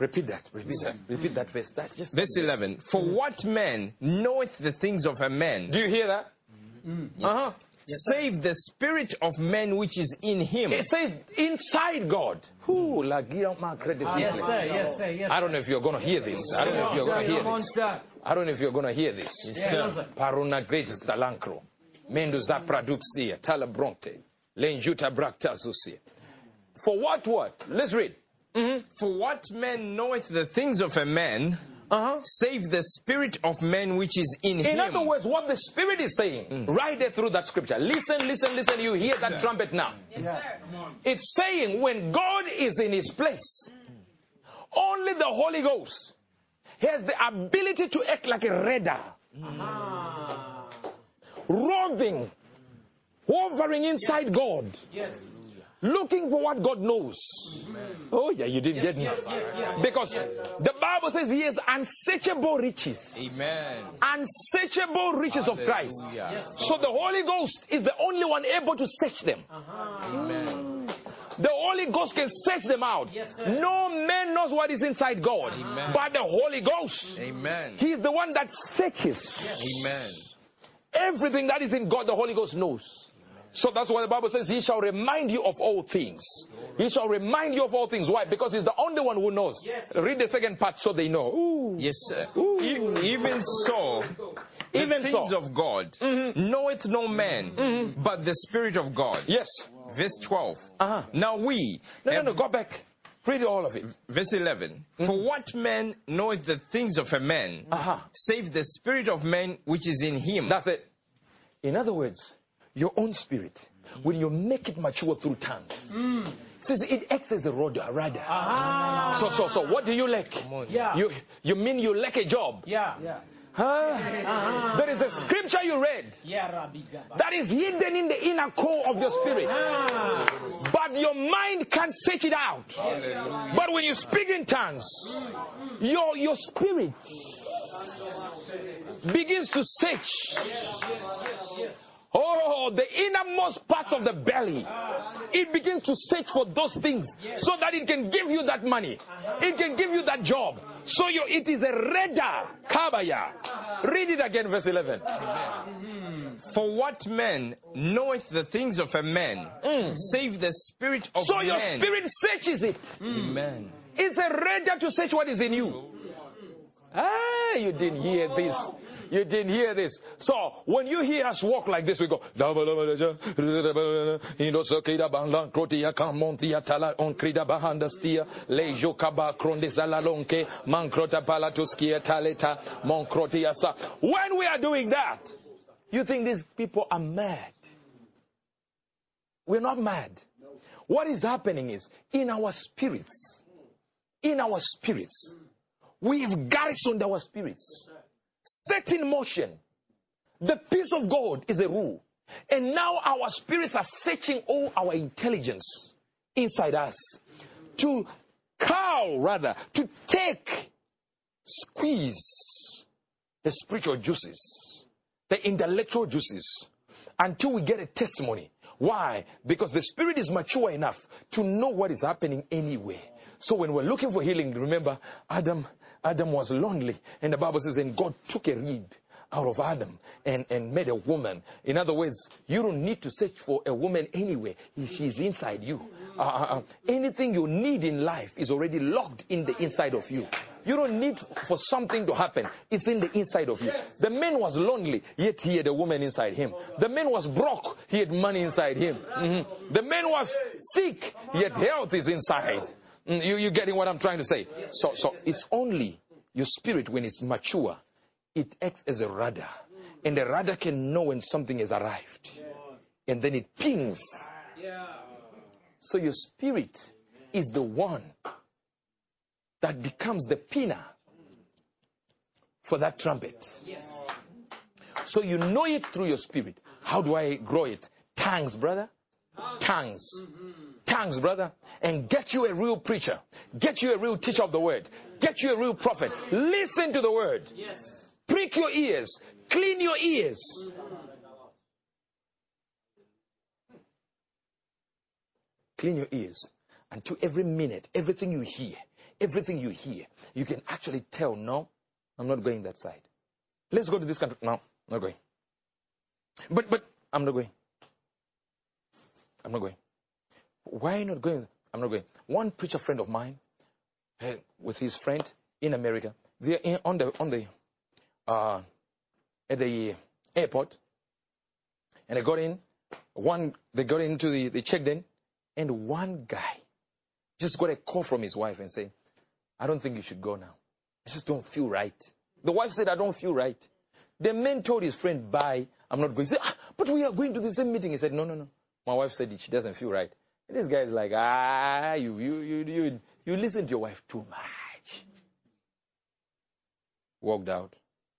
Repeat that. Repeat that. Repeat that verse. That just Verse eleven. For what man knoweth the things of a man? Do you hear that? Mm. Uh-huh. Save the spirit of man which is in him. It says inside God. Who la gira ma crede Yes, simple. sir. Yes, sir. Yes, I don't know if you're going to hear this. I don't know if you're going to hear this. I don't know if you're going to hear this. sir. Paruna greatest talancro. Mendoza produxia talabronte. Lenjuta bractazusia. For what what? Let's read. Mm-hmm. For what man knoweth the things of a man, Uh-huh. save the spirit of man which is in, In him. other words, what the Spirit is saying, Mm. right there through that scripture. Listen, listen, listen. You hear that trumpet now. Yes, sir. It's saying when God is in his place, only the Holy Ghost has the ability to act like a radar. Roving, hovering inside God. Yes. Looking for what God knows. Oh yeah, you didn't get me. Because the Bible says he has unsearchable riches. Amen. Unsearchable riches of Christ. Hallelujah. So the Holy Ghost is the only one able to search them. Amen. The Holy Ghost can search them out. Yes, sir. No man knows what is inside God, Amen. but the Holy Ghost. Amen. He is the one that searches. Amen. Everything that is in God, the Holy Ghost knows. So that's why the Bible says he shall remind you of all things. He shall remind you of all things. Why? Because he's the only one who knows. Read the second part so they know. Ooh. Yes, sir. E- Even so, the Even things so. of God Mhm. knoweth no man, Mhm. but the Spirit of God. Yes. Verse twelve. Uh-huh. Now we. No, no, have- no, go back. Read all of it. Verse eleven. For what man knoweth the things of a man, Uh-huh. save the spirit of man which is in him? That's it. In other words, your own spirit, when you make it mature through tongues, says it acts as a radar. radar. So, so, so, what do you lack? Yeah. You, you mean you lack a job? Yeah. Yeah. Huh? There is a scripture you read Yeah, Rabbi Gaba. that is hidden in the inner core of your spirit, but your mind can't search it out. But when you speak in tongues, your your spirit begins to search. Oh, the innermost parts of the belly. It begins to search for those things so that it can give you that money. It can give you that job. So you, it is a radar. Kabaya. Read it again, verse eleven. For what man knoweth the things of a man, Mm. save the spirit of So man? your spirit searches it. Amen. It's a radar to search what is in you. Ah, you didn't hear this. You didn't hear this. So when you hear us walk like this, we go. When we are doing that, you think these people are mad. We're not mad. What is happening is in our spirits, in our spirits, we've garrisoned our spirits. Set in motion. The peace of God is a rule. And now our spirits are searching all our intelligence inside us to cow, rather, to take, squeeze the spiritual juices, the intellectual juices, until we get a testimony. Why? Because the spirit is mature enough to know what is happening anyway. So when we're looking for healing, remember, Adam Adam was lonely. And the Bible says, and God took a rib out of Adam and, and made a woman. In other words, you don't need to search for a woman anyway. She's inside you. Uh, uh, uh, anything you need in life is already locked in the inside of you. You don't need for something to happen. It's in the inside of you. The man was lonely, yet he had a woman inside him. The man was broke, he had money inside him. Mm-hmm. The man was sick, yet health is inside. You, you getting what I'm trying to say? So, so it's only your spirit when it's mature, it acts as a radar. And the radar can know when something has arrived. And then it pings. So your spirit is the one that becomes the pinner for that trumpet. So you know it through your spirit. How do I grow it? Tongues, brother. Tongues. Tongues, brother. And get you a real preacher. Get you a real teacher of the word. Get you a real prophet. Listen to the word. Yes. Prick your ears. Clean your ears. Clean your ears. Until every minute, everything you hear, everything you hear, you can actually tell, no, I'm not going that side. Let's go to this country. No, I'm not going. But, but, I'm not going. I'm not going. Why not going? I'm not going. One preacher friend of mine, uh, with his friend in America, they're in, on the, on the, uh, at the airport, and they got in, one, they got into the, they checked in, and one guy just got a call from his wife and said, I don't think you should go now. I just don't feel right. The wife said, I don't feel right. The man told his friend, bye, I'm not going. He said, ah, but we are going to the same meeting. He said, no, no, no. My wife said she doesn't feel right. And this guy is like, ah, you, you, you, you, you listen to your wife too much. Walked out.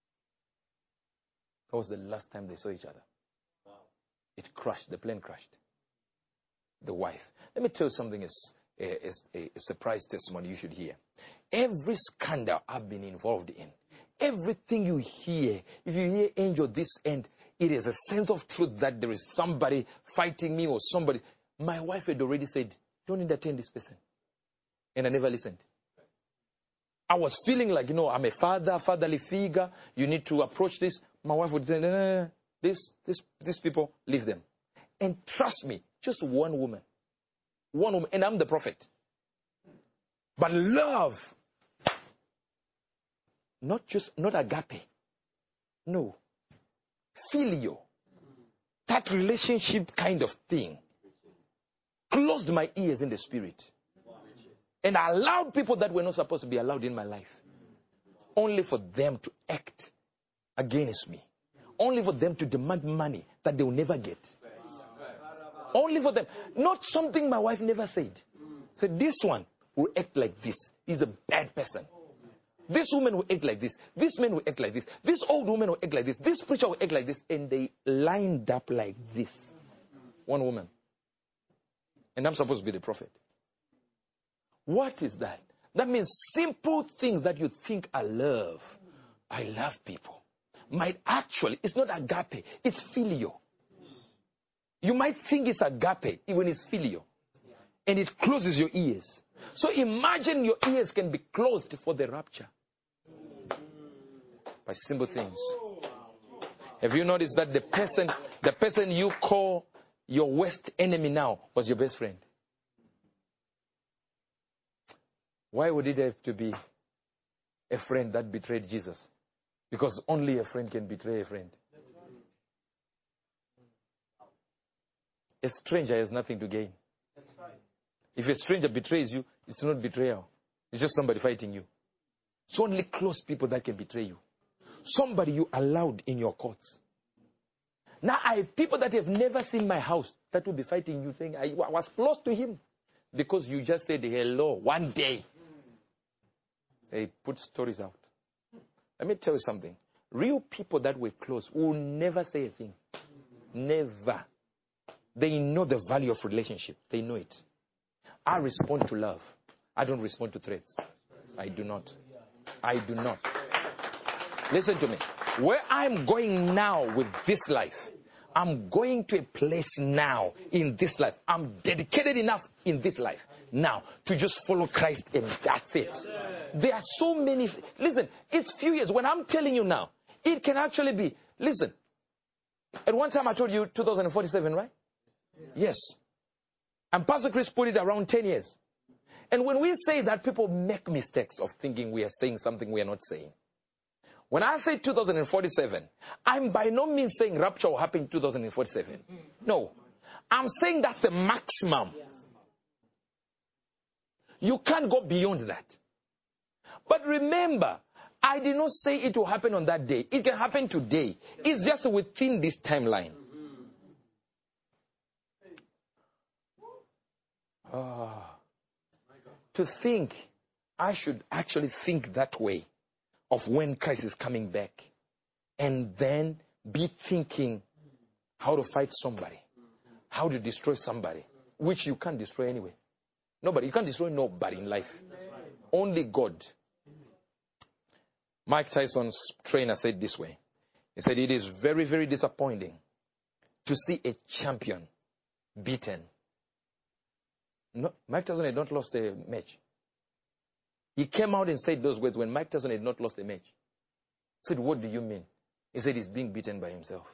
That was the last time they saw each other. Wow. It crashed. The plane crashed. The wife. Let me tell you something is a, a, a surprise testimony you should hear. Every scandal I've been involved in, everything you hear, if you hear angel this end, it is a sense of truth that there is somebody fighting me or somebody. My wife had already said, don't entertain this person. And I never listened. I was feeling like, you know, I'm a father, fatherly figure. You need to approach this. My wife would say, no, no, no, this, this, these people, leave them. And trust me, just one woman. One woman, and I'm the prophet. But love, not just, not agape. No. Filio. That relationship kind of thing closed my ears in the spirit. And I allowed people that were not supposed to be allowed in my life. Only for them to act against me. Only for them to demand money that they will never get. Only for them. Not something my wife never said. Said, this one will act like this. He's a bad person. This woman will act like this. This man will act like this. This old woman will act like this. This preacher will act like this. And they lined up like this. One woman. And I'm supposed to be the prophet. What is that? That means simple things that you think are love. I love people. Might actually, it's not agape, it's filio. You might think it's agape when it's filio. And it closes your ears. So imagine your ears can be closed for the rapture. By simple things. Have you noticed that the person, the person you call your worst enemy now was your best friend? Why would it have to be a friend that betrayed Jesus? Because only a friend can betray a friend. A stranger has nothing to gain. If a stranger betrays you, it's not betrayal. It's just somebody fighting you. It's only close people that can betray you. Somebody you allowed in your courts. Now I have people that have never seen my house that will be fighting you, saying I was close to him because you just said hello one day. They put stories out. Let me tell you something. Real people that were close will never say a thing. Never. They know the value of relationship. They know it. I respond to love. I don't respond to threats. I do not. I do not. Listen to me. Where I'm going now with this life, I'm going to a place now in this life. I'm dedicated enough in this life now to just follow Christ and that's it. There are so many. Listen, it's few years. When I'm telling you now, it can actually be. Listen, at one time I told you two thousand forty-seven, right? Yes. And Pastor Chris put it around ten years. And when we say that, people make mistakes of thinking we are saying something we are not saying. When I say two thousand forty-seven, I'm by no means saying rapture will happen in two thousand forty-seven. No. I'm saying that's the maximum. You can't go beyond that. But remember, I did not say it will happen on that day. It can happen today. It's just within this timeline. Oh. To think, I should actually think that way of when Christ is coming back. And then be thinking how to fight somebody. How to destroy somebody. Which you can't destroy anyway. Nobody. You can't destroy nobody in life. Only God. Mike Tyson's trainer said this way. He said, it is very, very disappointing to see a champion beaten. No, Mike Tyson had not lost a match. He came out and said those words when Mike Tyson had not lost a match. He said, what do you mean? He said he's being beaten by himself.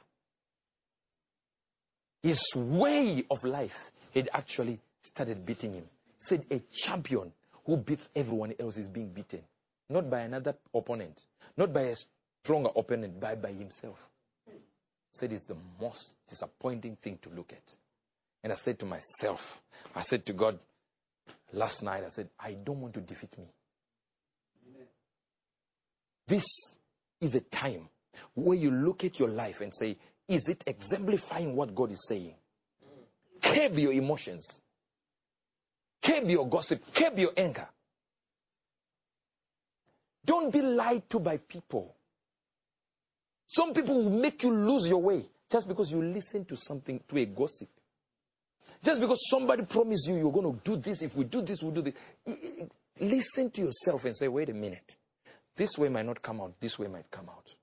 His way of life had actually started beating him. He said a champion who beats everyone else is being beaten. Not by another opponent. Not by a stronger opponent, but by himself. He said it's the most disappointing thing to look at. And I said to myself, I said to God last night, I said, I don't want to defeat me. This is a time where you look at your life and say, is it exemplifying what God is saying? Curb your emotions. Curb your gossip. Curb your anger. Don't be lied to by people. Some people will make you lose your way just because you listen to something, to a gossip. Just because somebody promised you you're going to do this, if we do this, we'll do this. Listen to yourself and say, wait a minute. This way might not come out. This way might come out.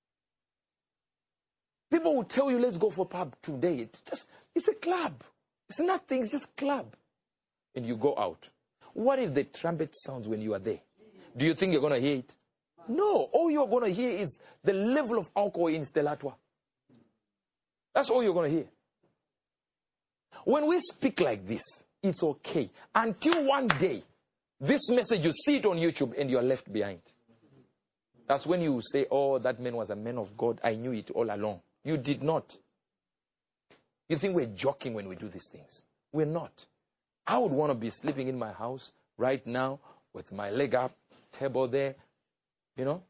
People will tell you, let's go for pub today. It's just, it's a club. It's nothing. It's just club. And you go out. What if the trumpet sounds when you are there? Do you think you're going to hear it? No. All you're going to hear is the level of alcohol in Stellatua. That's all you're going to hear. When we speak like this, it's okay. Until one day, this message, you see it on YouTube and you're left behind. That's when you say, oh, that man was a man of God. I knew it all along. You did not. You think we're joking when we do these things. We're not. I would want to be sleeping in my house right now with my leg up, table there, you know.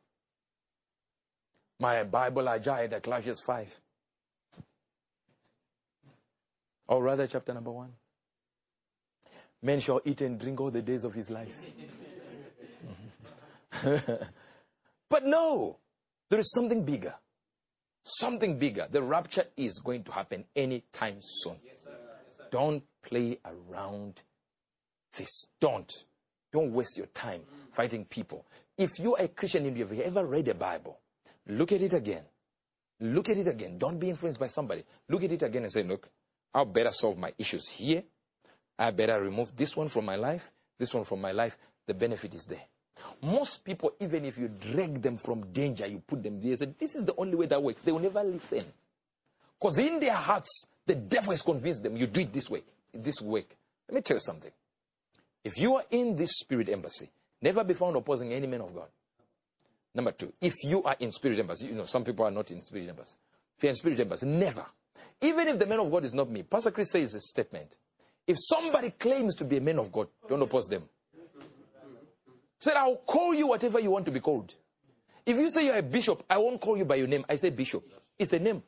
My Bible Ajah at Colossians five. Or rather chapter number one. Men shall eat and drink all the days of his life. But no, there is something bigger. Something bigger. The rapture is going to happen anytime soon. Yes, sir. Yes, sir. Don't play around this. Don't. Don't waste your time mm. fighting people. If you are a Christian and you've ever read a Bible, look at it again. Look at it again. Don't be influenced by somebody. Look at it again and say, look, I better solve my issues here. I better remove this one from my life, this one from my life. The benefit is there. Most people, even if you drag them from danger, you put them there, say, this is the only way that works. They will never listen. Because in their hearts, the devil has convinced them, you do it this way, this way. Let me tell you something. If you are in this spirit embassy, never be found opposing any man of God. Number two, if you are in spirit embassy, you know, some people are not in spirit embassy. If you're in spirit embassy, never. Even if the man of God is not me, Pastor Chris says a statement. If somebody claims to be a man of God, don't oppose them. Said, I'll call you whatever you want to be called. If you say you're a bishop, I won't call you by your name. I say bishop. It's a name.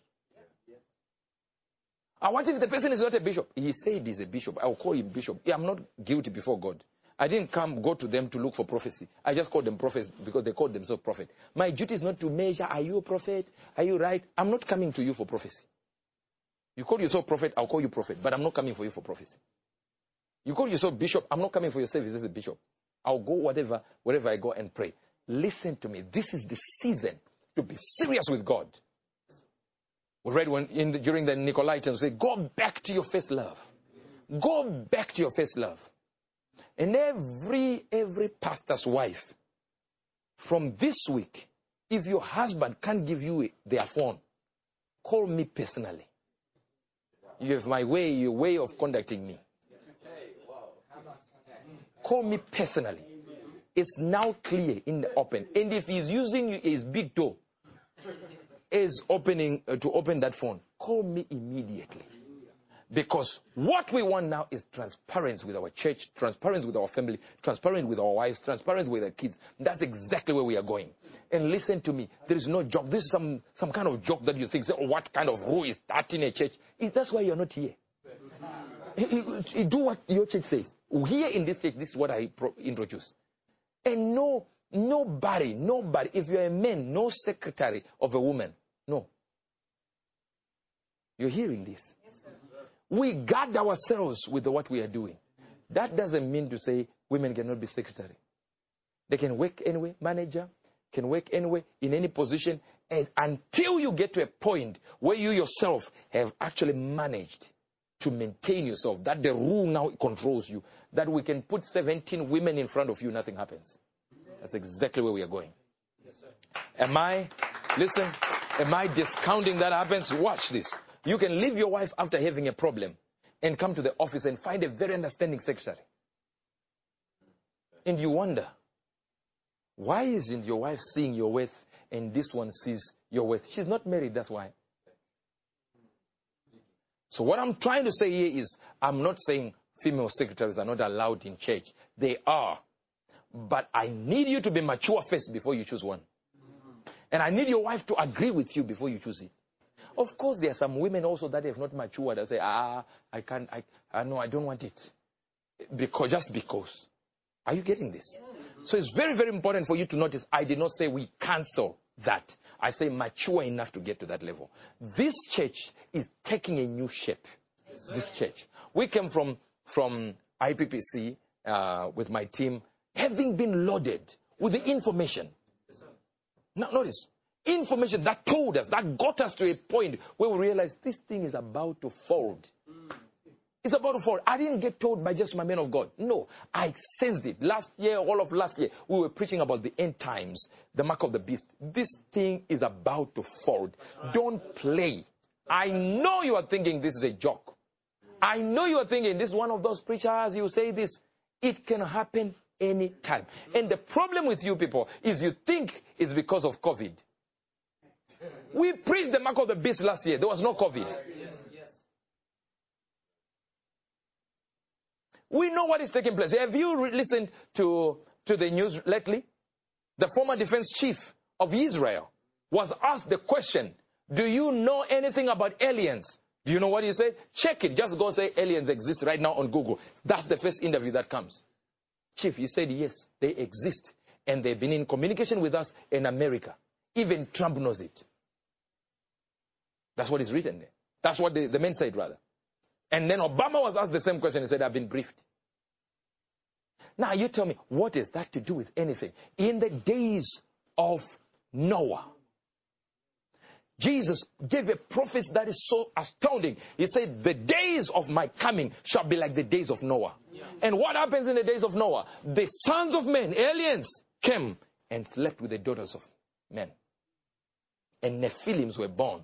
And what if the person is not a bishop? He said he's a bishop. I'll call him bishop. Yeah, I'm not guilty before God. I didn't come, go to them to look for prophecy. I just called them prophets because they called themselves prophet. My duty is not to measure, are you a prophet? Are you right? I'm not coming to you for prophecy. You call yourself prophet, I'll call you prophet. But I'm not coming for you for prophecy. You call yourself bishop, I'm not coming for your service as a bishop. I'll go whatever, wherever I go and pray. Listen to me. This is the season to be serious with God. We read when in the, during the Nicolaitans, say, go back to your first love. Go back to your first love. And every, every pastor's wife, from this week, if your husband can't give you their phone, call me personally. You have my way, your way of conducting me. Call me personally. It's now clear in the open. And if he's using his big toe as opening uh, to open that phone, call me immediately. Because what we want now is transparency with our church, transparency with our family, transparency with our wives, transparency with our kids. That's exactly where we are going. And listen to me, there is no joke. This is some, some kind of joke that you think, say, oh, what kind of rule is that in a church? Is that's why you're not here. You, you do what your church says. Here in this church, this is what I pro- introduce. And no, nobody, nobody, if you're a man, no secretary of a woman, no. You're hearing this. Yes, sir. We guard ourselves with what we are doing. That doesn't mean to say women cannot be secretary. They can work anywhere, manager, can work anywhere, in any position, and until you get to a point where you yourself have actually managed to maintain yourself, that the rule now controls you, that we can put seventeen women in front of you, nothing happens. That's exactly where we are going. Am I, listen, am I discounting that happens? Watch this. You can leave your wife after having a problem and come to the office and find a very understanding secretary. And you wonder, why isn't your wife seeing your worth and this one sees your worth? She's not married, that's why. So what I'm trying to say here is, I'm not saying female secretaries are not allowed in church. They are. But I need you to be mature first before you choose one. And I need your wife to agree with you before you choose it. Of course, there are some women also that have not matured. They say, ah, I can't, I, I no, I don't want it. Because, just because. Are you getting this? So it's very, very important for you to notice, I did not say we cancel that. I say mature enough to get to that level. This church is taking a new shape. Yes, this church. We came from, from I P P C uh, with my team, having been loaded with the information. Yes, now, notice, information that told us, that got us to a point where we realized this thing is about to fold. Mm. It's about to fold. I didn't get told by just my men of God. No, I sensed it. Last year, all of last year, we were preaching about the end times, the mark of the beast. This thing is about to fold. Don't play. I know you are thinking this is a joke. I know you are thinking this is one of those preachers, you say this. It can happen anytime. And the problem with you people is you think it's because of COVID. We preached the mark of the beast last year. There was no COVID. We know what is taking place. Have you re- listened to, to the news lately? The former defense chief of Israel was asked the question, do you know anything about aliens? Do you know what he said? Check it. Just go say aliens exist right now on Google. That's the first interview that comes. Chief, he said, yes, they exist. And they've been in communication with us in America. Even Trump knows it. That's what is written there. That's what the, the men said, rather. And then Obama was asked the same question. He said, I've been briefed. Now, you tell me, what is that to do with anything? In the days of Noah, Jesus gave a prophecy that is so astounding. He said, the days of my coming shall be like the days of Noah. Yeah. And what happens in the days of Noah? The sons of men, aliens, came and slept with the daughters of men. And Nephilims were born.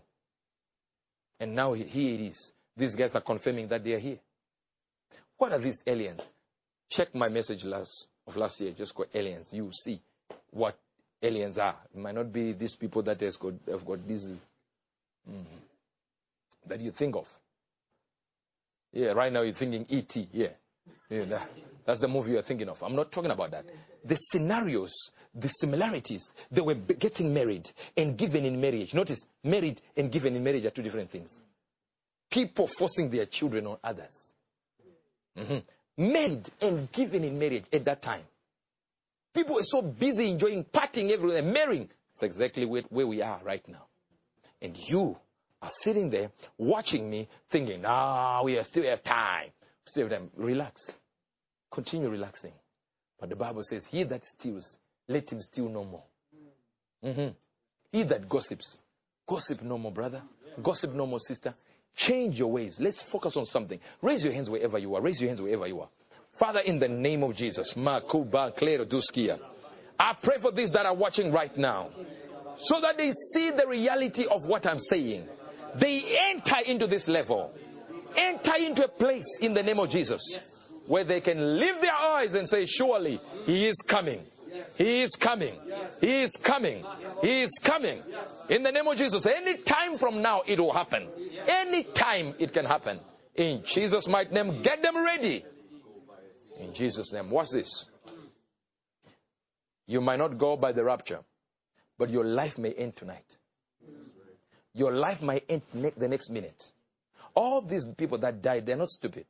And now here it is. These guys are confirming that they are here. What are these aliens? Check my message last of last year. Just go aliens. You see what aliens are. It might not be these people that has got, have got this mm, that you think of. Yeah, right now you're thinking E T. Yeah, yeah that, that's the movie you're thinking of. I'm not talking about that. The scenarios, the similarities, they were getting married and given in marriage. Notice, married and given in marriage are two different things. People forcing their children on others. Mm-hmm. Married and given in marriage at that time. People are so busy enjoying, partying everywhere, marrying. It's exactly where, where we are right now. And you are sitting there watching me thinking, ah, we still have time. Still have time. Relax. Continue relaxing. But the Bible says, he that steals, let him steal no more. Mm-hmm. He that gossips, gossip no more, brother. Gossip no more, sister. Change your ways. Let's focus on something. Raise your hands wherever you are. Raise your hands wherever you are. Father, in the name of Jesus, I pray for these that are watching right now, so that they see the reality of what I'm saying. They enter into this level. Enter into a place in the name of Jesus, where they can lift their eyes and say, surely he is coming. He is coming. He is coming. He is coming. In the name of Jesus, any time from now it will happen. Any time it can happen. In Jesus' mighty name, get them ready. In Jesus' name. Watch this. You might not go by the rapture, but your life may end tonight. Your life might end ne- the next minute. All these people that died, they're not stupid.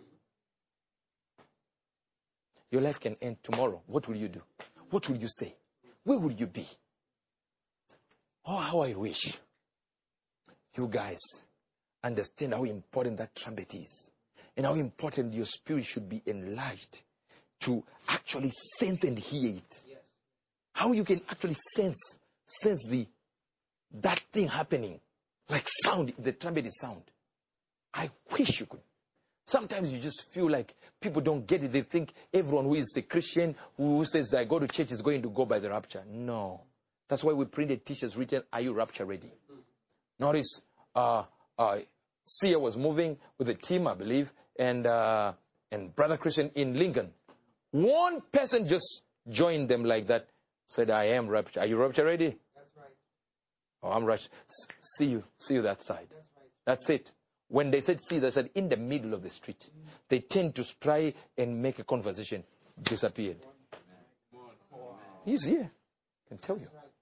Your life can end tomorrow. What will you do? What will you say? Where will you be? Oh, how I wish you guys understand how important that trumpet is. And how important your spirit should be enlarged to actually sense and hear it. Yes. How you can actually sense, sense the that thing happening. Like sound, the trumpet is sound. I wish you could. Sometimes you just feel like people don't get it. They think everyone who is a Christian, who says I go to church, is going to go by the rapture. No. That's why we printed t-shirts written, "Are you rapture ready?" Notice, uh, uh, Sia was moving with a team, I believe, and uh, and Brother Christian in Lincoln. One person just joined them like that, said, "I am rapture. Are you rapture ready?" That's right. "Oh, I'm rapture. See you. See you that side." That's right. That's it. When they said see, they said in the middle of the street. Mm. They tend to try and make a conversation. Disappeared. He's here. I can tell you.